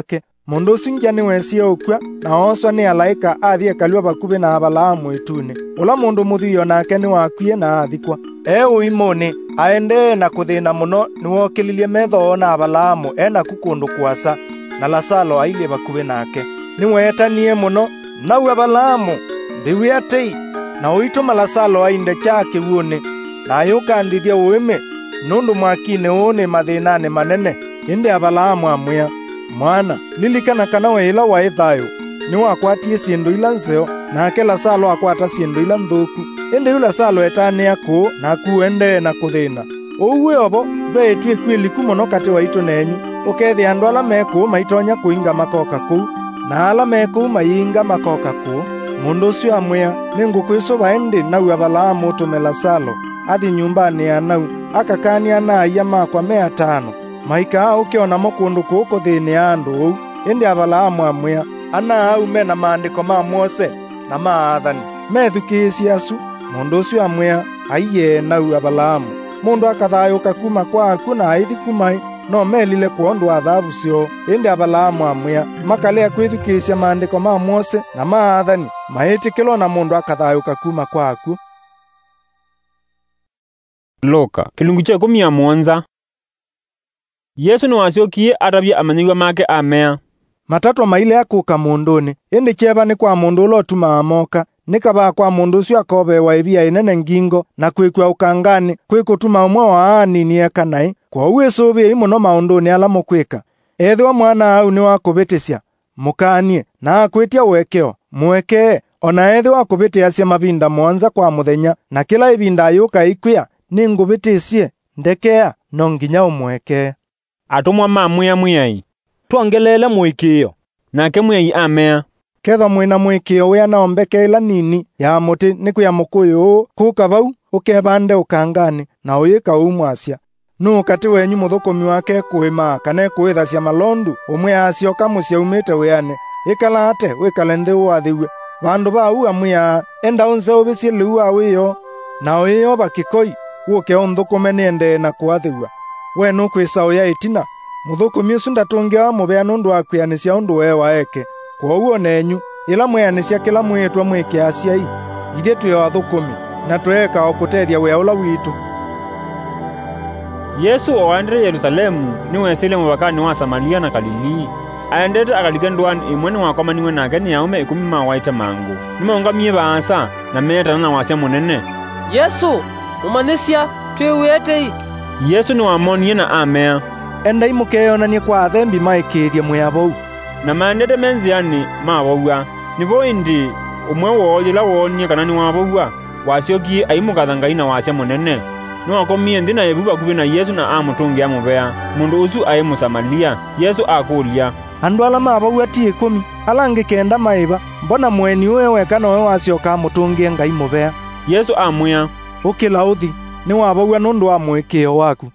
Mundu ucio ngia niwesie ukua, na oswa ni alaika athie kalua bakubi na Abalamu itune. Ula mundu muthio nake ni wakwie na athikwa. E uimoni aende na kuthina muno niwokililie metho na Abalamu ena kukundu kwasa, na Lazaro ailie bakubi nake. Niwetanie muno na Abalamu mbiwi atei na uituma Lazaro ainde chake uone, na yuka ndithia uime nundu mwakine one mathinane manene. Indi Abalamu amwia, mwana lilikana kana wela wa ithayo ni wakwatie sindu ila nseo, nake Lazaro akwata sindu ila nthuku. Indi ula Lazaro etania ku na kuende na kuthina ouwe obo betwe kwiliku muno kati wa itu nenyu. Ukethi andu ala meku maitonya kuinga makoka ku, na ala meku mayinga makoka ku. Mundu ucio amwia, ningukwicuba indi nau Abalamu utume Lazaro athi nyumbani ya nau akakania na aya makwa mea tano maika ukiona mukundu kuko thini andu ou. Indi Abalamu amwia, ana au mena maandiko ma Mose na maathani methukisia asu. Mundu ucio amwia, aiye nau Abalamu mundu akathayuka kuma kwaku na aithi kumai no melile kuondu athabu cio. Indi Abalamu amwia, makalea kwithukisia maandiko ma Mose na maathani maitikilwo na mundu akathayuka kuma kwaku. Luka kilungu cha ikumi na muonza. Yesu ni wasiokie atabia amanyigwa make amea. Matatu maile akuka munduni, indi cheba ni kwa mundu ulo tuma amoka, nikaba kwa mundu ucio akobe wa ibia inene ngingo na kwikwa ukangani kwikutuma umwe wa ani ni ekanai. Kwa uwe sobe imuno maunduni ala mukwika. Ethwa mwana au ni wakubitisia, mukanie na akwitia wekeo, mweke. Ona ethwa akubitia cia mabinda mwanza kwa muthenya, na kila ibinda yuka ikwia ningubitisie, ndekea no nginya umweke. Atumwa mamwia mwiyai, tuongelele mwikio. Nake mwiyai amea. Ketha mwina mwikio wea naombeke ila nini ya muti niku ya mukuyu kuka bau ukebande ukangani na uyika umwasia. Nu kati wenyu muthukumi wake kuima kana kuithacia malondu umwe acio kamucia umite weane ikala ate wikale nthi wathiwe. Vandu bau amwia, enda unse ubicie liu awiyo na uyo bakikoi uke unthukume niende na kuathiwa. We nukwisa uya itina muthukumi ucio ndatungia mubea nundu wa kwianisia undu we waeke. Kwa uo nenyu ila mwianisia kila mwitwa mwikiacia i ithe tuyo athukumi na tweka okutethia we ula witu. Yesu oandire Yerusalemu ni wesile mubakani wa Samaria na Galilii. Aendete akalike ndwani imwe ni wakomaniwe nake ni yaume ikumi mawaite mangu. Nimeongamie baasa na metana na wasia munene. Yesu umanisia twiwetei. Yesu ni wamonie na amea. Enda imukeyonanie kwa thembi maikithia mwabou. Na maendete menziani maboua. Nibo indi umwe woyila wonie kana ni waboua. Wasiokie aimukatha Ngai na wasia munene. Nuwakomie nthi na ebuba kubi na Yesu na amutungia mubea. Mundu usu ai Musamaria. Yesu akulia, andu ala mabaua ti ikumi ala ngi kenda maiba, mbona mweni uwe weka nowe wacioka amutungie Ngai mubea? Yesu amwia, ukila uthi ni wabaua nundu wa mwikio waku.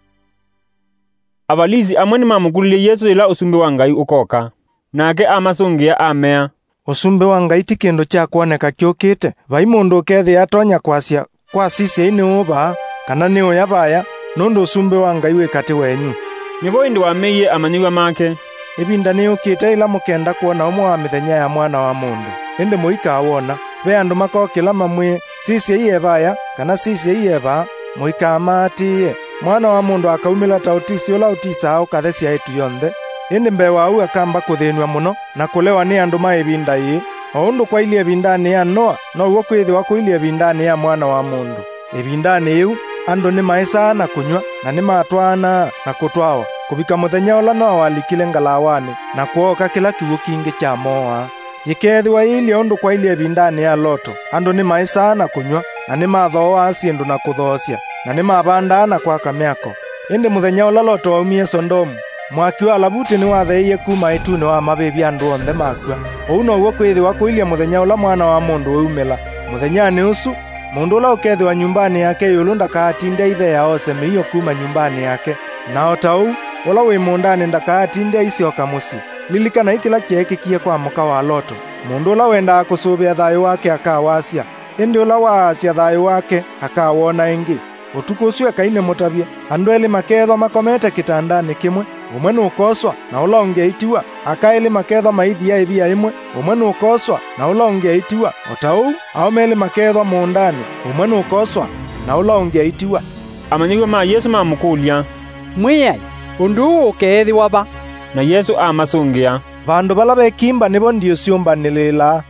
Abalizi amwe ni mamukulilie Yesu ila usumbi wa Ngai ukoka. Nake amasungia amea, usumbi wa Ngai ti kindu cha kuoneka kiukite. Vai mundu ukethi atonya kwacia kwa sisi ni uba kana ni uya baya nundu usumbi wa Ngai wikati wenyu. Nibo indi wameiye amanyigwa make. Ibinda ni ukite ila mukenda kuona umwe wa mithenya ya mwana wa mundu. Indi muika wona be andu makokila mamwe sisi iye baya kana sisi iye ba muika matie. Mwana wa mundu akaumila tautisi ula utisa ukathecia itu yonthe. Indi mbe wau akamba kuthinwa muno na kulewa ni andu ma ibinda ii. Oundu kwa ilie bindani ya Noa no uo kwithiwa kuilie bindani ya mwana wa mundu. Ibindani iu andu ni maisa na kunywa na ni matwana na kutwawa kubika muthenya ula Noa walikile ngalawani na kuoka kila kiwu kingi cha moa. Yikethiwa ilie undu kwa ilie bindani ya Loto andu ni maisa na kunywa na ni mathoa asindu na kuthocia na ni mabandana kwa kamyako. Indi muthenya ula Loto waumie Sodomu mwaki wa labuti ni watheiye kuma ituni wa mabibi andu onthe makua. Ouno uo kwithiwa kuilia muthenya ula mwana wa mundu umela. Muthenyani usu mundu ula ukethiwa nyumbani yake yulu ndakatinde ithe ya oseme iyo kuma nyumbani yake. Na otau ula wi mundani ndakatinde isioka musi. Lilikana ikila kiekikie kwa muka wa Loto. Mundu ula wenda kusubia thayu wake akawasia. Indi ula waasia thayu wake akawona ingi. Utuku ucio kaine mutabia andu eli makethwa makomete kitandani kimwe umwe nukoswa na ula ungeitiwa akaili makethwa maithia ivia imwe umwe nukoswa na ula ungeitiwa otau au meli makethwa muundani umwe nukoswa na ula ungeitiwa. Amanyigwa ma Yesu mamukulia, mwiyai undu ukethiwa ba? Na Yesu amasungia, vandu vala vekimba nivo ndio siumbanilila.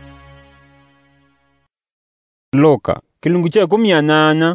Luka kilungu cha kumi na nane.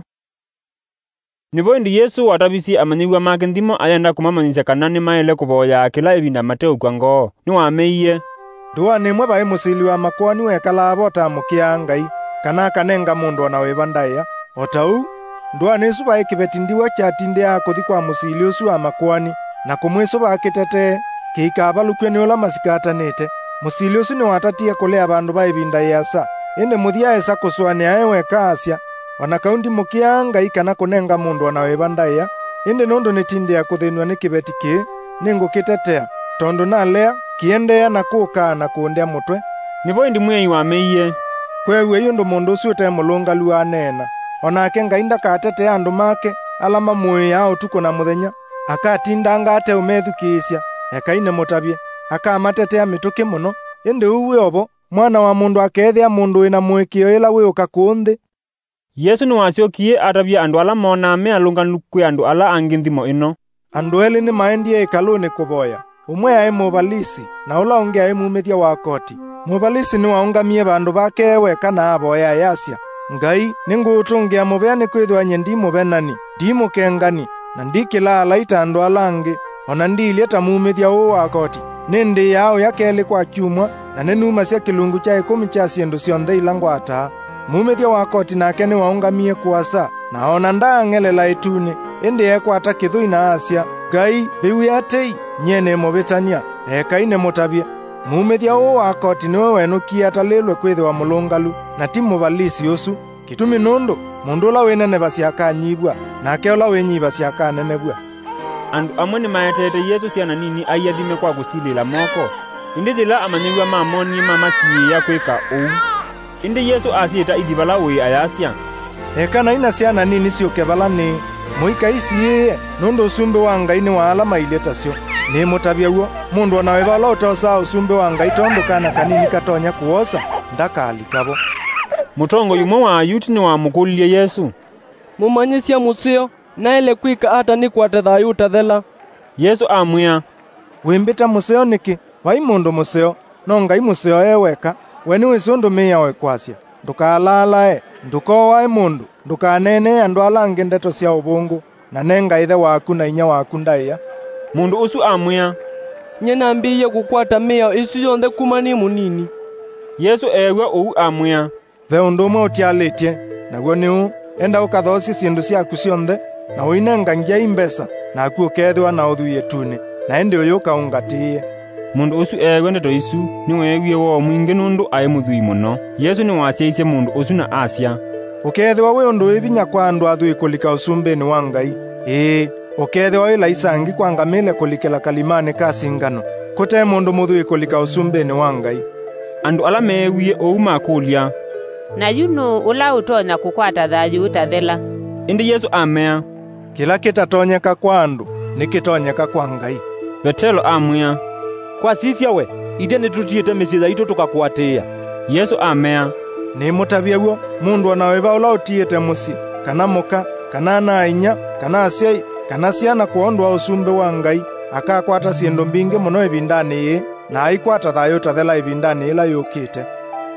Nivo ndi Yesu watabisi amanyigwa make ndimo ayenda kumamanyisya kana ni maele kuvoya kila ivinda Mateo kwango niwameiye nduwa nimwe vai musili wa makwani wekala avota mukia Ngai kana kanenga mundu ona wivandaya otau nduwa nisu vai kivetindiwa chatindea kuthi kwa musili usu wa makwani na kumwisu vakitete kiikavalukwe ni ula masikatanite. Musili usu ni watatia kulea vandu vai vinda yasa indi muthia esa kuswania ewe kaasya ona kaundi mukia Ngai kana kunenga mundu ona wivandaya indi nundu nitindea kuthinwa ni kiveti ki ningukitetea tondu nalea kiendea na kuka na kuondea mutwe nivo ndi mwei wameiye kwewe yundu mundu usu ute mulungalu wa nena onake Ngai ndakatete andu make alama muyi ya utuko na muthenya akatindanga ate umethukisya ekaine mutavye akamatetea mituki muno indi uwe obo mwana wa mundu akethia mundu wina mwikio ila wiuka kunthi. Yesu niwasyokie atavye andu ala mona me alunganu kwi andu ala angi nthimo ino. Andu eli ni maendie ikaluni kuvoya umwe ai muvalisi na ula ungi ai mumithia wa koti. Muvalisi ni waungamie vandu vake weka na avoya yasya Ngai ningutungia muveani kwithwa nye ndi muvenani ndi mukengani na ndikilala ita andu alangi ona ndiilie ta mumithia uu wa koti nindi yao yakeli kwa kiumwa na nenuma cia kilungu cha ikumi cha siendu sionthe ila ngwata. Mumithia wa koti nake ni waungamie kuasa na ona ndang'elela ituni indi ekwata kithui na asya Ngai biwi atei nyene muvitania ekaine mutavye. Mumithia uu wa koti niwe wenukia atalilwe kwithwa mulungalu na ti muvalisi usu kitumi nundu mundu ula wineneva syakanyibwa nake ula winyiva syakanenevwa. Andu amwe ni maetete Yesu syana nini aiyathime kwa kusilila moko indi thila amanyigwa mamoni mamasiya kwika uu indi Yesu asiyita ithivala ui ayasya ekana ina syana nini syukevala ni muika isiye nundu usumbi wa Ngai ni wa ala maile tasyo ni mutavyauo mundu ona wevala utosa usumbi wa Ngai tondu kana kanini katonya kuosa ndakalikavo. Mutongo yumwe wa ayuti ni wamukulie Yesu, mumanyisya musio naele kwika ata ni kwate thayu utathela. Yesu amwia, wimbita museo niki vai mundu museo no Ngai museo eweka weni wisundu miya wekwasya ndukalalae ndukowae mundu ndukanene andu alangi ndeto sya ubungu na nenga ithe waku na inya waku ndaiya. Mundu usu amwia, nye nambiye kukwata miya isu yonthe kuma ni munini. Yesu ewe uu amwia, ve undu umwe utialitie naguo niu enda ukathosi sindu syaku sionthe na uinenga ngia imbesa na aku ukethwa na uthuie tuni na indi uyu ukaungatiie. Mundu usu ewe ndeto isu niwewie wo mwingi nundu ai muthui muno. Yesu niwasyaisye mundu usu na asya, ukethwa wi undu wivinya kwa andu athui kulika usumbini wa Ngai ii ukethwa ila isangi kwa ngamile kulikela kalimani ka singano kute mundu muthui kulika usumbini wa Ngai. Andu ala mewie ou makulia, na yuno ula utonya kukwata thayu utathela. Indi Yesu amea, kila kitatonyeka kwa andu nikitonyeka kwa Ngai. Petelo amwia, kwa sisya we ite nitutiite misitha itu tukakwatia. Yesu amea, ni mutavyauo mundu ona wiva ula utiite musi kana muka kana na inya kana asyai kana syana kuondwa usumbi wa Ngai akakwata sindu mbingi muno ivindani ii na aikwata thayu utathela ivindani ila yukite.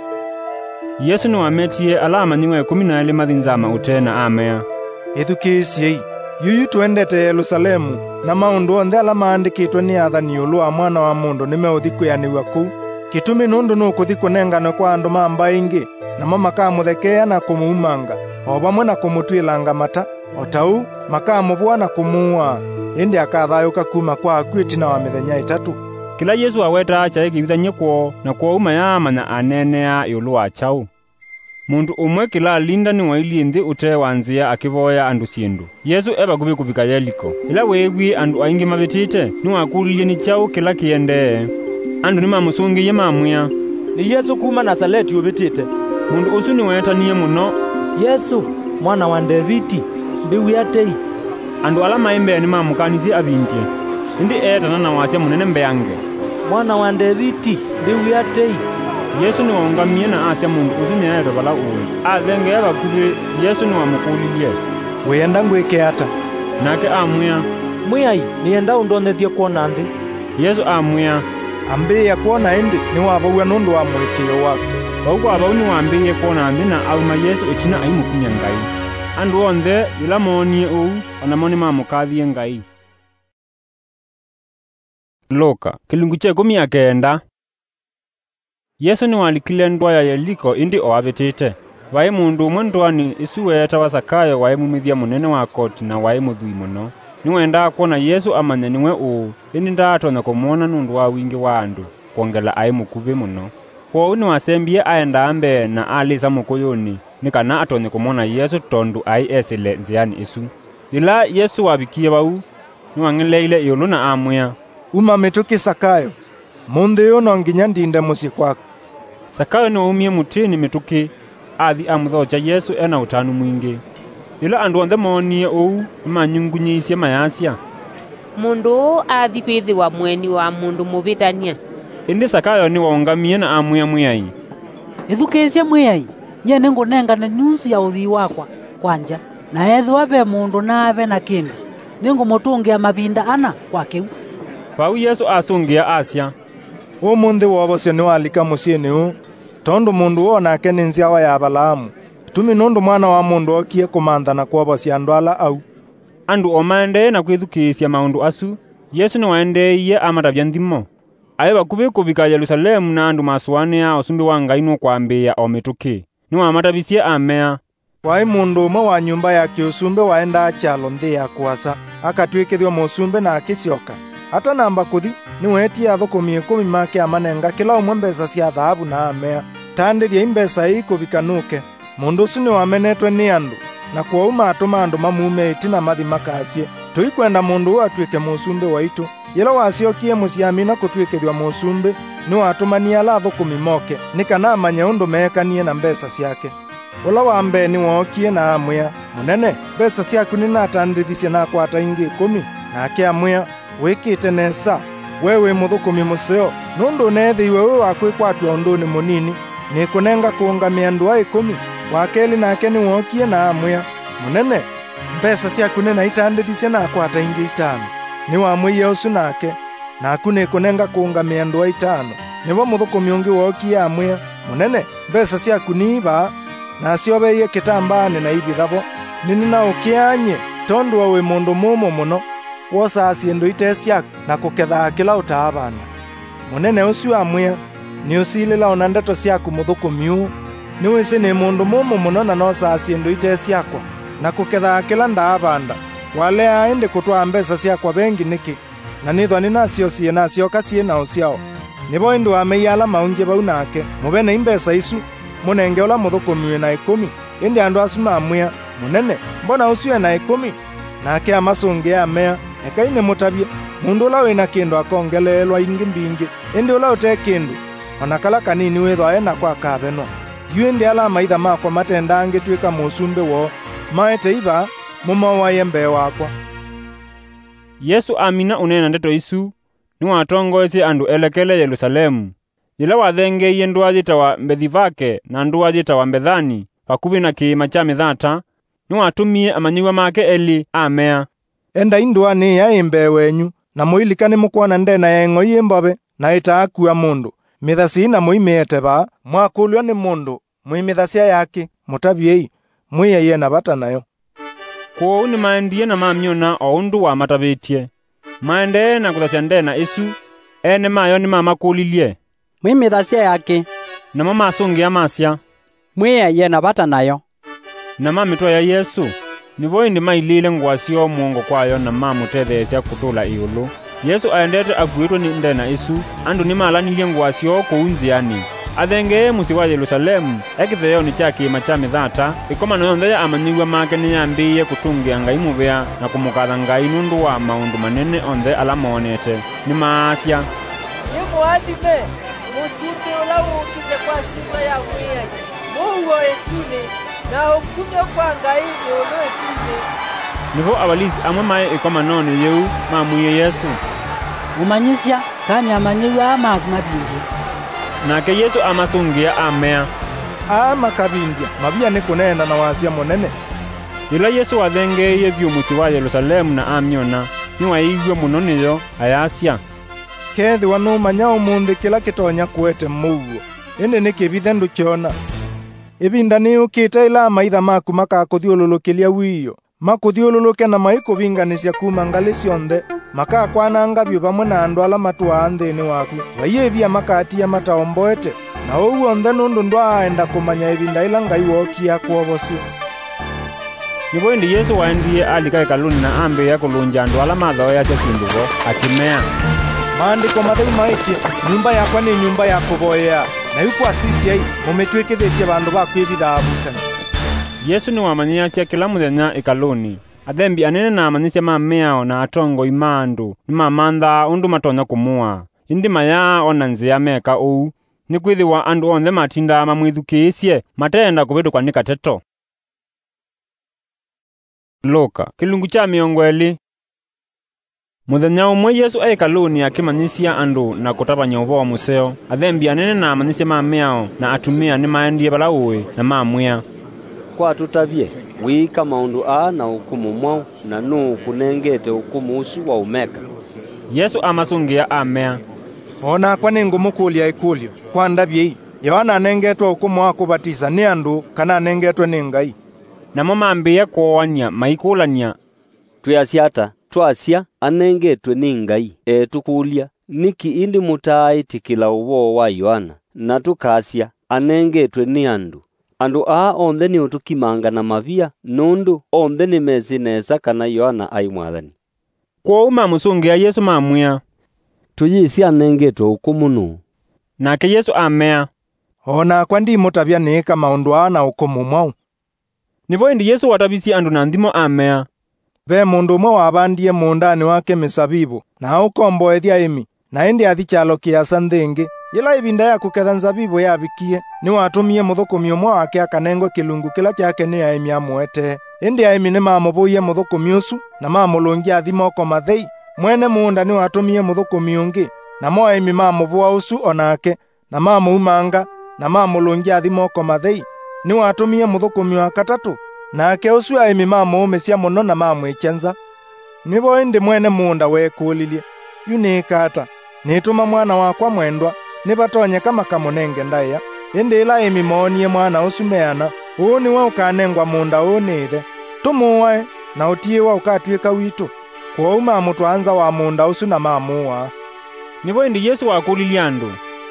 Yesu niwametie ala amanyigwa ikumi na eli mathinzama utena amea, ithukisiei yuyu tuendete Yerusalemu na maundu onthe ala maandikitwe ni athani ulu wa mwana wa mundu nimeuthi kwianiwa kuu kitumi nundu nukuthi kunenganwe kwa andu mamba ingi namo makamuthekea na kumuumanga o vamwe na kumutwilanga mata otau makamuvua na kumuua indi akathayuka kuma kwa akwiti wa mithenya itatu. Kila Yesu aweta chai kivithanye kwoo na kwa uma yamanya anenea yulu wa chau. Mundu umwe kila linda ni waili nthi ute wanzia akivoya andu sindu. Yesu eba kubi kubika Yeriko. Ila wewi andu aingi mavitite ni wakulie ni chau kila kiende. Andu ni mamusungi ye mamwia, ni Yesu kuma Nazareti ubitite. Mundu usu ni weta niye muno, Yesu mwana wa Davidi biwi atei. Andu ala maembe ni mamukanisi abintie. indi etana na wasya munene mbeange, mwana wa Davidi ndiwi atei. Yesu ni waungamie na asya mundu usu niaeto vala uyu athengee vakuvi. Yesu ni wamukulilie, wiyenda ngwike ata? Nake amwia, mwiai niyenda undonethie kuona nthi. Yesu amwia, ambiia kuona indi ni wavauwa nundu wa mwikio waku. Vau kwa vau ni wambiie kuona nthi na auma Yesu itina aimukunya Ngai. Andu onthe ila moonie uu onamo ni mamukathie Ngai. Luka kilungu cha ikumi na kenda. Yesu ni walikile ndwa ya Yeriko indi oavitite. Vai mundu umwe ndwani isu wetawa Zakayo wai mumithia munene wa koti na wai muthui muno. Niwenda kuona Yesu amanya niwe uu, indi ndatonya kumuona nundu wa wingi wa andu kuongela ai mukuvi muno. Kwa uni wasembie aenda ambe na alisa mukuyuni ni kana atonye kumuona Yesu tondu ai esile nziani isu. Ila Yesu wabikie vau niwang'ileile iulu na amwia, uma mituki Zakayo, munthi uyu no nginya ndinde muci kwaku. Zakayo ni waumie mutini mituki athi amuthocha Yesu ena utanu mwingi. Ila andu onthe moonie uu manyungunyiisye mayasya, mundu uu athi kwithiwa mweni wa mundu muvitania. Indi Zakayo ni waungamie na amwia mwiai, ithukisye mwiai, nye ningunengane nusu ya uthii wakwa kwanja, na ethiwa ve mundu nave na kindu ningumutungia mavinda ana kwa kiu. Vau Yesu asungia asya, umunthi wovosyo ni walika musyini uu, tondu mundu wonake ni nziawa ya Balaamu, tumi nundu mwana wa mundu okie kumanthana kuovosya andu ala au. Andu omaendee na kwithukisya maundu asu, Yesu ni waendeiye amatavya nthimo. Ai vakuvi kuvika Yerusalemu na andu masuania usumbi wa Ngai nukwambia o mituki. Ni wamatavisye amea. Wai mundu umwe wa nyumba ya kiusumbe waenda achalo nthi ya kuasa, akatwikithwa musumbe na akisyoka. Hata namba kuthi ni wetie athukumi ikumi make amanenga kila umwe mbesa cia thahabu na amea. Tandithia imbesa ii kuvikanuke. Mundu usu ni wamenetwe ni andu, na kwa uma atuma andu mamume itina mathi makasye. Tuikwenda mundu uu atwike musumbe waitu. Ila wasyokie muciami na kutwikithwa musumbe ni watumania ala athukumi moke, ni kana amanye undu meekanie na mbesa ciake. Ula wa mbee ni wookie na amwia, munene, mbesa ciaku ni natandithisye na kwata ingi ikumi. Nake amwia, wikite nesa, we wi muthukumi museo, nundu unethiiwe we wakwikwatwa unduni munini, ni kunenga kuungamia andu a ikumi. Wakeli nake ni wookie na amwia, munene, mbesa ciaku ni naitandithisye na kwata ingi itano. Ni wamwiye usu nake, naku ni kunenga kuungamia andu a itano. Nivo muthukumi ungi wookie amwia, munene, mbesa ciaku ni iva, na cioveiye kitambaani na ibithavo. Nini na ukianye, tondu wa wi mundu mumo muno, wosasye ndu ite ciaku na kukethaa kila utaavanda. Munene usu amwia, ni usilila ona ndeto ciaku muthukumi uu, ni wisi ni mundu mumo muno na nosasye ndu ite ciakwa na kukethaa kila ndaavanda. Walea indi kutwaa mbesa ciakwa bengi niki, na nithwa ni nasyo cie nasyo kasye na usiao. Nivo indi wameiya ala maungi vau nake, muve na imbesa isu, munenge ula muthukumiwe na ikumi. Indi andu asu mamwia, munene, mbona usu na ikumi? Nake amasungia amea, ekai ni mutavye, mundu ula wina kindu akongeleelwa ingi mbingi, indi ula ute kindu, onakala kanini withwa ena kwa kavenwa. Yu indi ala maitha makwa matendangi twika musumbe wo, maete iva, mumawaye mbee wakwa. Yesu amina unena ndeto isu, ni watongoesye andu elekele Yerusalemu. Ila wathengeiye ndua yitawa Mbethivake na ndua yitawa Mbethani, pakuvi na kiima cha mithata, ni watumie amanyiwa make eli amea. Enda indua ni ya imbe wenyu, na muilika ni mukuona ndena ya eng'o imbove, na itaakua mundu. Mithasi na muimiete ba, mwakulwa ni mundu, muimithasia yake, mutaviei, muiyaiye na bata nayo. Kwa uni maendie na mamiona o undu wa matavitie. Maendee na kuthasya ndena isu, ene mayo ni mamakulilie. Muimithasia yake, na mama asungia masya, muiyaiye na bata nayo. Na mamitwa ya Yesu, nivo indi mailile ngwasyo muongo kwayo na mamutethesya kutula iulu. Yesu aendete akuitwa ni ndena isu, andu ni malanilye ngwasyo kuunziani. Athengee musi wa Yerusalemu, ekitheo ni cha kiima cha mithata, ikoma noyonthe ya amanyiwa make ni yambiiye kutungia Ngai muvea na kumukatha Ngai nundu wa maundu manene onthe ala moonete. Ni maasya, ni mwathime, musumbi ula uukite kwa sima ya mwiai, muhuo etune, na ukumyo kwa Ngai ni ulu etune. Nivo avalisi amwe mae ikoma noni yeu mamwiye Yesu, umanyisya kani amanyiwa amaku mabingi. Nake Yesu amasungia amea ama kabindya mabia ni kunena na wasia munene. Ila Yesu wathengeiye vyu musi wa Yerusalemu na amiona niwaigwe muno niyo ayasya kethi wanumanya umuthi kila kitonya kuete muuo indi ni kibithe ndukiona ibinda ni ukite ila maitha maku makakuthiululukilia wiyo makuthiululuke na maikuvinganisya kuma ngali cionthe makakwananga vyu vamwe na andu ala matwaa nthini waku vaiyivia makatia mataomboete na uguo nthe nundu ndwaenda kumanya ibinda ila Ngai wokia kuovosya. Nivo indi Yesu waendiye alika hekaluni na ambi ya kulunja andu ala mathoeasya sinduvo akimea maandiko matheu maitie nyumba yakwa ni nyumba ya kuvoea na yuko asisi ai mumetwikithĩtie vandu va kwĩvithaa vutani. Yesu ni wamanyasya kila muthenya hekaluni athembi anene na amanyisya mameao na atongoi ma andu ni mamanthaa undu matonya kumua indi maya ona nzia meka uu ni kwithiwa andu onthe matindaa mamwithukiisye matenda kuvitukwa ni kateto. Luka kilungu cha miongo eli. Muthenya umwe Yesu aikaluni akimanyisya andu na kutavanya uvo wa museo athembi anene na amanyisya mameao na atumia ni maendie vala uwi na mamwia kwa tutavye wika maundu a na ukumu mwao na nu kunengete ukumu usu wa umeka. Yesu amasungia amea ona kwa ningumukulia ikulio kwa ndavye Yohana anengetwa ukumu wa kubatisa ni andu kana anengetwe ni Ngai. Namo maambia kuoania maikulania tuyasyata twasya anengetwe ni Ngai etukulia niki indi mutaitikila uvo wa Yohana na tukasya anengetwe ni andu andu a onthe ni utukimanga na mavia nundu onthe ni mesinesa kana Yohana ai mwathani. Kwa uma musungia Yesu mamwia tuyisya anengetwe ukumu. Nake Yesu amea ona kwa ndi mutavya nika maundu a na ukumu mwao. Nivo indi Yesu watavisya andu na nthimo amea ve mundu umwe wavandie mundani wake misabibu na ukomboethya imi na indi athi chalo kiasa nthingi ila ivinda ya kuketha nzabibu yavikie ni watumie muthukumi umwe wake akanengwe kilungu kila kyake ni aimi amwete indi aimi ni mamuvuie muthukumi usu na mamulungia athi moko mathei mwene munda ni watumie muthukumi ungi na mo aimi mamuvua usu onake na mamuumanga na mamulungia athi moko mathei ni watumie muthukumi wa katatu nake usu aimi mamuumisya muno na mamwichenza. Nivo indi mwene munda wekulilie yunikata nituma mwana wakwa mwendwa nivatonyeka makamunenge ndaya indi ila aimi moonie mwana usu meana uu niwe ukanengwa munda uu nithe tumuwae na utiiwa ukatwika witu kwa mamutwanza wa munda usu na mamuwa. Nivo indi Yesu wakulilia andu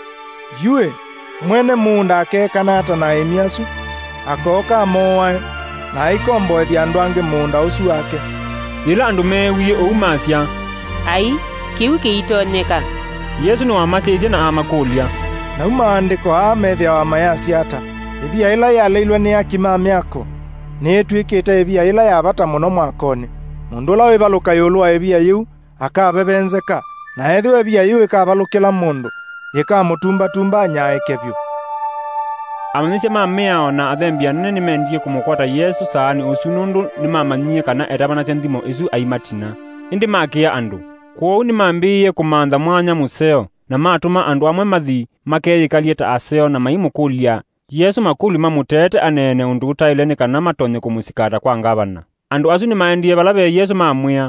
yue mwene munda akekanata na aimi asu akoka amuwae na ikomboethya andu angi munda usu wake ila andu mewie uumasya ai kiu kiitonyeka. Yesu ni wamasisye na amakulia na umaandiko amethya wa mayasyata ivia ila yaleilwe ni akima myako ni itwikite ivia ila yavata muno mwakoni mundu ula wivaluka yulu wa ivia yiu akavevenzeka na ethiwe ivia yiu ikavalukila mundu ikamutumba-tumba nyaike vyu. Amanyisya mameao na athembi anene nimendie kumukwata Yesu saani usu nundu nimamanyie kana etavanasya nthimo isu aimatina indi makia andu kwou nimambiie kumantha mwanya museo na matuma andu amwe mathi makeyikalie ta aseo na maimukulia Yesu makuli mamutete anene undu utaile ni kana matonye kumusikata kwa ngavana. Andu asu nimaendie vala ve Yesu mamwia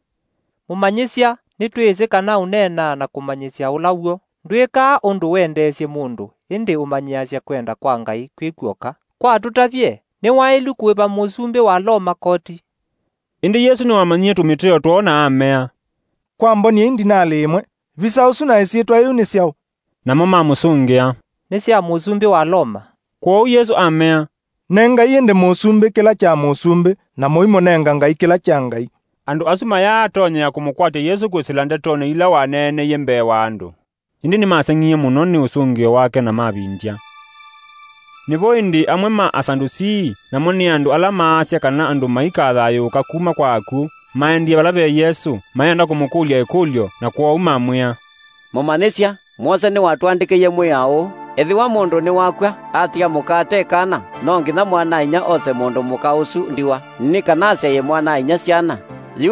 mumanyisya nitwisi kana unena na kumanyisya ulaw'o ndwika undu wendesye mundu indi umanyiasya kwenda kwa Ngai kwikuoka kwa tutavye ni wailu kuipa musumbi wa Roma koti. Indi Yesu ni wamanyie tumiteo tuona amea kwa mboni indi nali imwe visa usu na isiitwa yu ni syau namo mamusungia ni sya musumbi wa Roma. Kwou Yesu amea nenga indi musumbi kila cha musumbi na muimo nenga Ngai kila cha Ngai. Andu asu mayatonya ya kumukwata Yesu kusila ndetone ila wanene yembe wa andu indi ni maseng'iye muno ni usungio wake na mavindya. Nivo indi amwe ma asandusi namo ni andu ala maasya kana andu maikathayuka kuma kwaku maendie vala ve Yesu mayenda kumukulia ikulyo na kwou mamwia mumanisya Mose ni watwandikiye mwiao ethi wa mundu ni wakwa atia mukate kana no nginya mwana inya ose mundu muka usu ndiwa ni kana asya ye mwana inya syana yue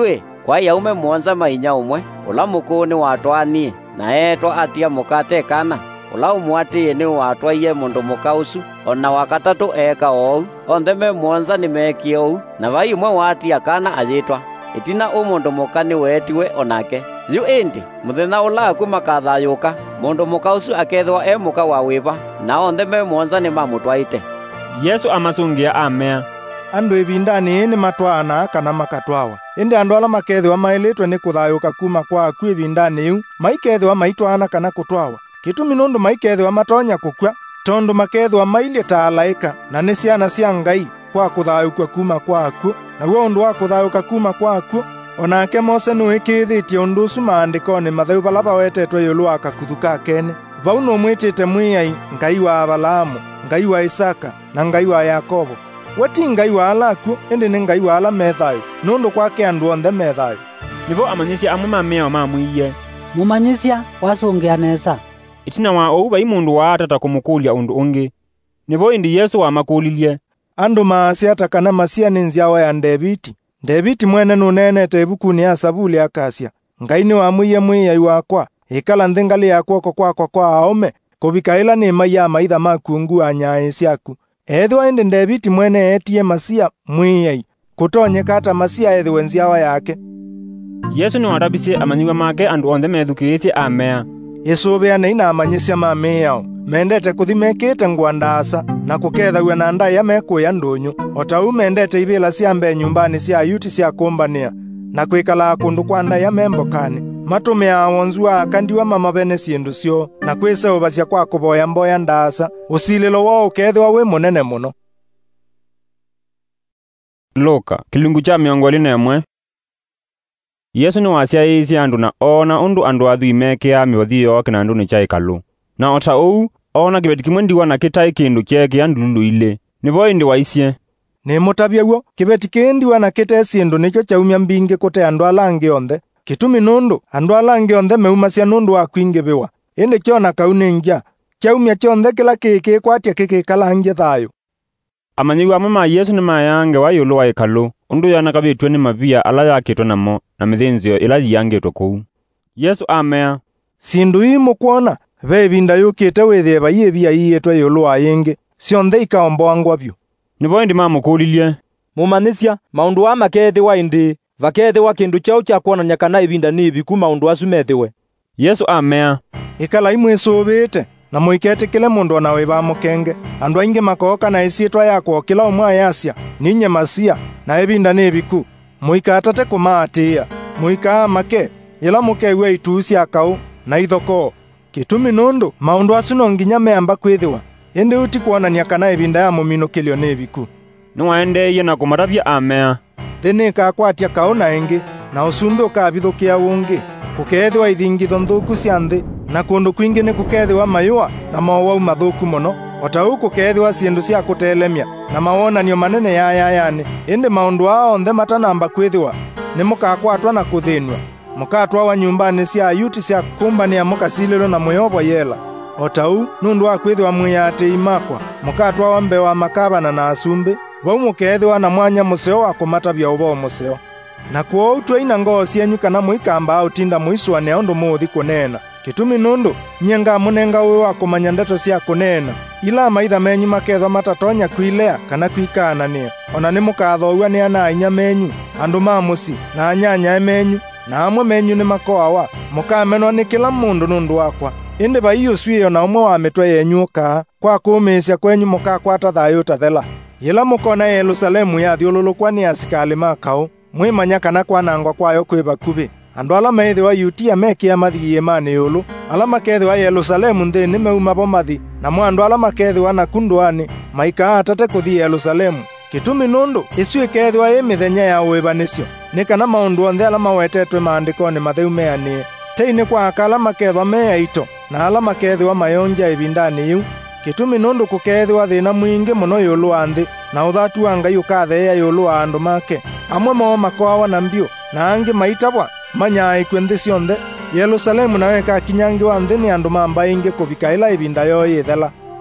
kwa yaume muonza mainya umwe ula mukuni watwanie na etwa atia mukate kana ula umwatiye ni watwaiye mundu mukausu ona wakatatu eka ou onthe me muonza ni mekie ou na vai umwe watia kana ayitwa itina umundu mukani wetiwe onake yu indi muthenya ula aku makathayuka mundu mukausu akethwa e muka wa wiva na onthe me muonza ni mamutwaite. Yesu amasungia amea andu ibindani ni matwana kana makatwawa indi andu ala makethwa mailitwe ni kuthayuka kuma kwa aku ibindani iu maikethwa maitwana kana kutwawa kitumi nundu maikethwa matonya kukwa tondu makethwa mailie ta alaika na ni ciana cia Ngai kwa kuthayuka kuma kwa aku na guo undu wa kuthayuka kuma kwa aku onake Mose nu ikithitie undu ucu maandikoni matheu bala bawetetwe yulu wa kakuthu ka kene vau no mwitite mwiyai Ngai wa Abalamu, Ngai wa Isaka na Ngai wa Yakobo. Wati Ngai wa alaku indi ni Ngai wa ala methayo nundu kwake andu onthe methayo. Nivo amanyisya amwe mameo mamwiye mumanyisya wasungea nesa itina wa ou vai mundu wa atata kumukulia undu ungi nivo indi Yesu wamakulilie andu maasi atakana masia ni nziawa ya Ndeviti. Ndeviti mwene nunenete ibukuni ya Sabuli akasya Ngai ni wamwiye mwiyai wakwa ikala nthi yakwa ko kwakwa kwa aome kubikaila ni maya maitha makungu anyae ciaku ethwa indi Ndeviti mwene etie masia mwiyai kutonyeka ata masia ethwe nziawa yake. Yesu ni warabisie amanyiwa make andu onthe methukiisye amea Yesu na ina amanyisya mameyao mendete kuthimekite ngwandasa na kukethagwa na ndaya mekuya ndunyu otau mendete ibila cia mbe nyumbani cia yuti cia kumbania na kwikala kundu kwa ndaya membokani matumia wonzua akandiwa mamabene sindu cio na kwiseuvacia kwa kuboya mboya ndasa usililo wao ukethwa we munene muno. Luka kilungu cha miongo ine na imwe. Yesu ni wasyaisye andu na ona undu andu athui mekia mivathi yoke na andu ni cha ikalu na ota ou ona kibeti kimwe ndiwa na kitai kindu kyeke andululu ile nivo indi waisye ni mutabia guo kibeti kindiwa na kite sindu nicho chaumya mbingi kute andu alangi onthe kitumi nundu andu alangi onthe meumasya nundu wa kwingiviwa indi kiona kauningia chaumya kyonthe kila kiki kwatia kiki kalangi thayo. Amanyiwa amwe ma Yesu ni mayange wa yulu wa ikalu undu yana kabitwe ni mavia ala yakitwe namo na mithinzio ila yiyangitwe kou. Yesu amea sindu ii mukwona ve vinda yukite withie vaiye via iyetwe yulu wa yingi sionthe ikaomboangwa vyu nivo indi mamukulilie mumanyisya maundu wa makethiwa indi vakethiwa kindu chau cha kuonania kana ivinda ni ibiku maundu acu methiwe. Yesu amea ikala imwisuvite na muiketikile mundu ona wi bamukenge andu aingi makoka na isitwa yakwo kila umwe yasya ninye masia na ivinda ni ibiku muikatate kumaatia muikaa make ila mukeigua itusi akau na ithoko kitumi nundu maundu acu no nginya meamba kwithiwa indi uti kuonania kana ivinda ya muminukilio ni ibiku. Niwaendeiye na kumaravya amea thini ikakwatia kau na ingi na usumbi ukavithukia ungi kukethiwa ithingitho nthuku cia nthi na kundu kwingi ni kukethiwa mayua na mawau mathuku muno otau kukethiwa sindu cia kutelemia na mawonanio manene yayayani indi maundu ao onthe matanamba kwithiwa ni mukakwatwa na kuthinwa mukatwawa nyumbani cia yuti cia kumbania mukasililwo na muyobwa yela otau nundu wa kwithiwa mwiyati imakwa mukatwawa mbewa makabana na asumbi vau mukethiwa na mwanya museo wa kumatavya uvo museo na kuo utwaina ngoo cienyu kana muikamba au tinda muiswane undu muthi kunena kitumi nundu nyenga munenga uwe wa kumanya ndeto cia kunena ila maitha menyu makethwa matatonya kwilea kana kwikanania ona ni mukathoua ni ana inya menyu andu ma muci na anyanya menyu na amwe menyu ni makoawa mukamenwa ni kila mundu nundu wakwa indi vaiyo cwi ona umwe wa mitwe yenyu ukaa kwa kuumisya kwenyu mukakwata thayu tathela ila mukona Yerusalemu yathiululukwa ni asikali makau mwimanya kana kwanangwa kwayo kwi vakuvi andu ala meithiwa yutia mekia mathiie mani yulu ala makethiwa Yerusalemu nthini meuma vo mathi na mwandu ala makethiwa na kunduani maikaa atate kuthi Yerusalemu kitumi nundu isu ikethiwa i mithenya ya uivanisyo ni kana maundu onthe ala mawetetwe maandikoni matheu meanie teini kwa akala makethwa meyaito na ala makethiwa mayonja ivindani iu kitumi nundu kukethiwa thina mwingi muno yulu wa nthi na uthatu wa Ngai ukatheea yulu wa andu make amwe moo makoawa na mbio na angi maitavwa manyaikwe nthi cionthe Yerusalemu nawe kakinyangiwa nthi ni andu mamba ingi kuvika ila ivinda yo yithela.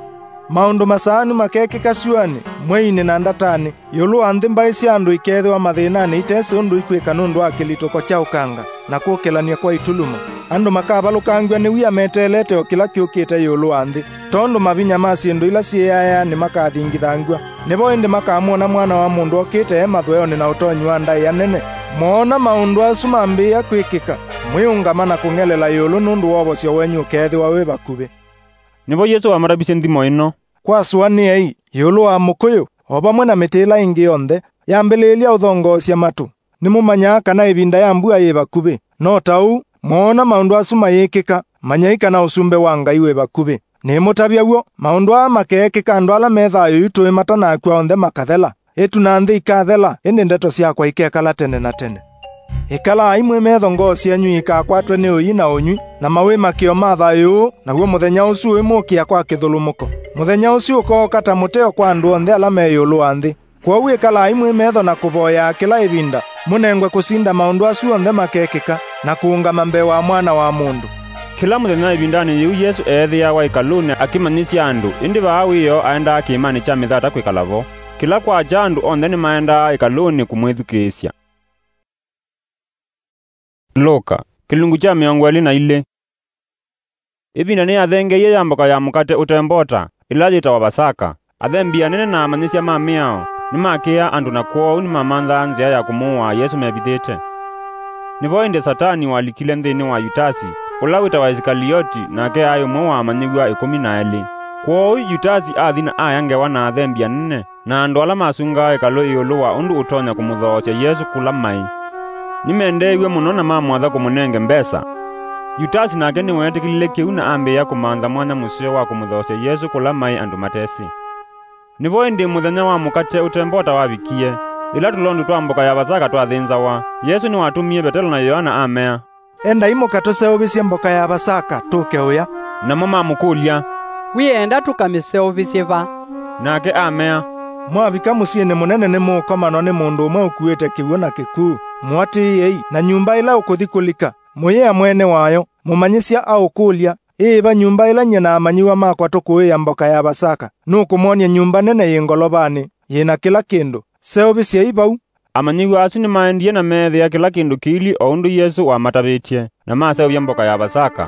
maundu masanu makekika ciuani mwei-ini na ndatani yulu wa nthi mbai cia andu ikethwa mathinani itese undu ikwika nundu wa kilitoko kya ukanga na kukelania kwa ituluma. Andu makabalukangwa ni wia metelete o kila kiukite yulu wa nthi tondu mavinya ma ciindu ila ciaya ni makathingithangwa. Nibo indi makamuona mwana wa mundu okite e mathweoni na utonyi wa ndai anene. Mona maundu acu mambia kwikika mwiungama na kung'elela yulu nundu wobocio wenyu ukethwa wi bakubi. Nibo Yesu amarabishe nthimo ino kwasuani ei yulu wa mukuyu o bamwe na mitila ingi yonthe yambililia uthongocia matu. Nimumanya kana ivinda ya mbua yi bakubi, no tau mona maundu acu mayikika manyai kana usumbe wa Ngai wi bakubi. Ni mutabia guo maundu a makekika andu ala methayo itui matanakwa onthe makathela itu na nthi ikathela indi ndeto ciakwa ikekala tene na tene. Ikala imwe methongo cianyu ikakwatwe ni uyi na unywi na mawi makio mathayo naguo muthenya ucio imukia kwa kithulumuko. Muthenya ucio ukoka ta muteo kwa andu onthe ala me yulu wa nthi. Kwou ikala imwe metho na kuvoya kila ivinda munengwe kusinda maundu acio onthe makekika na kuungama mbee wa mwana wa mundu. Kila muthenya ivindani yu Yesu ethiawa ikaluni akimanyisya andu indi vaawiyo aenda akimani cha mithata kwikalavo. Kila kwa jandu onthe ni maenda ikaluni kumwithukisya. Luka kilungu cha miongo eli na ile. Ivinda ni athengeiye yamboka ya mukate utembota ilajita wa Pasaka. Athembia nene na amanyisya mamiao nimakia andu na kwou ni mamantha nzia ya kumuwa Yesu mebithite. Nivo indi Satani walikile nthini wa Yutasi ula witawa Isikalioti nake ayo mwe wa amanyigwa ikumi na eli. Kwou Yutasi athina ayangewa na athembia nene na andu ala masunga ikalu iulu wa undu utonya kumuthoosya Yesu kula mai. Nimendeiwe muno na mamwatha kumunenge mbesa. Yutasi nake ni wetikilile kiu na ambia kumantha mwanya musio wa kumuthoosya Yesu kula mai andu matesi. Nivo indi muthenya wa mukate utembota wavikie ila tulondu twamboka ya Pasaka twathinzawa. Yesu ni watumie Petelo na Yohana amea enda imuka tuseuvisye mboka ya Pasaka tuke uya. Namo mamukulia wienda tukamiseuvisye va. Nake amea mwavika musiini munene ni mukomano ni mundu umwe ukuite kiwu na kikuu mwatiyei na nyumba ila ukuthikulika muyiya mwene wayo mumanyisya au kulia iva nyumba ila nyina amanyiwa makwa tukuiya mboka ya Pasaka nukumonia nyumba nene yingolobani yina kila kindu seuvisye ivau. Amanyiwa acu ni maendie na methia kila kindu kili o undu Yesu wamatavitie na maseuvya mboka ya Pasaka.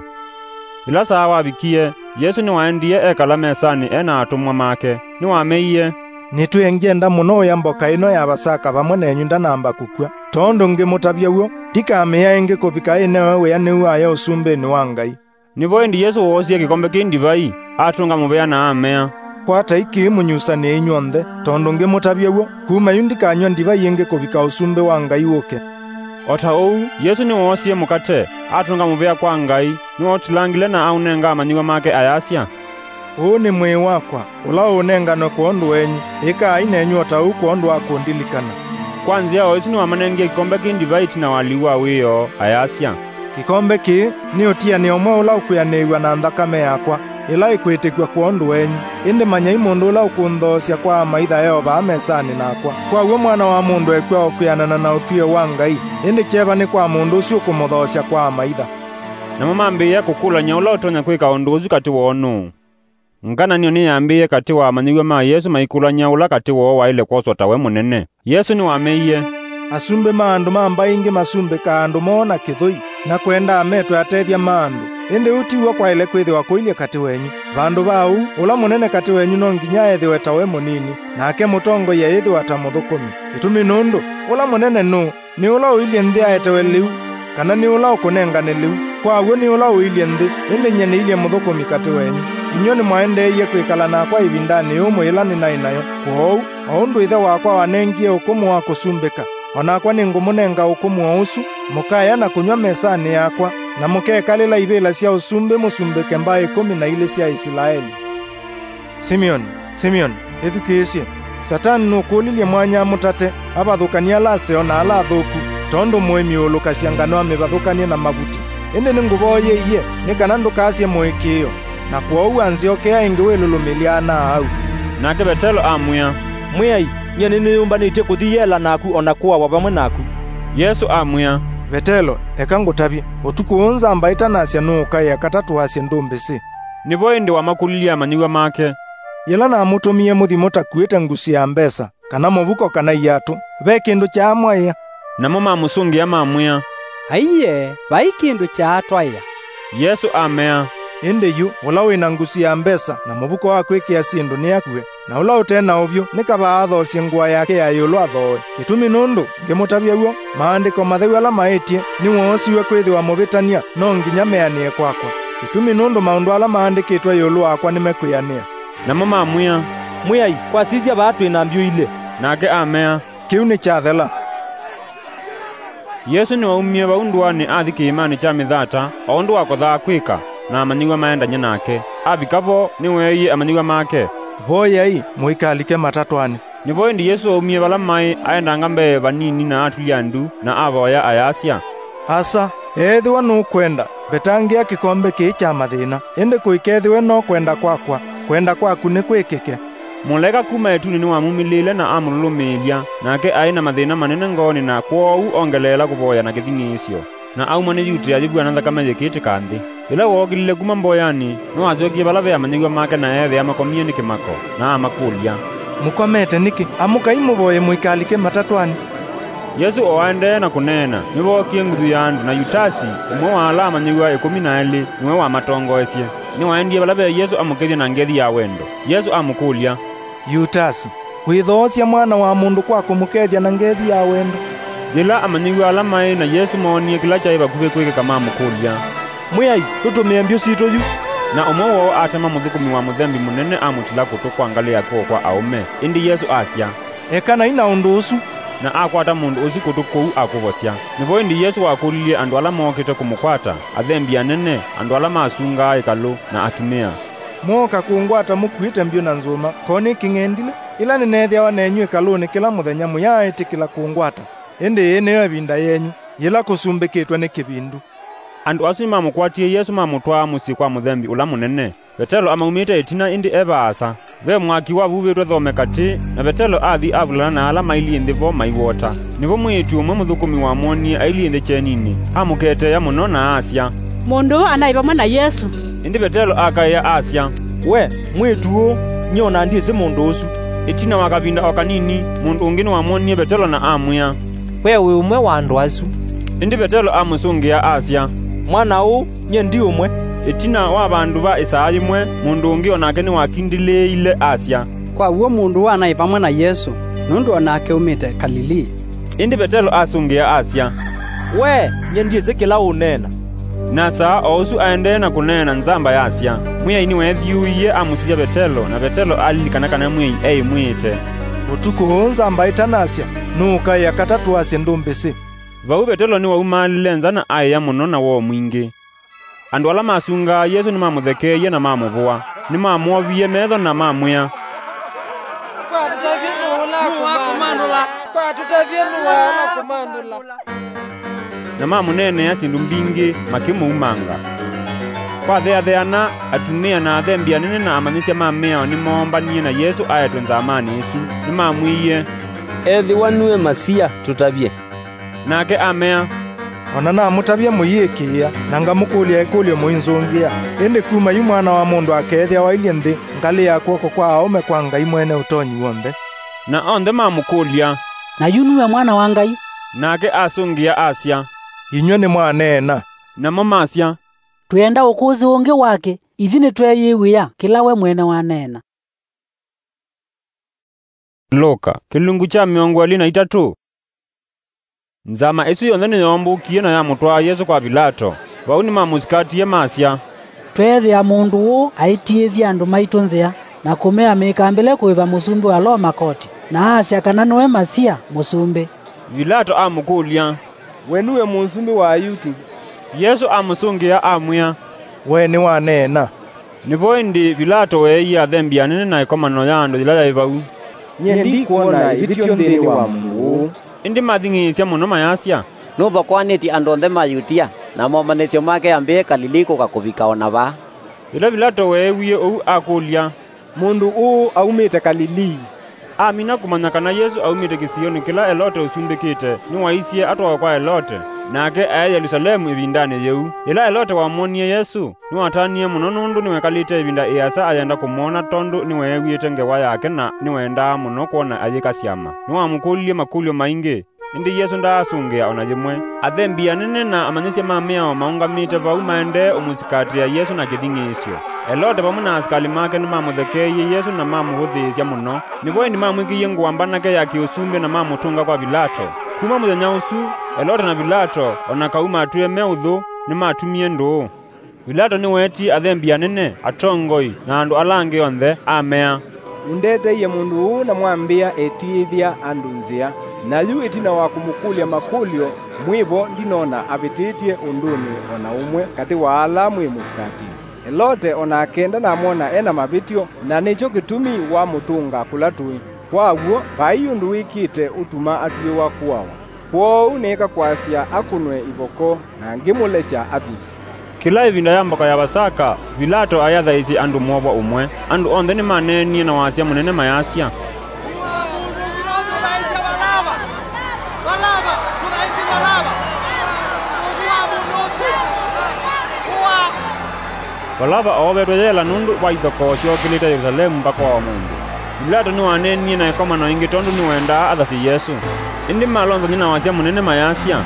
Ila saa wavikie Yesu ni waendie ekala mesani ena atumwa make ni wameiye nitwengienda muno ya mboka ino ya Pasaka vamwe nenyu ndanamba kukwa tondu ngimutavya uo tikamia ingi kuvika inewe wea niu aya usumbeni wa Ngai. Nivo indi Yesu woosye kikombe ki ndivai atunga muvea na amea kwata iki munyusani inyuonthe tondu ngimutavya uo kuma yu ndikanywa ndivai ingi kuvika usumbe wa Ngai uke. Ota ou Yesu ni woosye mukate atunga muvea kwa Ngai ni wotilangile na aunenga amanyiwa make ayasya. Uu ni mwii wakwa ula unenganwe kwa undu wenyu ika inenyu ota uu kwa undu wa kundilikana. Kwanzia o Yesu ni wamanengie kikombe ki ndivai tina waliwa wiyo ayasya. Kikombe ki ni utia ni omwe ula ukuyaniiwa na nthakame yakwa ila ikwitikwa kwa undu wenyu indi manyai mundu ula ukunthosya kwa maitha yehova mesani nakwa. Kwauo mwana wa mundu ekwa ukuyanana na utwie wa Ngai indi cheva ni kwa mundu ucio ukumuthosya kwa maitha. Namo mambiia kukulanya ula utonya kwika undu ucio kati wonu. Ngana niyo ni yambiie kati wa amanyiwa ma Yesu maikulanya ula kati wo waile kwosota we munene. Yesu ni wameiye asumbe maandu mamba ingi masumbe ka andu mona kithui na kwenda ametwe atethya maandu indi utiwa kwa ile kwithiwa kuilia kati wenyu. Vandu vau ula munene kati wenyu no nginya ethiwe ta we munini nake mutongo ya ethiwa ta muthukumi. Itumi nundu ula munene nu ni ula uilie nthi aetewe liu kana ni ula ukunengane liu. Kwauo ni ula uilie nthi indi nyene ilie muthukumi kati wenyu. Inyo ni mwaendeiye kwikala nakwa ivindani umwe ila ninainayo. Kwou o undu ithe wakwa wanengie ukumu wa kusumbika onakwa ni ngumunenga ukumu wa usu mukaya na kunywa mesani yakwa na mukekalila ivila cia usumbe musumbike mbaa ikumi na ile cia Isilaeli. Simeoni, Simeoni, ithukisye Satani nukulilie mwanya mutate avathukania laseo na ala thuku tondu mwimi ulukasya ngano amivathukanie na mavuti indi ni nguvoye iye ni kana ndukasye muikiyo na kwou anziokea ingi wilulumiliana au. Nake Petelo amwia mwiyai nyeni niyumbanite kuthiyela naku ona kuwa vamwe naku. Yesu amwia Petelo eka ngutavye utuku unza mbaita nasya nuka ya katatu wasye ndumbisi. Nivo indi wamakulilia amanyiwa make yela namutumie muthimo takuite ngusi ya mbesa kana mubuko kana iatu be kindu cha mwaya. Namo mamusungia mamwia, aiye vai kindu cha atwaya. Yesu amea, indi yu ula wina ngusi ya mbesa na mubuko wa kwikia sindu ni akue, na ula utena ovyo nikaba athocie ngua yake ya yulu athoe. Kitumi nundu ngimutabia guo maandiko matheu ala maitie ni wosiwe kwithiwa mubitania no nginya meanie kwakwa. Kitumi nundu maundu ala maandikitwe yulu wakwa nimekuyania. Namo mamwia, mwiyai kwa sisi abatu ina mbio ile. Nake amea, kiu ni chathela. Yesu ni waumie baundwani athi kiimani cha mithata ondu wakothaa kwika na amanyigwa maendanye nake. Abikavo ni wei amanyigwa make. Voyai muikalike matatwani. Nivo indi Yesu waumie bala mai aendanga mbe banini na atulia ndu na avoya ayasya. Asa ethiwa nukwenda betangia kikombe kii cha mathina indi kuikethiwe no kwenda kwakwa kwenda kwaku ni kwikike. Muleka kuma etuni ni wamumilile na amululumilia nake aina mathina manene ngoni na kwou ongelela kuvoya na kithini isyo na auma ni yuti ajibwa na thakame yikiti kanthi. Ila wogilile kuma mboyani no azokie bala be amanyigwa make na ethe amakomie ni kimako na amakulia. Mukomete niki amukai muvoye muikalike matatwani. Yesu oende na kunena nivokie nguthu ya andu na Yutasi umwe wa ala amanyigwa ikumi na eli niwe wa matongoesye ni waendie bala be Yesu amukethie na ngethi ya wendo. Yesu amukulia, Yutasi withocia mwana wa mundu kwa kumukethia na ngethi ya wendo. Yila amanyigwa ala mai na Yesu monie kila chai bakuve kwike kama amukulia, mwiyai tutumie mbio sito yu. Na umwe wao atema muthukumi wa muthembi munene amutila kutu kuangalia kwa kwa aume. Indi Yesu asya, ekana ina undu usu na akwata mundu uzi kutu kou akuvosya. Nivo indi Yesu wakulilie andu ala mokite kumukwata athembi anene andu ala masunga ikalu na atumia. Moka kungwata mukwite mbio na nzuma koni king'endile ila ninethia wanenyu ikaluni kila muthenya muyaiti kila kungwata. Indi ene binda yenyu yila kusumbikitwe ni kibindu. Andu asu mamukwatie Yesu mamutwa musi kwa muthembi ula munene. Petelo amaumite itina indi ebaasa ve mwaki wa vuvitwe thomekati na Petelo athi avulana na ala maili ndhivo maiwota. Nivo mwitu umwe muthukumi wa moni aili ndhe chenini amukete ya muno na asya, mundu anaibamwe na Yesu. Indi Petelo akaya asya, we mwitu nyona ndiye se mundu usu. Itina wakavinda okanini mundu ungini wa moni Petelo na amwia, wewe umwe wa andu asu. Indi Petelo amusungia asya, mwana u nye ndi umwe. Itina wa bandu ba Isaya imwe mundu ungi onake ni wakindileile asya, kwa uo mundu anaibamwe na Yesu nundu onake umite Galili. Indi Petelo asungia asya, we nye ndiye se kila unena. Nasa osu aende na kunena nzamba yasya. Mwiya ini wethiuiye amusija Petelo na Petelo alilikana kana mwiyi ei mwite. Utuku nzamba itanasya nuka ya katatu asya ndumbisi. Vau Petelo ni waumalile nzana aya muno na wo mwingi. Andu ala masunga Yesu ni mamuthekeye na mamuvua. Ni mamuovie metho na mamwia, kwa tutavienu wala kumandula kwa tutavienu wala kumandula. Na mamunene ya sindu mbingi makimuumanga. Kwa thea theana atumia na athembia nene na amanyisya mameo ni moombanie na Yesu ayetwe nzamani isu. Ni mamwiye, ethi wanue masia tutavie. Nake amea, ona na mutabia muyikia na ngamukulia ikulio muinzungia. Indi kuma yu mwana wa mundu akethia wailie nthi ngali ya kuoko kwa aume kwa Ngai mwene utonyi wonthe. Na onthe mamukulia, na yu niwe mwana wa Ngai. Nake asungia asya, inywe ni mwanena. Namo masya, twenda ukuzi ungi wake ithini tweyiwia kila we mwene wanena. Luka kilungu cha miongo ili na itatu. Nzama isu yonthe ni yombukie na ya mutwa Yesu kwa Pilato. Vau ni mamusikatiye masya, twethia mundu u aitiithia andu maitu nzia na kumea mikambile kuiva musumbi wa Roma koti na asya kana niwe masia musumbi. Pilato amukulia, we niwe musumbi wa Ayuthi. Yesu amusungia amwia, we ni wanena. Nivo indi Pilato weiya athembia nene na ikomano ya andu ila yaivau. Nye ndi kuona ibitio nthini wa Mungu. Indi mathing'isya muno mayasya, nuva kwaniti andu onthe mayutia na momanisyo make yambie Galili kukakuvika ona va. Ila Pilato wewie ou akulia, mundu uu aumite Galili. Amina kumanya kana Yesu aumite kisioni kila elote usumbikite ni waisye atwa kwa elote. nake aya Yerusalemu ibindani yeu. Ila elote wamonie Yesu niwatanie muno nundu niwekalite ibinda iasa ayenda kumona tondu niweewite ngewa yake na niwenda muno kuona ayikasyama. Niwamukulie makulio maingi indi Yesu ndaasungia ona jimwe athembia nene na amanyisye mamia maungamite vau maende umusikati ya Yesu na kithing'isyo. Elote pamwe na asikali make nimamuthekeiye Yesu na mamuhuthiisya muno. Nivo indi mamwikiie nguamba nake ya kiusumbi na mamutunga kwa Pilato. Kuma muthenya usu Elote na Pilato ona kauma atue meuthu nimatumie nduu. Pilato niweti athembia nene atongoi na andu alangi onthe amea. Undeteiye mundu uu na mwambia etithia andu nzia. Na yu itina wa kumukulia makulio mwivo ndinona abititie unduni ona umwe kati wa ala mwi musikati. Elote ona akenda na mwona ena mabitio na nicho kitumi wa mutunga kulatui. Kwa uo bai undu wikite utuma atuye wa kuwawa. Kwa unika kwasya akunwe iboko na ngimulecha athi. Kila ivinda ya mboka ya Pasaka Pilato ayathaisi andu mwobwa umwe. Andu onthe ni manenie na wasya munene mayasya. Balaba ovetwe yela nundu wa ithoko syokilite Yerusalemu mpaka wa mundu. Pilato niwanenie na ikomano ingi tondu niwenda athasi Yesu. Indi malonzo nina wasya munene mayasya.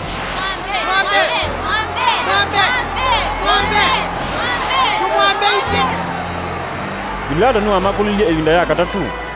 Pilato niwamakulilie ivinda ya katatu.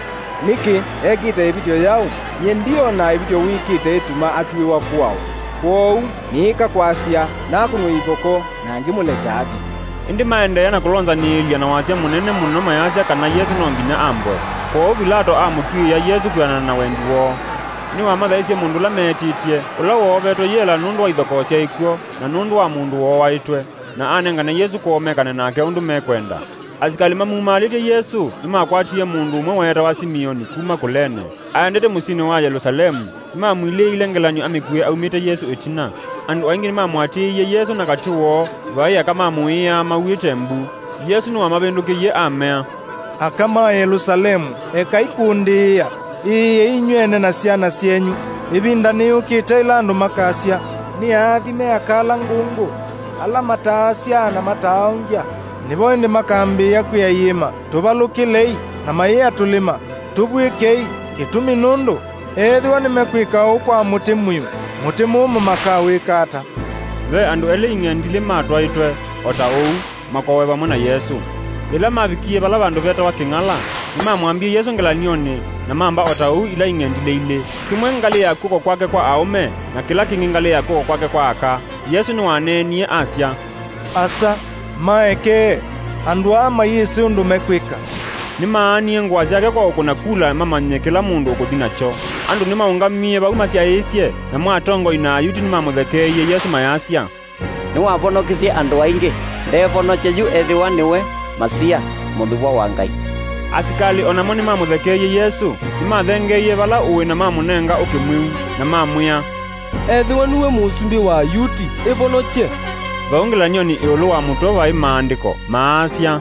Niki ekite ibitio yau ye ndio na ibitio wikite ituma atuye wa kuwao. Kwou nika kwasya nakunwe ithoko na ngimulesha athi. Indi maendeea na kulonzaniilia na wasya munene muno mayasya kana Yesu no nginya ambwe. Kwou Pilato amutwiia Yesu kwianana na wendi woo. Niwamathaisye mundu ula metitie ula woovetwe yela nundu wa ithoko sya ikuo na nundu wa mundu woo waitwe na anengane Yesu kuomekane nake undu mekwenda. Asikali mamumalitie Yesu nimakwatie mundu umwe weta wa Simioni kuma Kulene. Aendete musini wa Yerusalemu nimamwilie ilengelanyo amikuye aumite Yesu itina. Andu aingi nimamwatiiye Yesu na katuo vai akamamuia mawite mbu. Yesu niwamavindukiye amea. Akama Yerusalemu ekaikundia iye inywene na syana syenyu ibinda niyukite ila andu makasya ni athime akala ngungu ala mataasya na mataongya. Nivo indi makambia kuyayima tuvalukilei na maiya tulima tubwikei kitumi nundu ethiwa nimekwika ukwa muti mwiu muti mumu makawikata. Ve andu ele ing'endile matwaitwe ota uu makowe pamwe na Yesu. Ila mavikie vala vandu veta wa king'ala nimamwambie Yesu ngelanioni na mamba ota uu ila ing'endile ile. Kimwe ngali ya kuko kwake kwa aume na kila kingi ngali ya kuko kwake kwa aka. Yesu niwanenie asya. Asa maeke andu ama yisi undu mekwika. Nimaanie ngwa syake kwa ukuna kula mamanye kila mundu ukuthinacho. Andu nimaungamie vauma syaisye na mwatongo ina yuti nimamuthekeiye Yesu mayasya. Niwavonokisye andu aingi ndevonoche yu ethiwa niwe Masia muthuwa wa Ngai. Asikali onamo nimamuthekeiye Yesu nimathengeiye vala uwi na mamunenga ukimwiu na mamwia ethiwa niwe musumbi wa yuti ivonoche. Vaungelanio ni iulu wa muto vai maandiko maasya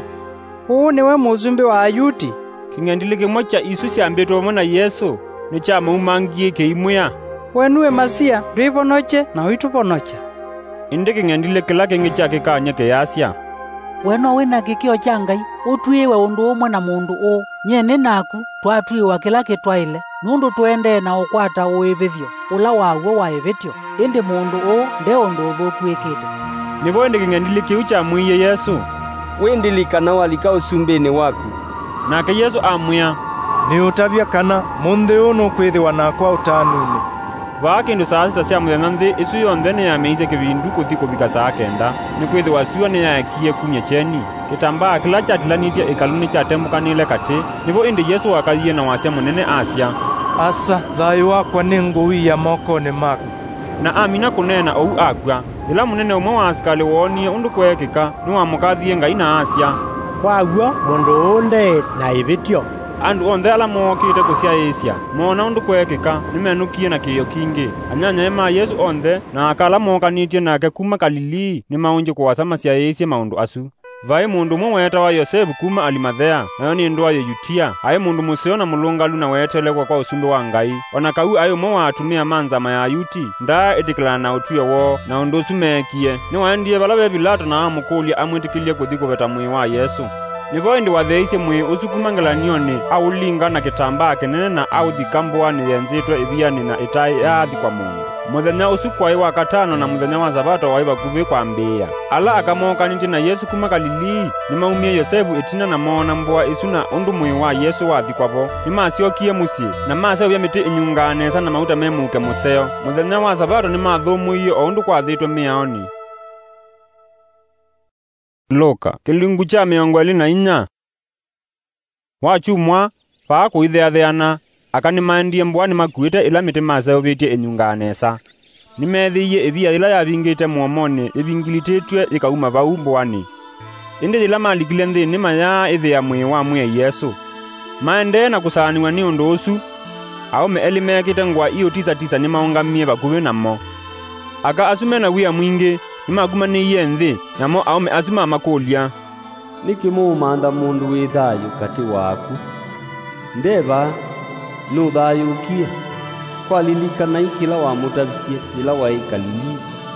uu niwe musumbi wa Ayuti. King'endile kimwe cha isu syambitwe pamwe na Yesu ni cha maumangie kiimwia. We niwe Masia ndwivonoche na wituvonocha. Indi king'endile kila kingi cha kikanye kiyasya. We no wina kikio cha Ngai utwiiwe undu umwe na mundu uu nyene naku twatwiiwa kila kitwaile nundu twendee na ukwata uivithyo ula wawe waivityo indi mundu uu nde undu uthuku wikite. Nivo indi king'endile kiu cha mwiye Yesu windilikana walika usumbini waku. Nake Yesu amwia ni utavya kana munthi unu kwithiwa nakwa utanuni. Vaa kindu saa sita sya muthenya nthi isu yonthe ni yameisye kivindu kuthi kuvika saa kenda ni kwithiwa syua ni yaekie kumye cheni. Kitambaa kila chatilanitye ikalu ni chatembukanile kati nivo indi Yesu wakaiye na wasya munene asya. Asa thayu wakwa ni ngui ya mokoni maku. Na amina kunena ou akwa ila munene umwe wa asikali wonie undu kwekika niwamukathiye Ngai na asya. Kwaguo mundu unde na ivityo. Andu onthe ala mookite kusyaisya mona undu kwekika nimenukie na kiyo kingi. Anyanyae ma Yesu onthe na akala mookanitie nake kuma Galilii ni maunji kuwasa masyaisye maundu asu. vai mundu mwe weta wa Yosefu kuma Alimathea nayo ni ndwa Yutia ai mundu museo na mulungalu na wetelekwa kwa usumbi wa Ngai ona kau ayo mwe watumia manzama ya Yuti nda etikilana na utuye wo na undu sumekie ni wandie balabe Pilato na amukulia amwitikilie kuthi kuveta mwi wa Yesu nivo ndi watheisye mwi usukumangelanioni aulinga na kitambaa kinene na authikambwani yenzitwe ithiani na itai yathi kwa mundu muthenya usu kwai wa katano na muthenya wa Sabato wai bakuvi kwambia ala akamokaniti na Yesu kuma Galilii nimaumie Yosefu itina na mona mbwa isu na undu mwi wa Yesu wathi kwavo nimasyokie musyi na maseuvya miti inyunganesa na mauta memuke museo muthenya wa Sabato nimathumuiye o undu kwathitwe miaoni. Luka kilungu cha miongo ili na inya wachumwa paa kuitheatheana akanimaendie mbwani makuite ila miti maseuvitie inyunganesa nimethiiye ivia ila yavingite muomoni ivingilititwe ikauma vau mbwani indi ila malikile nthini maya ithia mwi wa mwie Yesu maendee na kusaniwa ni undu usu aume eli mekite ngwa iyo tisa tisa nimaungamie vakuvi namo aka asume na wia mwingi nimakumaniiye nthi namo aume asuma makulia nikimumantha mundu wi thayu kati waku ndeva nuthayukie kwalilikana ikila wamutavisie ila wai Galilii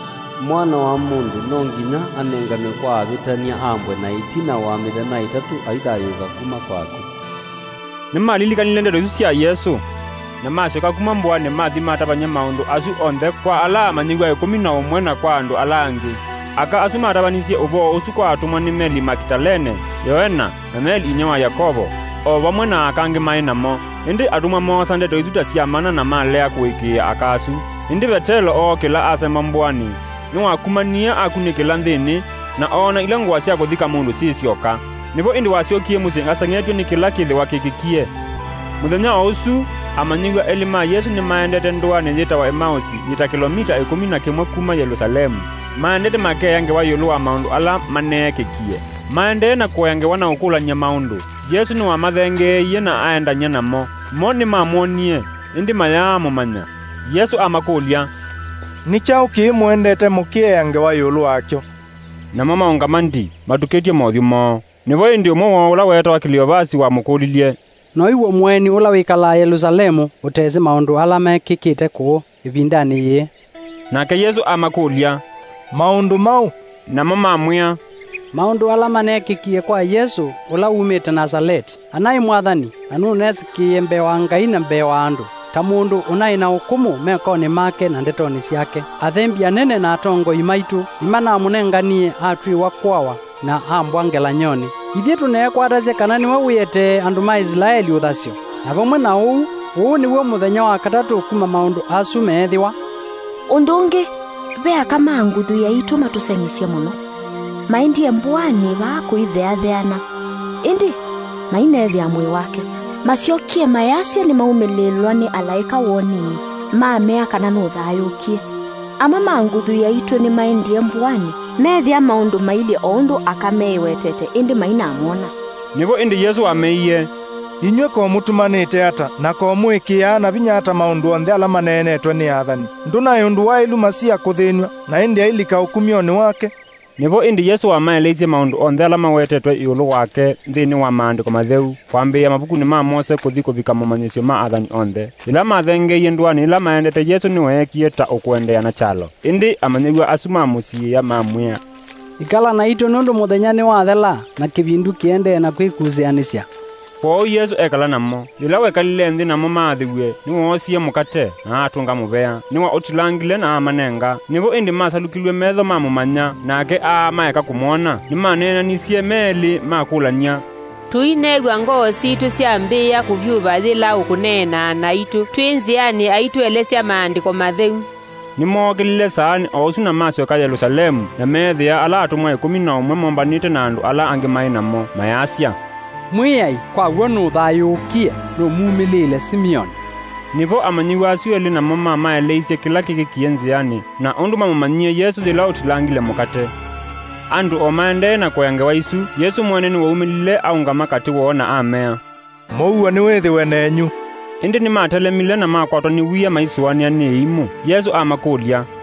mwana wa mundu no nginya anenganwe kwa avitania ambwe na itina wa mithenya itatu aithayuka kuma kwaku nimalilikanile ndeto isu cia Yesu na macoka kuma mbwani mathi matavanya maundu asu onthe kwa ala amanyigwa ikumi na umwe na kwa andu ala angi aka asu matavanisye uvoo usu kwa atumwa ni Meli Makitalene Yoena na Meli inya wa Yakobo o vamwe na akangi mai namo indi atumwa mosa ndeto isu tasiamana na malea kuikia akasu indi Petelo o kila asema mbwani niwakumania akunikila nthini na ona ila ngwa cia kuthika mundu cisyoka nivo indi wasyokie musinga asang'etwe ni kila kithi wakikikie muthenya o usu amanyigwa elima Yesu ni maendete ndwani yitawa Emausi yita kilomita ikumi na kimwe kuma Yerusalemu maendete makeyange wa yulu wa maundu ala maneekikie maendee na kuyange wana ukulanya maundu Yesu ni wa mathengeiye na aendanya namo moni mamuonie indi mayamo manya Yesu amakulia ni chao kimwendete mukiyange wa yulu wakyo na mama ongamandi matuketie mothumo nivo indi umwe ula weta wa Kiliovasi wa mukulilie no iwo mweni ula wikala Yerusalemu uteze maundu ala mekikite kuu ivindani yi nake Yesu amakulia maundu mau na mama mwia maundu ala manekikie kwa Yesu ula umite Nazareti anai mwathani anu nesikie mbee wa Ngai na mbee wa andu ta mundu unaina ukumu mekoni make na ndetoni ciake athembi anene na atongoi maitu imanamunenganie atwiwa kwawa na ambwangela nyoni ithie tuneekwatasya kana niwe wiyete andu ma Israeli uthasyo na vamwe na uu uu niwo muthenya wa katatu kuma maundu asu meethiwa undu ungi vea kama nguthu ya itu matuseng'isye muno maindie mbwani vakuitheatheana indi mainethia mwi wake masyokie mayasya ni maumililwa ni alaika wonini mamea kana nuthayukie ama manguthu ya itu ni maindie mbwani methia maundu maili o undu akameiwetete indi mainamwona nivo indi Yesu ameiye inywe ko mutumanite ata na ko mwikia na vinyata maundu onthe ala manenetwe ni athani nduna yundu wa ilu masia kuthinwa na indi ailika ukumioni wake nivo indi Yesu amaeleisye maundu onthe ala mawetetwe iulu wake nthini wa maandiko matheu kwambia mavukuni ma Mose kuthi kuvika mamanyisyo ma athani onthe ila mathengeiye ndwani ila maendete Yesu niweekie ta ukwendea na chalo indi amanyigwa asu mamusiia mamwia ikala na itu nundu muthenya ni wathela na kivindu kiendee na kwikuzianisya kwou Yesu ekala namo ila wekalile nthi namo maathiwe niwoosie mukate na atunga muvea niwa utilangile na amanenga nivo indi masalukilwe metho mamumanya nake aamaeka kumwona nimanenanisie meli makulania tuinegwa ngoo situ syambia kuvyuva thila ukunena na itu twinziani aitu elesya maandiko matheu nimokilile saani o usu na masyoka Yerusalemu na methia ala atumwa ikumi na umwe mombanite na andu ala angi mai namo mayasya mwiyai kwaw'o nuthayukie numumilile Simeoni nivo amanyigwa asu eli namo mamaeleisye kila kikikie nziani na undu mamumanyie Yesu thila utilangile mukate andu o maendee na kuyangewa isu Yesu mwene ni waumilile aungama kati woo na amea mouwa ni withiwe nenyu indi ni matelemile na makwatwa ni wia maisuania ni imu Yesu amakulia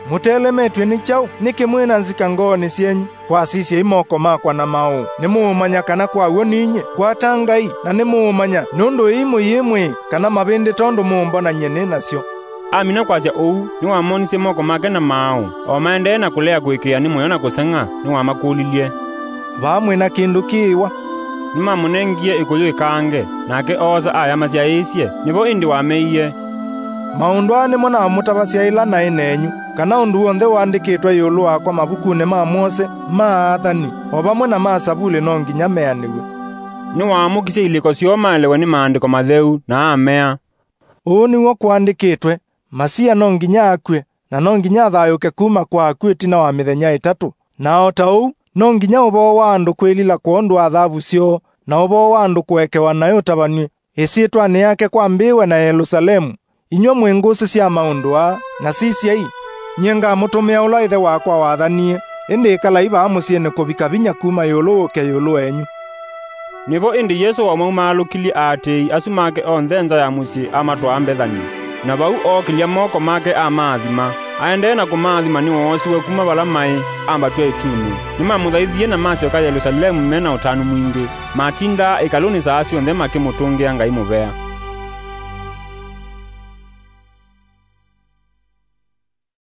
mutelemetwe ni chau niki mwina nzika ngoni cienyu kwasisya imoko makwa na mau nimumanya kana kwaw'o ninyi kwata Ngai na nimumanya nundu imu yimwe kana mabindi tondu mumbonanye ni nacio. Amina kwasya ou ni wamonisye moko make na mau o maendee na kulea kwikia ni moyo na kuseng'a ni wamakulilie vamwe na kindu kiwa nimamunengie ikuyu ikange nake oza ayamasya isye nivo indi wameiye maundu aa nimo namutavasya ila na inenyu kana undu wonthe wandikitwe yulu wakwa mavukune ma Mose ma athani o vamwe na ma Sabuli no nginya meaniwe. Ni wamukisye iliko syoomaelewe ni maandiko matheu na amea. Uu niwo kwandikitwe Masia no nginya akue na no nginya athayuke kuma kwa akue tina wa mithenya itatu na o ta uu no nginya uvoo wa andu kwilila kwondu a thavu syo na uvoo wa andu kwekewa nayo tavanwi isitwani yake kwambiwe na Yerusalemu. Inywa mwingusi cia maundu aa na ciciai nyenga mutumia ula ithe wakwa wathanie indi ikala iva musiene kuvika vinya kuma yulu uke yulu enyu. Nivo indi Yesu wamaumalukili atei asu make onthe nza ya musyi amatwa mbethani na vau okilya moko make amathima aendee na kumathima ni woosiwe kuma vala mai ambatwe itunu nimamuthaithie na masyoka Yerusalemu mena utanu mwingi matinda ikaluni saa cionthe makimutungia Ngai muvea.